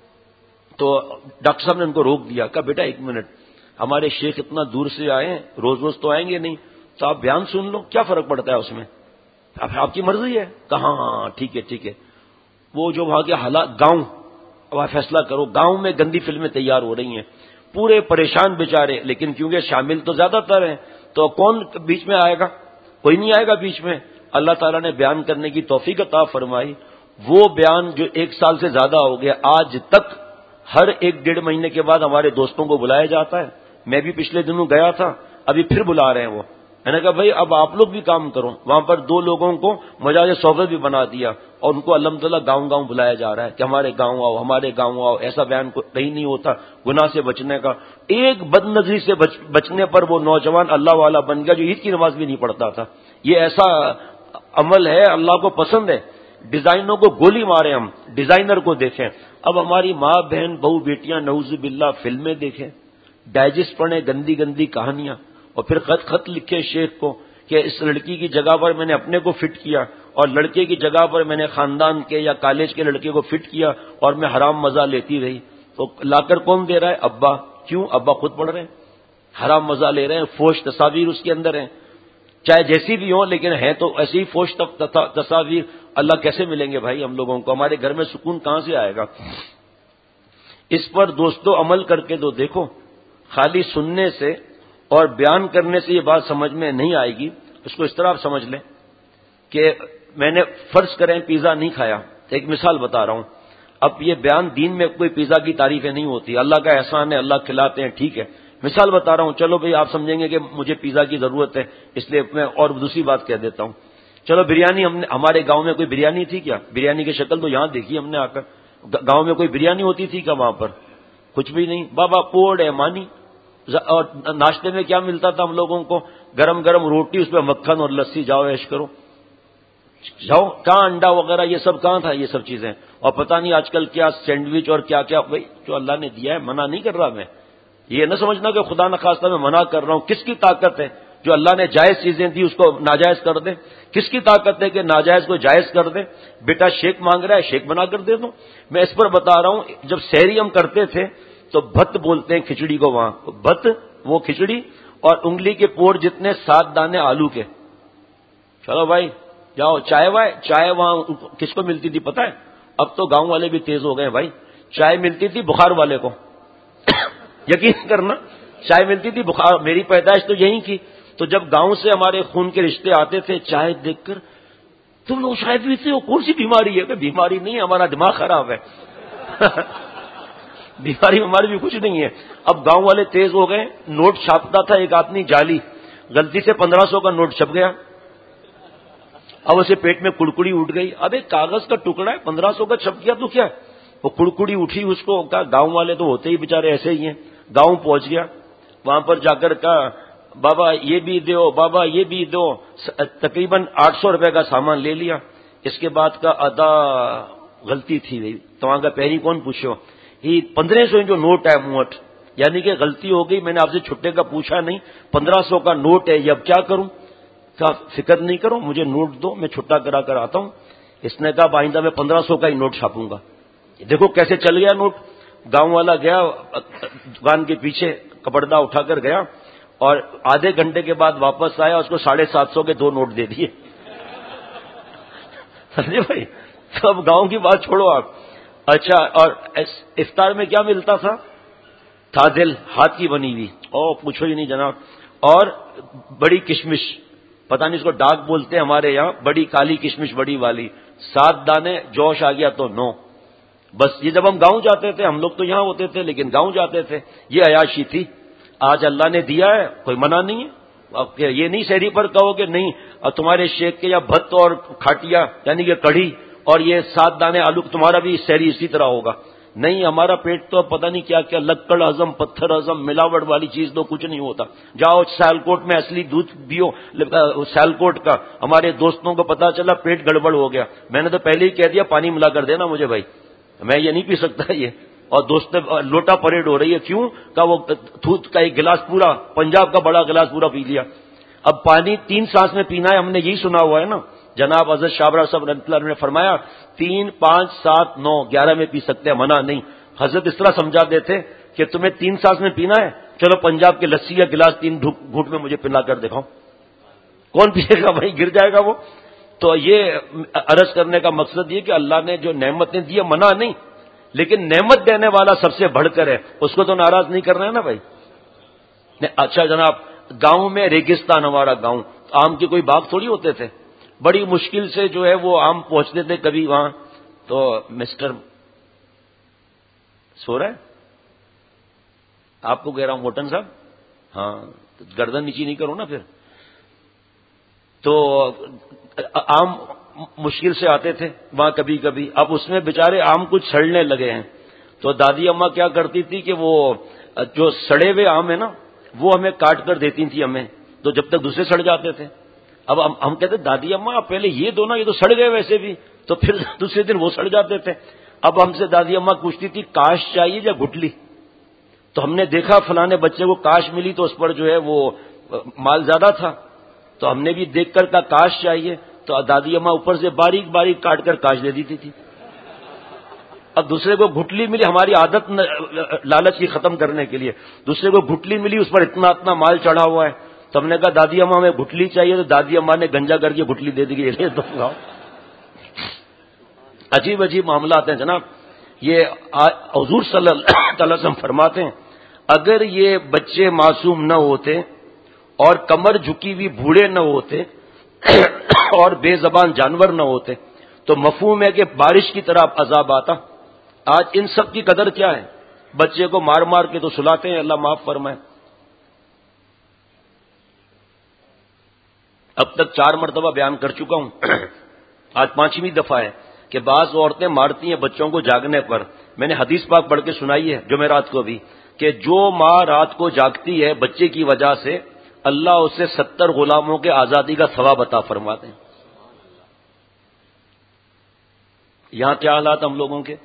تو ڈاکٹر صاحب نے ان کو روک دیا, کہا بیٹا 1 منٹ, ہمارے شیخ اتنا دور سے آئے ہیں, روز روز تو آئیں گے نہیں, تو آپ بیان سن لو, کیا فرق پڑتا ہے اس میں, آپ کی مرضی ہے. کہاں ہاں ٹھیک ہے ٹھیک ہے. وہ جو وہاں کے حالات گاؤں, اب آپ فیصلہ کرو, گاؤں میں گندی فلمیں تیار ہو رہی ہیں, پورے پریشان بیچارے, لیکن کیونکہ شامل تو زیادہ تر ہیں تو کون بیچ میں آئے گا, کوئی نہیں آئے گا بیچ میں. اللہ تعالیٰ نے بیان کرنے کی توفیق عطا فرمائی. وہ بیان جو 1 سال سے زیادہ ہو گیا, آج تک ہر 1-1.5 مہینے کے بعد ہمارے دوستوں کو بلایا جاتا ہے. میں بھی پچھلے دنوں گیا تھا, ابھی پھر بلا رہے ہیں وہ. میں نے کہا بھائی اب آپ لوگ بھی کام کرو. وہاں پر 2 لوگوں کو مجاز صحبت بھی بنا دیا اور ان کو الحمدللہ گاؤں گاؤں بلایا جا رہا ہے کہ ہمارے گاؤں آؤ, ہمارے گاؤں آؤ. ایسا بیان کہیں نہیں ہوتا گناہ سے بچنے کا. ایک بد نظری سے بچنے پر وہ نوجوان اللہ والا بن گیا جو عید کی نماز بھی نہیں پڑھتا تھا. یہ ایسا عمل ہے اللہ کو پسند ہے. ڈیزائنوں کو گولی مارے ہم, ڈیزائنر کو دیکھیں. اب ہماری ماں بہن بہو بیٹیاں نعوذ باللہ فلمیں دیکھیں, ڈائجسٹ پڑھیں گندی گندی کہانیاں, اور پھر خط لکھے شیخ کو کہ اس لڑکی کی جگہ پر میں نے اپنے کو فٹ کیا اور لڑکے کی جگہ پر میں نے خاندان کے یا کالج کے لڑکے کو فٹ کیا اور میں حرام مزہ لیتی رہی. تو لا کر کون دے رہا ہے, ابا. کیوں, ابا خود پڑھ رہے ہیں, حرام مزہ لے رہے ہیں, فوش تصاویر اس کے اندر ہیں, چاہے جیسی بھی ہوں لیکن ہے تو ایسی ہی فوش تصاویر. اللہ کیسے ملیں گے بھائی ہم لوگوں کو, ہمارے گھر میں سکون کہاں سے آئے گا. اس پر دوستو عمل کر کے تو دیکھو, خالی سننے سے اور بیان کرنے سے یہ بات سمجھ میں نہیں آئے گی. اس کو اس طرح آپ سمجھ لیں کہ میں نے فرض کریں پیزا نہیں کھایا, ایک مثال بتا رہا ہوں. اب یہ بیان دین میں کوئی پیزا کی تعریفیں نہیں ہوتی, اللہ کا احسان ہے, اللہ کھلاتے ہیں, ٹھیک ہے. مثال بتا رہا ہوں, چلو بھئی آپ سمجھیں گے کہ مجھے پیزا کی ضرورت ہے, اس لیے میں اور دوسری بات کہہ دیتا ہوں. چلو بریانی, ہمارے گاؤں میں کوئی بریانی تھی کیا؟ بریانی کی شکل تو یہاں دیکھی ہم نے آ کر. گاؤں میں کوئی بریانی ہوتی تھی کیا وہاں پر؟ کچھ بھی نہیں. بابا پوڑ ہے مانی. اور ناشتے میں کیا ملتا تھا ہم لوگوں کو؟ گرم گرم روٹی, اس پہ مکھن اور لسی, جاؤ عیش کرو. جاؤ, کہاں انڈا وغیرہ یہ سب کہاں تھا یہ سب چیزیں؟ اور پتہ نہیں آج کل کیا سینڈوچ اور کیا کیا. بھائی جو اللہ نے دیا ہے, منع نہیں کر رہا میں, یہ نہ سمجھنا کہ خدا نخواستہ میں منع کر رہا ہوں. کس کی طاقت ہے جو اللہ نے جائز چیزیں دی اس کو ناجائز کر دے؟ کس کی طاقت ہے کہ ناجائز کو جائز کر دے؟ بیٹا شیک مانگ رہا ہے, شیک بنا کر دے دو. میں اس پر بتا رہا ہوں, جب سحری ہم کرتے تھے تو بھت بولتے ہیں کھچڑی کو, وہاں بھت, وہ کھچڑی, اور انگلی کے پور جتنے 7 دانے آلو کے. چلو بھائی جاؤ چائے وائے. چائے وہاں کس کو ملتی تھی پتہ ہے؟ اب تو گاؤں والے بھی تیز ہو گئے بھائی. چائے ملتی تھی بخار والے کو. یقین کرنا, چائے ملتی تھی بخار. میری پیدائش تو یہیں کی. تو جب گاؤں سے ہمارے خون کے رشتے آتے تھے, چائے دیکھ کر تم لوگ چائے پیتے ہو, کون سی بیماری ہے؟ کہ بیماری نہیں ہے, ہمارا دماغ خراب ہے. بیماری ہماری بھی کچھ نہیں ہے. اب گاؤں والے تیز ہو گئے. نوٹ چھاپتا تھا ایک آدمی جعلی, غلطی سے 1500 کا نوٹ چھپ گیا. اب اسے پیٹ میں کڑکڑی اٹھ گئی. اب ایک کاغذ کا ٹکڑا ہے, 1500 کا چھپ گیا تو کیا؟ وہ کڑکڑی اٹھی, اس کو کہا, گاؤں والے تو ہوتے ہی بیچارے ایسے ہی ہیں. گاؤں پہنچ گیا, وہاں پر جا کر کہا بابا یہ بھی دو, بابا یہ بھی دو. تقریباً 800 روپے کا سامان لے لیا. اس کے بعد کا ادا غلطی تھی, تو وہاں کا پہری کون پوچھو, یہ 1500 جو نوٹ ہے موٹ, یعنی کہ غلطی ہو گئی, میں نے آپ سے چھٹے کا پوچھا نہیں, 1500 کا نوٹ ہے, یہ اب کیا کروں؟ کہا فکر نہیں کرو, مجھے نوٹ دو, میں چھٹا کرا کر آتا ہوں. اس نے کہا آئندہ میں 1500 کا ہی نوٹ چھاپوں گا. دیکھو کیسے چل گیا نوٹ. گاؤں والا گیا دکان کے پیچھے, کپڑا اٹھا کر گیا, اور آدھے گھنٹے کے بعد واپس آیا, اس کو 750 کے 2 نوٹ دے دیے. سمجھے بھائی؟ تو اب گاؤں کی بات چھوڑو آپ. اچھا, اور افطار میں کیا ملتا تھا؟ تھا دل, ہاتھ کی بنی ہوئی, او پوچھو ہی نہیں جناب. اور بڑی کشمش, پتہ نہیں اس کو ڈاک بولتے ہیں ہمارے یہاں, بڑی کالی کشمش, بڑی والی, 7 دانے, جوش آ گیا تو 9. بس یہ جب ہم گاؤں جاتے تھے، ہم لوگ تو یہاں ہوتے تھے لیکن گاؤں جاتے تھے، یہ عیاشی تھی. آج اللہ نے دیا ہے، کوئی منع نہیں ہے. اب یہ نہیں شہری پر کہو کہ نہیں تمہارے شیخ کے یا بھت اور کھاٹیا یعنی کہ کڑھی اور یہ 7 دانے آلو تمہارا بھی شہری اسی طرح ہوگا. نہیں، ہمارا پیٹ تو پتہ نہیں کیا کیا لکڑ ہضم، پتھر ہضم، ملاوٹ والی چیز تو کچھ نہیں ہوتا. جاؤ سیالکوٹ میں اصلی دودھ پیو، سیالکوٹ کا. ہمارے دوستوں کو پتا چلا پیٹ گڑبڑ ہو گیا، میں نے تو پہلے ہی کہہ دیا پانی ملا کر دینا مجھے بھائی، میں یہ نہیں پی سکتا یہ. اور دوست لوٹا پریڈ ہو رہی ہے، کیوں کہ وہ دودھ کا ایک گلاس پورا، پنجاب کا بڑا گلاس پورا پی لیا. اب پانی 3 سانس میں پینا ہے، ہم نے یہی سنا ہوا ہے نا. جناب حضرت شابرا صاحب رحمۃ اللہ علیہ نے فرمایا 3 5 7 9 11 میں پی سکتے ہیں، منع نہیں. حضرت اس طرح سمجھا دیتے کہ تمہیں 3 سانس میں پینا ہے، چلو پنجاب کے لسی یا گلاس 3 گھونٹ میں مجھے پلا کر دکھاؤ. کون پیے گا بھائی، گر جائے گا وہ. تو یہ عرض کرنے کا مقصد یہ کہ اللہ نے جو نعمتیں دی ہے منع نہیں، لیکن نعمت دینے والا سب سے بڑھ کر ہے، اس کو تو ناراض نہیں کرنا ہے نا بھائی. اچھا جناب، گاؤں میں ریگستان، ہمارا گاؤں، آم کے کوئی باغ تھوڑی ہوتے تھے، بڑی مشکل سے جو ہے وہ آم پہنچتے تھے کبھی وہاں. تو مسٹر سو رہا ہے، آپ کو کہہ رہا ہوں موٹن صاحب، ہاں گردن نیچی نہیں کرو نا پھر. تو آم مشکل سے آتے تھے وہاں کبھی کبھی. اب اس میں بیچارے آم کچھ سڑنے لگے ہیں، تو دادی اماں کیا کرتی تھی کہ وہ جو سڑے ہوئے آم ہے نا وہ ہمیں کاٹ کر دیتی تھی ہمیں، تو جب تک دوسرے سڑ جاتے تھے. اب ہم کہتے دادی اماں آپ پہلے یہ دو نا، یہ تو سڑ گئے ویسے بھی، تو پھر دوسرے دن وہ سڑ جاتے تھے. اب ہم سے دادی اماں پوچھتی تھی کاش چاہیے یا گٹلی. تو ہم نے دیکھا فلانے بچے کو کاش ملی تو اس پر جو ہے وہ مال زیادہ تھا، تو ہم نے بھی دیکھ کر کہا کاش چاہیے، تو دادی اماں اوپر سے باریک باریک کاٹ کر کاش دے دیتی تھی. اب دوسرے کو گٹلی ملی، ہماری عادت لالچ کی ختم کرنے کے لیے دوسرے کو گٹلی ملی، اس پر اتنا اتنا مال چڑھا ہوا ہے. تو ہم نے کہا دادی اماں ہمیں گٹلی چاہیے، تو دادی اماں نے گنجا کر کے گٹلی دے دی. عجیب عجیب معاملات ہیں جناب. یہ حضور صلی اللہ علیہ وسلم فرماتے ہیں اگر یہ بچے معصوم نہ ہوتے اور کمر جھکی ہوئی بوڑھے نہ ہوتے اور بے زبان جانور نہ ہوتے تو مفہوم ہے کہ بارش کی طرح عذاب آتا. آج ان سب کی قدر کیا ہے؟ بچے کو مار مار کے تو سلاتے ہیں، اللہ معاف فرمائے. اب تک 4 مرتبہ بیان کر چکا ہوں، آج 5ویں دفعہ ہے کہ بعض عورتیں مارتی ہیں بچوں کو جاگنے پر. میں نے حدیث پاک پڑھ کے سنائی ہے جمعرات کو بھی کہ جو ماں رات کو جاگتی ہے بچے کی وجہ سے، اللہ اسے 70 غلاموں کے آزادی کا ثواب عطا فرماتے ہیں. یہاں کیا حالات ہم لوگوں کے؟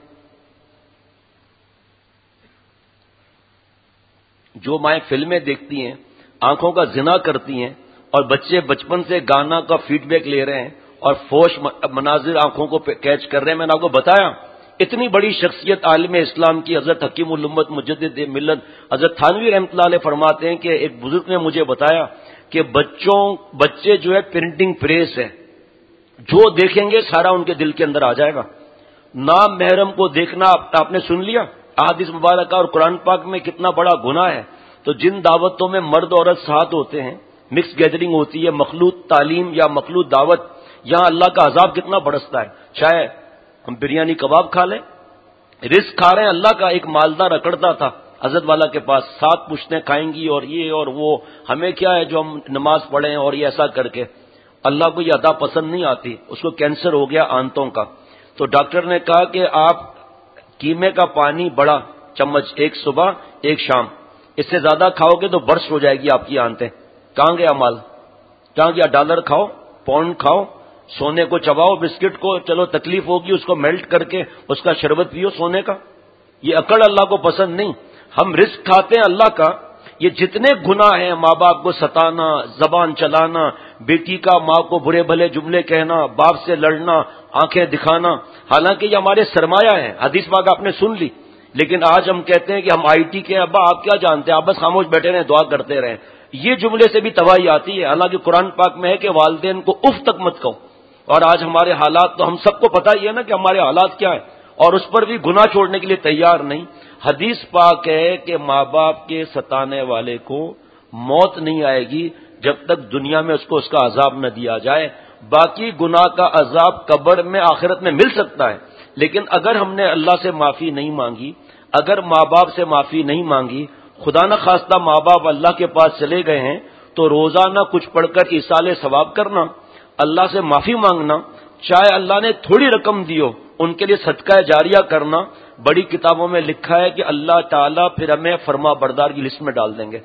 جو مائیں فلمیں دیکھتی ہیں، آنکھوں کا زنا کرتی ہیں، اور بچے بچپن سے گانا کا فیڈ بیک لے رہے ہیں اور فوش مناظر آنکھوں کو کیچ کر رہے ہیں. میں نے آپ کو بتایا اتنی بڑی شخصیت عالم اسلام کی حضرت حکیم الامت مجدد ملت حضرت تھانوی رحمۃ اللہ علیہ فرماتے ہیں کہ ایک بزرگ نے مجھے بتایا کہ بچے جو ہے پرنٹنگ پریس ہے، جو دیکھیں گے سارا ان کے دل کے اندر آ جائے گا. نام محرم کو دیکھنا آپ نے سن لیا، احادیث مبارکہ اور قرآن پاک میں کتنا بڑا گناہ ہے. تو جن دعوتوں میں مرد عورت ساتھ ہوتے ہیں، مکس گیدرنگ ہوتی ہے، مخلوط تعلیم یا مخلوط دعوت، یہاں اللہ کا عذاب کتنا برستا ہے. چاہے ہم بریانی کباب کھا لیں، رزق کھا رہے ہیں. اللہ کا ایک مالدار اکڑتا تھا حضرت والا کے پاس، 7 پشتیں کھائیں گی اور یہ اور وہ، ہمیں کیا ہے جو ہم نماز پڑھیں اور یہ ایسا کر کے. اللہ کو یہ ادا پسند نہیں آتی. اس کو کینسر ہو گیا آنتوں کا، تو ڈاکٹر نے کہا کہ آپ کیمے کا پانی بڑا چمچ، ایک صبح ایک شام، اس سے زیادہ کھاؤ گے تو برسٹ ہو جائے گی آپ کی آنتیں. کہاں گیا مال؟ کہاں گیا؟ ڈالر کھاؤ، پاؤنڈ کھاؤ، سونے کو چباؤ، بسکٹ کو چلو تکلیف ہوگی اس کو میلٹ کر کے اس کا شربت پیو سونے کا. یہ عقل اللہ کو پسند نہیں. ہم رزق کھاتے ہیں اللہ کا. یہ جتنے گناہ ہیں، ماں باپ کو ستانا، زبان چلانا، بیٹی کا ماں کو برے بھلے جملے کہنا، باپ سے لڑنا، آنکھیں دکھانا، حالانکہ یہ ہمارے سرمایہ ہے. حدیث پاک آپ نے سن لی، لیکن آج ہم کہتے ہیں کہ ہم آئی ٹی کے، ابا آپ کیا جانتے ہیں، آپ بس خاموش بیٹھے رہیں، دعا کرتے رہیں. یہ جملے سے بھی تباہی آتی ہے. حالانکہ قرآن پاک میں ہے کہ والدین کو اف تک مت کہو. اور آج ہمارے حالات تو ہم سب کو پتہ ہی ہے نا کہ ہمارے حالات کیا ہے، اور اس پر بھی گناہ چھوڑنے کے لیے تیار نہیں. حدیث پاک ہے کہ ماں باپ کے ستانے والے کو موت نہیں آئے گی جب تک دنیا میں اس کو اس کا عذاب نہ دیا جائے. باقی گناہ کا عذاب قبر میں آخرت میں مل سکتا ہے، لیکن اگر ہم نے اللہ سے معافی نہیں مانگی، اگر ماں باپ سے معافی نہیں مانگی، خدا نہ خواستہ ماں باپ اللہ کے پاس چلے گئے ہیں، تو روزانہ کچھ پڑھ کر ایصال ثواب کرنا، اللہ سے معافی مانگنا، چاہے اللہ نے تھوڑی رقم دی ہو ان کے لیے صدقہ جاریہ کرنا، بڑی کتابوں میں لکھا ہے کہ اللہ تعالیٰ پھر ہمیں فرما بردار کی لسٹ میں ڈال دیں گے۔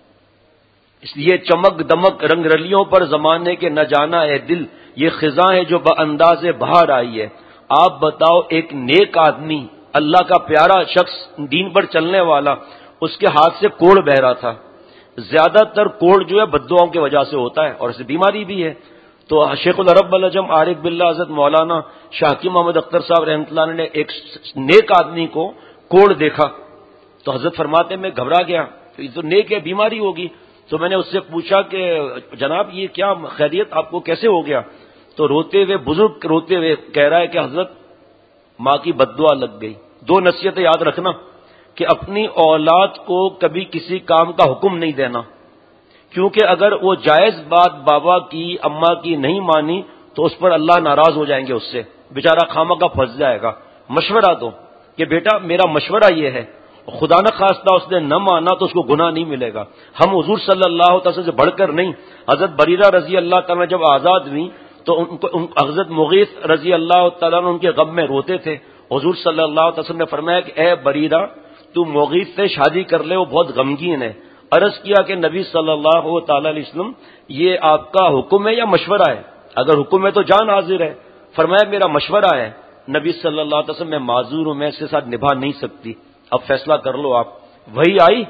اس لیے چمک دمک رنگ رلیوں پر زمانے کے نہ جانا ہے دل، یہ خزاں ہے جو بانداز بہار آئی ہے۔ آپ بتاؤ، ایک نیک آدمی، اللہ کا پیارا شخص، دین پر چلنے والا، اس کے ہاتھ سے کوڑ بہ رہا تھا۔ زیادہ تر کوڑ جو ہے بددعاؤں کی وجہ سے ہوتا ہے، اور اسے بیماری بھی ہے۔ تو شیخ العرب العجم عارف باللہ حضرت مولانا شاہکی محمد اختر صاحب رحمۃ اللہ نے ایک نیک آدمی کو کوڑ دیکھا تو حضرت فرماتے میں گھبرا گیا، یہ تو نیک ہے، بیماری ہوگی۔ تو میں نے اس سے پوچھا کہ جناب یہ کیا خیریت، آپ کو کیسے ہو گیا؟ تو روتے ہوئے، بزرگ روتے ہوئے کہہ رہا ہے کہ حضرت ماں کی بددعا لگ گئی۔ دو نصیحتیں یاد رکھنا کہ اپنی اولاد کو کبھی کسی کام کا حکم نہیں دینا، کیونکہ اگر وہ جائز بات بابا کی اماں کی نہیں مانی تو اس پر اللہ ناراض ہو جائیں گے، اس سے بیچارہ خامہ کا پھنس جائے گا۔ مشورہ دو کہ بیٹا میرا مشورہ یہ ہے، خدا نہ خواستہ اس نے نہ مانا تو اس کو گناہ نہیں ملے گا۔ ہم حضور صلی اللہ علیہ وسلم سے بڑھ کر نہیں۔ حضرت بریرہ رضی اللہ تعالیٰ جب آزاد ہوئی تو حضرت مغیث رضی اللہ تعالیٰ ان کے غم میں روتے تھے۔ حضور صلی اللہ علیہ وسلم نے فرمایا کہ اے بریرہ تو مغیث سے شادی کر لے، وہ بہت غمگین ہے۔ عرض کیا کہ نبی صلی اللہ تعالی علیہ وسلم یہ آپ کا حکم ہے یا مشورہ ہے؟ اگر حکم ہے تو جان حاضر ہے۔ فرمایا میرا مشورہ ہے۔ نبی صلی اللہ علیہ وسلم میں معذور ہوں، میں اس کے ساتھ نبھا نہیں سکتی، اب فیصلہ کر لو آپ۔ وہی آئی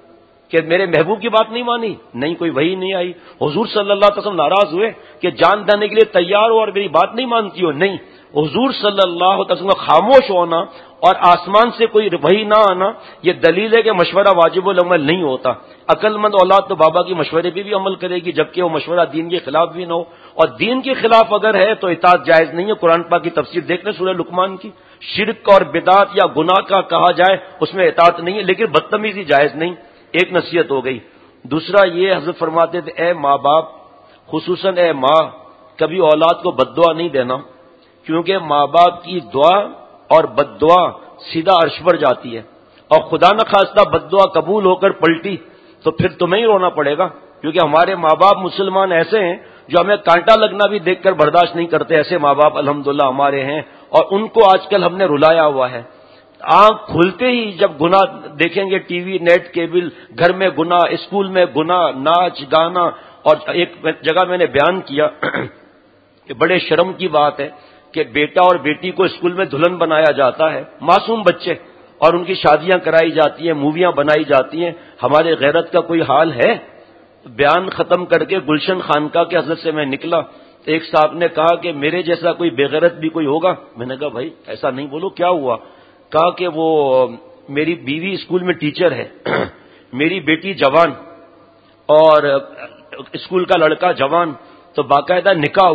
کہ میرے محبوب کی بات نہیں مانی؟ نہیں، کوئی وہی نہیں آئی۔ حضور صلی اللہ علیہ وسلم ناراض ہوئے کہ جان دینے کے لیے تیار ہو اور میری بات نہیں مانتی ہو؟ نہیں، حضور صلی اللہ علیہ وسلم کا خاموش ہونا اور آسمان سے کوئی وحی نہ آنا یہ دلیل ہے کہ مشورہ واجب العمل نہیں ہوتا۔ عقل مند اولاد تو بابا کی مشورے پہ بھی عمل کرے گی جبکہ وہ مشورہ دین کے خلاف بھی نہ ہو، اور دین کے خلاف اگر ہے تو اطاعت جائز نہیں ہے۔ قرآن پاک کی تفسیر دیکھ لیں سورہ لقمان کی، شرک اور بدعت یا گناہ کا کہا جائے اس میں اطاعت نہیں ہے، لیکن بدتمیزی جائز نہیں۔ ایک نصیحت ہو گئی۔ دوسرا یہ حضرت فرماتے تھے اے ماں باپ، خصوصاً اے ماں، کبھی اولاد کو بددعا نہیں دینا، کیونکہ ماں باپ کی دعا اور بددعا سیدھا عرش پر جاتی ہے، اور خدا نہ خواستہ بددعا قبول ہو کر پلٹی تو پھر تمہیں ہی رونا پڑے گا، کیونکہ ہمارے ماں باپ مسلمان ایسے ہیں جو ہمیں کانٹا لگنا بھی دیکھ کر برداشت نہیں کرتے۔ ایسے ماں باپ الحمدللہ ہمارے ہیں، اور ان کو آج کل ہم نے رلایا ہوا ہے۔ آنکھ کھلتے ہی جب گناہ دیکھیں گے، ٹی وی، نیٹ، کیبل، گھر میں گناہ، اسکول میں گناہ، ناچ گانا۔ اور ایک جگہ میں نے بیان کیا کہ بڑے شرم کی بات ہے کہ بیٹا اور بیٹی کو اسکول میں دلہن بنایا جاتا ہے، معصوم بچے، اور ان کی شادیاں کرائی جاتی ہیں، موویاں بنائی جاتی ہیں۔ ہمارے غیرت کا کوئی حال ہے؟ بیان ختم کر کے گلشن خانقاہ کے حضرت سے میں نکلا، ایک صاحب نے کہا کہ میرے جیسا کوئی بے غیرت بھی کوئی ہوگا؟ میں نے کہا بھائی ایسا نہیں بولو، کیا ہوا؟ کہا کہ وہ میری بیوی اسکول میں ٹیچر ہے، میری بیٹی جوان اور اسکول کا لڑکا جوان، تو باقاعدہ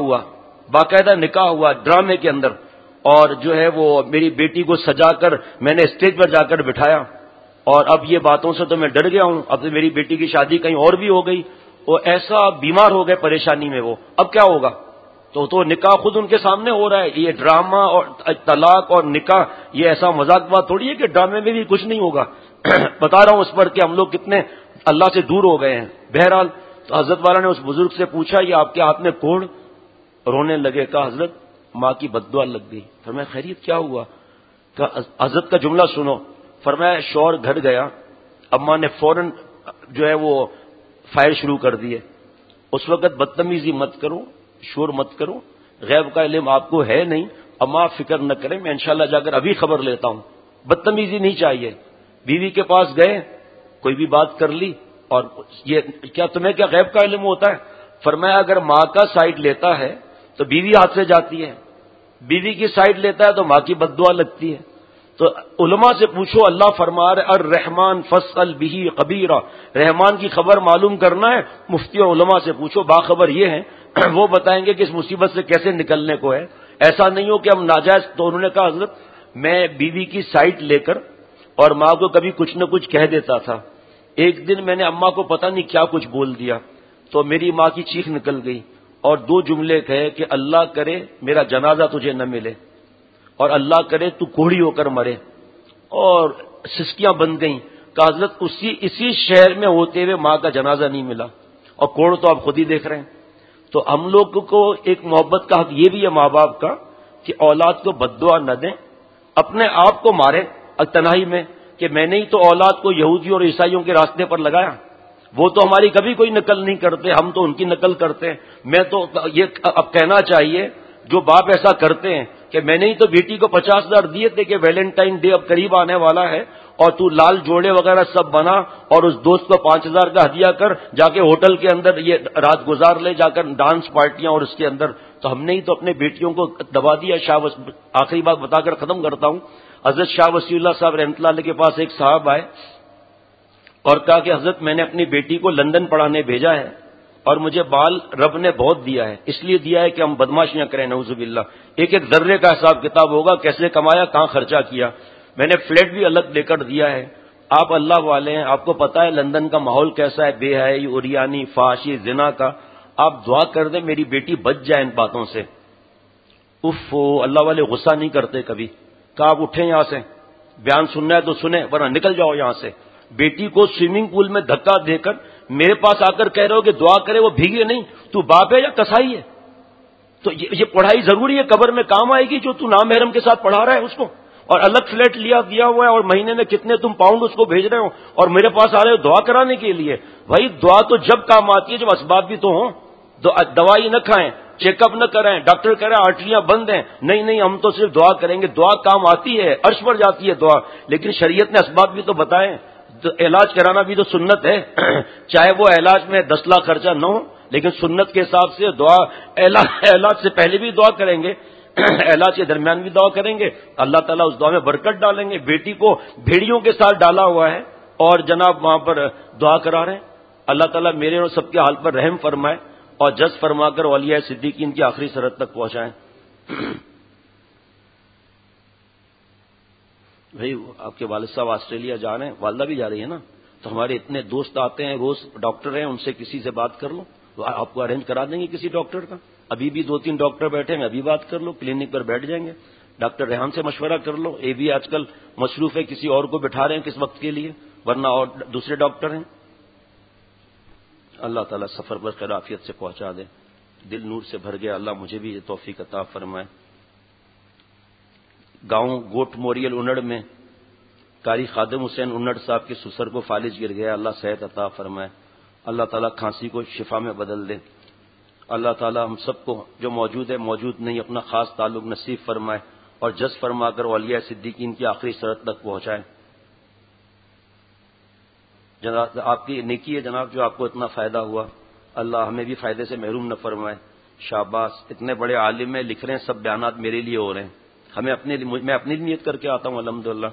نکاح ہوا ڈرامے کے اندر، اور جو ہے وہ میری بیٹی کو سجا کر میں نے اسٹیج پر جا کر بٹھایا، اور اب یہ باتوں سے تو میں ڈر گیا ہوں، اب میری بیٹی کی شادی کہیں اور بھی ہو گئی، وہ ایسا بیمار ہو گئے پریشانی میں، وہ اب کیا ہوگا؟ تو نکاح خود ان کے سامنے ہو رہا ہے۔ یہ ڈرامہ اور طلاق اور نکاح یہ ایسا مذاق بات تھوڑی ہے کہ ڈرامے میں بھی کچھ نہیں ہوگا۔ بتا رہا ہوں اس پر کہ ہم لوگ کتنے اللہ سے دور ہو گئے ہیں۔ بہرحال تو حضرت والا نے اس بزرگ سے پوچھا یہ آپ کے ہاتھ میں کوڑ؟ رونے لگے، کہا حضرت ماں کی بددعا لگ گئی۔ فرمایا خیریت کیا ہوا؟ کہا حضرت کا جملہ سنو۔ فرمایا شوہر گھر گیا، اماں نے فوراً جو ہے وہ فائر شروع کر دیے۔ اس وقت بدتمیزی مت کرو، شور مت کرو، غیب کا علم آپ کو ہے نہیں، اماں فکر نہ کریں، میں انشاءاللہ جا کر ابھی خبر لیتا ہوں۔ بدتمیزی نہیں چاہیے۔ بیوی کے پاس گئے، کوئی بھی بات کر لی، اور یہ کیا تمہیں کیا غیب کا علم ہوتا ہے؟ فرمایا اگر ماں کا سائڈ لیتا ہے تو بیوی ہاتھ سے جاتی ہے، بیوی کی سائڈ لیتا ہے تو ماں کی بددعا لگتی ہے۔ تو علماء سے پوچھو، اللہ فرما رہے الرحمن فاسأل به خبیرا، رحمان کی خبر معلوم کرنا ہے مفتی اور علماء سے پوچھو، باخبر یہ ہیں، وہ بتائیں گے کہ اس مصیبت سے کیسے نکلنے کو ہے۔ ایسا نہیں ہو کہ ہم ناجائز۔ تو انہوں نے کہا حضرت میں بیوی کی سائڈ لے کر اور ماں کو کبھی کچھ نہ کچھ کہہ دیتا تھا، ایک دن میں نے اماں کو پتہ نہیں کیا کچھ بول دیا تو میری ماں کی چیخ نکل گئی، اور دو جملے کہے کہ اللہ کرے میرا جنازہ تجھے نہ ملے۔ اور اللہ کرے تو کوڑی ہو کر مرے اور سسکیاں بن گئیں کہ حضرت اسی شہر میں ہوتے ہوئے ماں کا جنازہ نہیں ملا، اور کوڑ تو آپ خود ہی دیکھ رہے ہیں۔ تو ہم لوگ کو ایک محبت کا حق یہ بھی ہے ماں باپ کا کہ اولاد کو بد دعا نہ دیں، اپنے آپ کو مارے تنہائی میں کہ میں نے ہی تو اولاد کو یہودیوں اور عیسائیوں کے راستے پر لگایا، وہ تو ہماری کبھی کوئی نقل نہیں کرتے، ہم تو ان کی نقل کرتے ہیں۔ میں تو یہ اب کہنا چاہیے جو باپ ایسا کرتے ہیں کہ میں نے ہی تو بیٹی کو 50,000 دیے تھے کہ ویلنٹائن ڈے اب قریب آنے والا ہے اور تو لال جوڑے وغیرہ سب بنا اور اس دوست کو 5,000 کا ہدیہ کر، جا کے ہوٹل کے اندر یہ رات گزار لے، جا کر ڈانس پارٹیاں اور اس کے اندر، تو ہم نے ہی تو اپنے بیٹیوں کو دبا دیا۔ آخری بات بتا کر ختم کرتا ہوں۔ حضرت شاہ وسیع اللہ صاحب رحمۃ اللہ علیہ کے پاس ایک صاحب آئے اور کہا کہ حضرت میں نے اپنی بیٹی کو لندن پڑھانے بھیجا ہے اور مجھے بال رب نے بہت دیا ہے، اس لیے دیا ہے کہ ہم بدماشیاں کریں، نعوذ باللہ، ایک ایک ذرے کا حساب کتاب ہوگا، کیسے کمایا، کہاں خرچہ کیا، میں نے فلیٹ بھی الگ لے کر دیا ہے۔ آپ اللہ والے ہیں، آپ کو پتا ہے لندن کا ماحول کیسا ہے، بے حیائی، عریانی، فحاشی، زنا کا، آپ دعا کر دیں میری بیٹی بچ جائے ان باتوں سے۔ اف، اللہ والے غصہ نہیں کرتے کبھی، کہ آپ اٹھیں یہاں سے، بیان سننا ہے تو سنیں ورنہ نکل جاؤ یہاں سے۔ بیٹی کو سوئمنگ پول میں دھکا دے کر میرے پاس آ کر کہہ رہے ہو کہ دعا کرے، وہ بھیگے نہیں، تو باپ ہے یا کسائی ہے؟ تو یہ پڑھائی ضروری ہے، قبر میں کام آئے گی جو تو نامحرم کے ساتھ پڑھا رہا ہے اس کو، اور الگ فلیٹ دیا ہوا ہے اور مہینے میں کتنے تم پاؤنڈ اس کو بھیج رہے ہو اور میرے پاس آ رہے ہو دعا کرانے کے لیے۔ بھائی دعا تو جب کام آتی ہے جب اسباب بھی تو ہوں، دوائی نہ کھائیں، چیک اپ نہ کریں، ڈاکٹر کہہ رہے ہیں آرٹریاں بند ہیں، نہیں ہم تو صرف دعا کریں گے، دعا کام آتی ہے، عرش پر جاتی ہے دعا، لیکن شریعت نے اسباب بھی تو بتائیں۔ تو علاج کرانا بھی تو سنت ہے، چاہے وہ علاج میں 10 لاکھ خرچہ نہ ہو، لیکن سنت کے حساب سے دعا، علاج سے پہلے بھی دعا کریں گے، علاج کے درمیان بھی دعا کریں گے، اللہ تعالیٰ اس دعا میں برکت ڈالیں گے۔ بیٹی کو بھیڑیوں کے ساتھ ڈالا ہوا ہے اور جناب وہاں پر دعا کرا رہے ہیں۔ اللہ تعالیٰ میرے اور سب کے حال پر رحم فرمائے اور جز فرما کر اولیاء صدیقین کی آخری سرحد تک پہنچائیں۔ بھائی آپ کے والد صاحب آسٹریلیا جا رہے ہیں، والدہ بھی جا رہی ہے نا، تو ہمارے اتنے دوست آتے ہیں روز، ڈاکٹر ہیں، ان سے کسی سے بات کر لو، آپ کو ارینج کرا دیں گے کسی ڈاکٹر کا۔ ابھی بھی 2-3 ڈاکٹر بیٹھے ہیں، ابھی بات کر لو، کلینک پر بیٹھ جائیں گے، ڈاکٹر ریحان سے مشورہ کر لو، یہ بھی آج کل مصروف ہے، کسی اور کو بٹھا رہے ہیں کس وقت کے لیے، ورنہ اور دوسرے ڈاکٹر ہیں۔ اللہ تعالیٰ سفر پر خیر عافیت سے پہنچا دے، دل نور سے بھر گیا، اللہ مجھے بھی یہ توفیق عطا فرمائے۔ گاؤں گوٹ موریل انڑ میں قاری خادم حسین انڑ صاحب کے سسر کو فالج گر گیا، اللہ صحت عطا فرمائے، اللہ تعالیٰ کھانسی کو شفا میں بدل دے، اللہ تعالیٰ ہم سب کو جو موجود ہے موجود نہیں اپنا خاص تعلق نصیب فرمائے اور جز فرما کر اولیاء صدیقین کی آخری سرحد تک پہنچائے۔ جناب آپ کی نیکی ہے جناب جو آپ کو اتنا فائدہ ہوا، اللہ ہمیں بھی فائدے سے محروم نہ فرمائے۔ شاباش، اتنے بڑے عالم ہیں، لکھ رہے ہیں، سب بیانات میرے لیے ہو رہے ہیں، میں اپنی نیت کر کے آتا ہوں الحمدللہ۔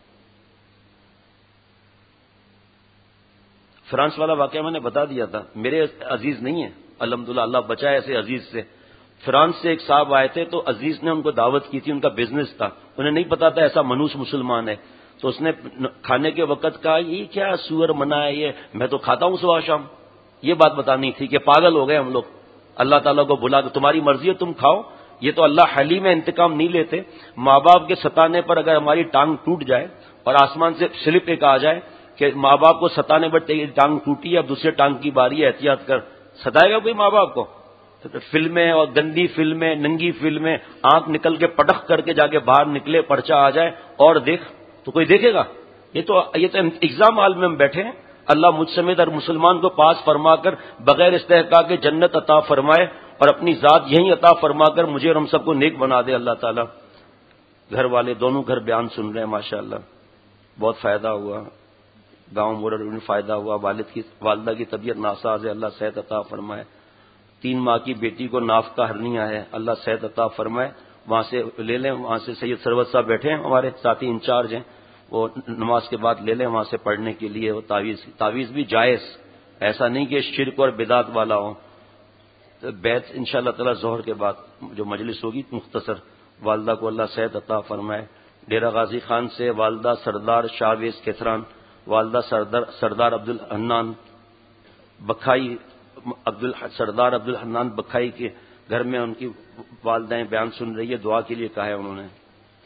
فرانس والا واقعہ میں نے بتا دیا تھا، میرے عزیز نہیں ہیں الحمدللہ، اللہ بچائے ایسے عزیز سے۔ فرانس سے ایک صاحب آئے تھے تو عزیز نے ان کو دعوت کی تھی، ان کا بزنس تھا، انہیں نہیں پتا تھا ایسا منوس مسلمان ہے، تو اس نے کھانے کے وقت کہا یہ کیا سور منا ہے، یہ میں تو کھاتا ہوں صبح شام، یہ بات بتانی تھی کہ پاگل ہو گئے ہم لوگ، اللہ تعالیٰ کو بلا کے تمہاری مرضی ہے تم کھاؤ، یہ تو اللہ حلیم ہے، انتقام نہیں لیتے۔ ماں باپ کے ستانے پر اگر ہماری ٹانگ ٹوٹ جائے اور آسمان سے سلپ ایک آ جائے کہ ماں باپ کو ستانے پر تیری ٹانگ ٹوٹی ہے، اب دوسرے ٹانگ کی باری ہے، احتیاط کر، ستائے گا کوئی ماں باپ کو؟ فلمیں اور گندی فلمیں، ننگی فلمیں، آنکھ نکل کے پٹخ کر کے جا کے باہر نکلے، پرچہ آ جائے اور دیکھ، تو کوئی دیکھے گا؟ یہ تو ایگزام ہال میں ہم بیٹھے ہیں، اللہ مجھ سمیت ہر مسلمان کو پاس فرما کر بغیر استحقاق کے جنت عطا فرمائے اور اپنی ذات یہیں عطا فرما کر مجھے اور ہم سب کو نیک بنا دے اللہ تعالیٰ۔ گھر والے دونوں گھر بیان سن رہے ہیں ماشاءاللہ، بہت فائدہ ہوا، گاؤں مورل میں فائدہ ہوا، والدہ کی طبیعت ناساز ہے، اللہ صحت عطا فرمائے۔ 3 ماہ کی بیٹی کو ناف کا ہرنیہ ہے، اللہ صحت عطا فرمائے، وہاں سے لے لیں، وہاں سے سید سروت صاحب بیٹھے ہیں ہمارے ساتھی انچارج ہیں، وہ نماز کے بعد لے لیں وہاں سے پڑھنے کے لیے، وہ تعویذ بھی جائز، ایسا نہیں کہ شرک اور بدعت والا ہو۔ بیت انشاءاللہ تعالی ظہر کے بعد جو مجلس ہوگی مختصر، والدہ کو اللہ صحت عطا فرمائے۔ ڈیرہ غازی خان سے والدہ سردار شاہویز کھتران، والدہ سردار عبدالحنان بکھائی، سردار عبدالحنان بکھائی کے گھر میں ان کی والدہیں بیان سن رہی ہے، دعا کے لیے کہا ہے انہوں نے۔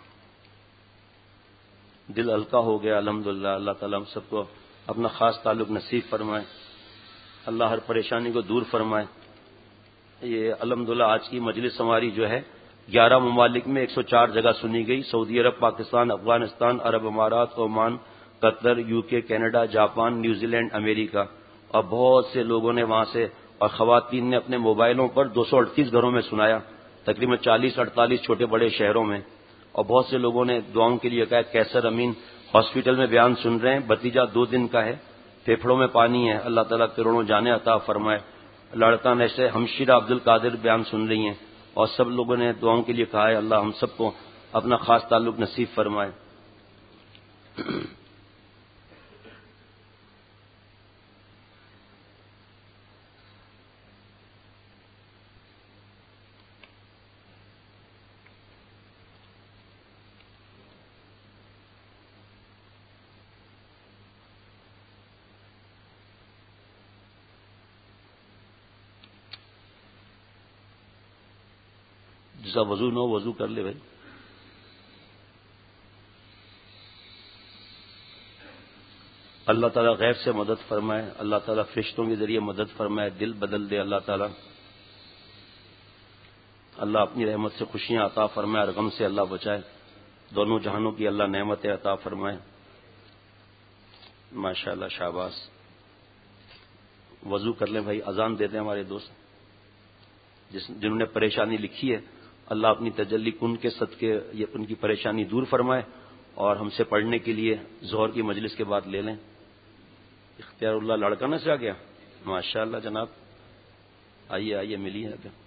دل ہلکا ہو گیا الحمدللہ. اللہ تعالیٰ ہم سب کو اپنا خاص تعلق نصیب فرمائے, اللہ ہر پریشانی کو دور فرمائے. یہ الحمدللہ آج کی مجلس ہماری جو ہے 11 ممالک میں 104 جگہ سنی گئی. سعودی عرب, پاکستان, افغانستان, عرب امارات, Oman, Qatar, U K, Canada, Japan, New Zealand, امریکہ, اور بہت سے لوگوں نے وہاں سے, اور خواتین نے اپنے موبائلوں پر 238 گھروں میں سنایا, تقریباً 40-48 چھوٹے بڑے شہروں میں. اور بہت سے لوگوں نے دعاؤں کے لیے کہا. کیسر امین ہاسپٹل میں بیان سن رہے ہیں, بھتیجا 2 دن کا ہے, پھیپھڑوں میں پانی ہے, اللہ تعالیٰ کروڑوں جانیں عطا فرمائے. لڑکا ایسے ہمشیرہ عبد القادر بیان سن رہی ہیں, اور سب لوگوں نے دعاؤں کے لیے کہا ہے اللہ ہم سب کو اپنا خاص تعلق نصیب فرمائے. جیسا وضو نہ ہو وضو کر لے بھائی. اللہ تعالیٰ غیب سے مدد فرمائے, اللہ تعالیٰ فرشتوں کے ذریعے مدد فرمائے, دل بدل دے اللہ تعالیٰ. اللہ اپنی رحمت سے خوشیاں عطا فرمائے اور غم سے اللہ بچائے. دونوں جہانوں کی اللہ نعمتیں عطا فرمائے. ماشاء اللہ, شاباش. وضو کر لیں بھائی, اذان دیتے ہیں ہمارے دوست جنہوں نے پریشانی لکھی ہے. اللہ اپنی تجلی کن کے صدقے ان کی پریشانی دور فرمائے, اور ہم سے پڑھنے کے لیے ظہر کی مجلس کے بعد لے لیں. اختیار اللہ لڑکانہ سے آ گیا, ماشاء اللہ جناب, آئیے آئیے ملیے.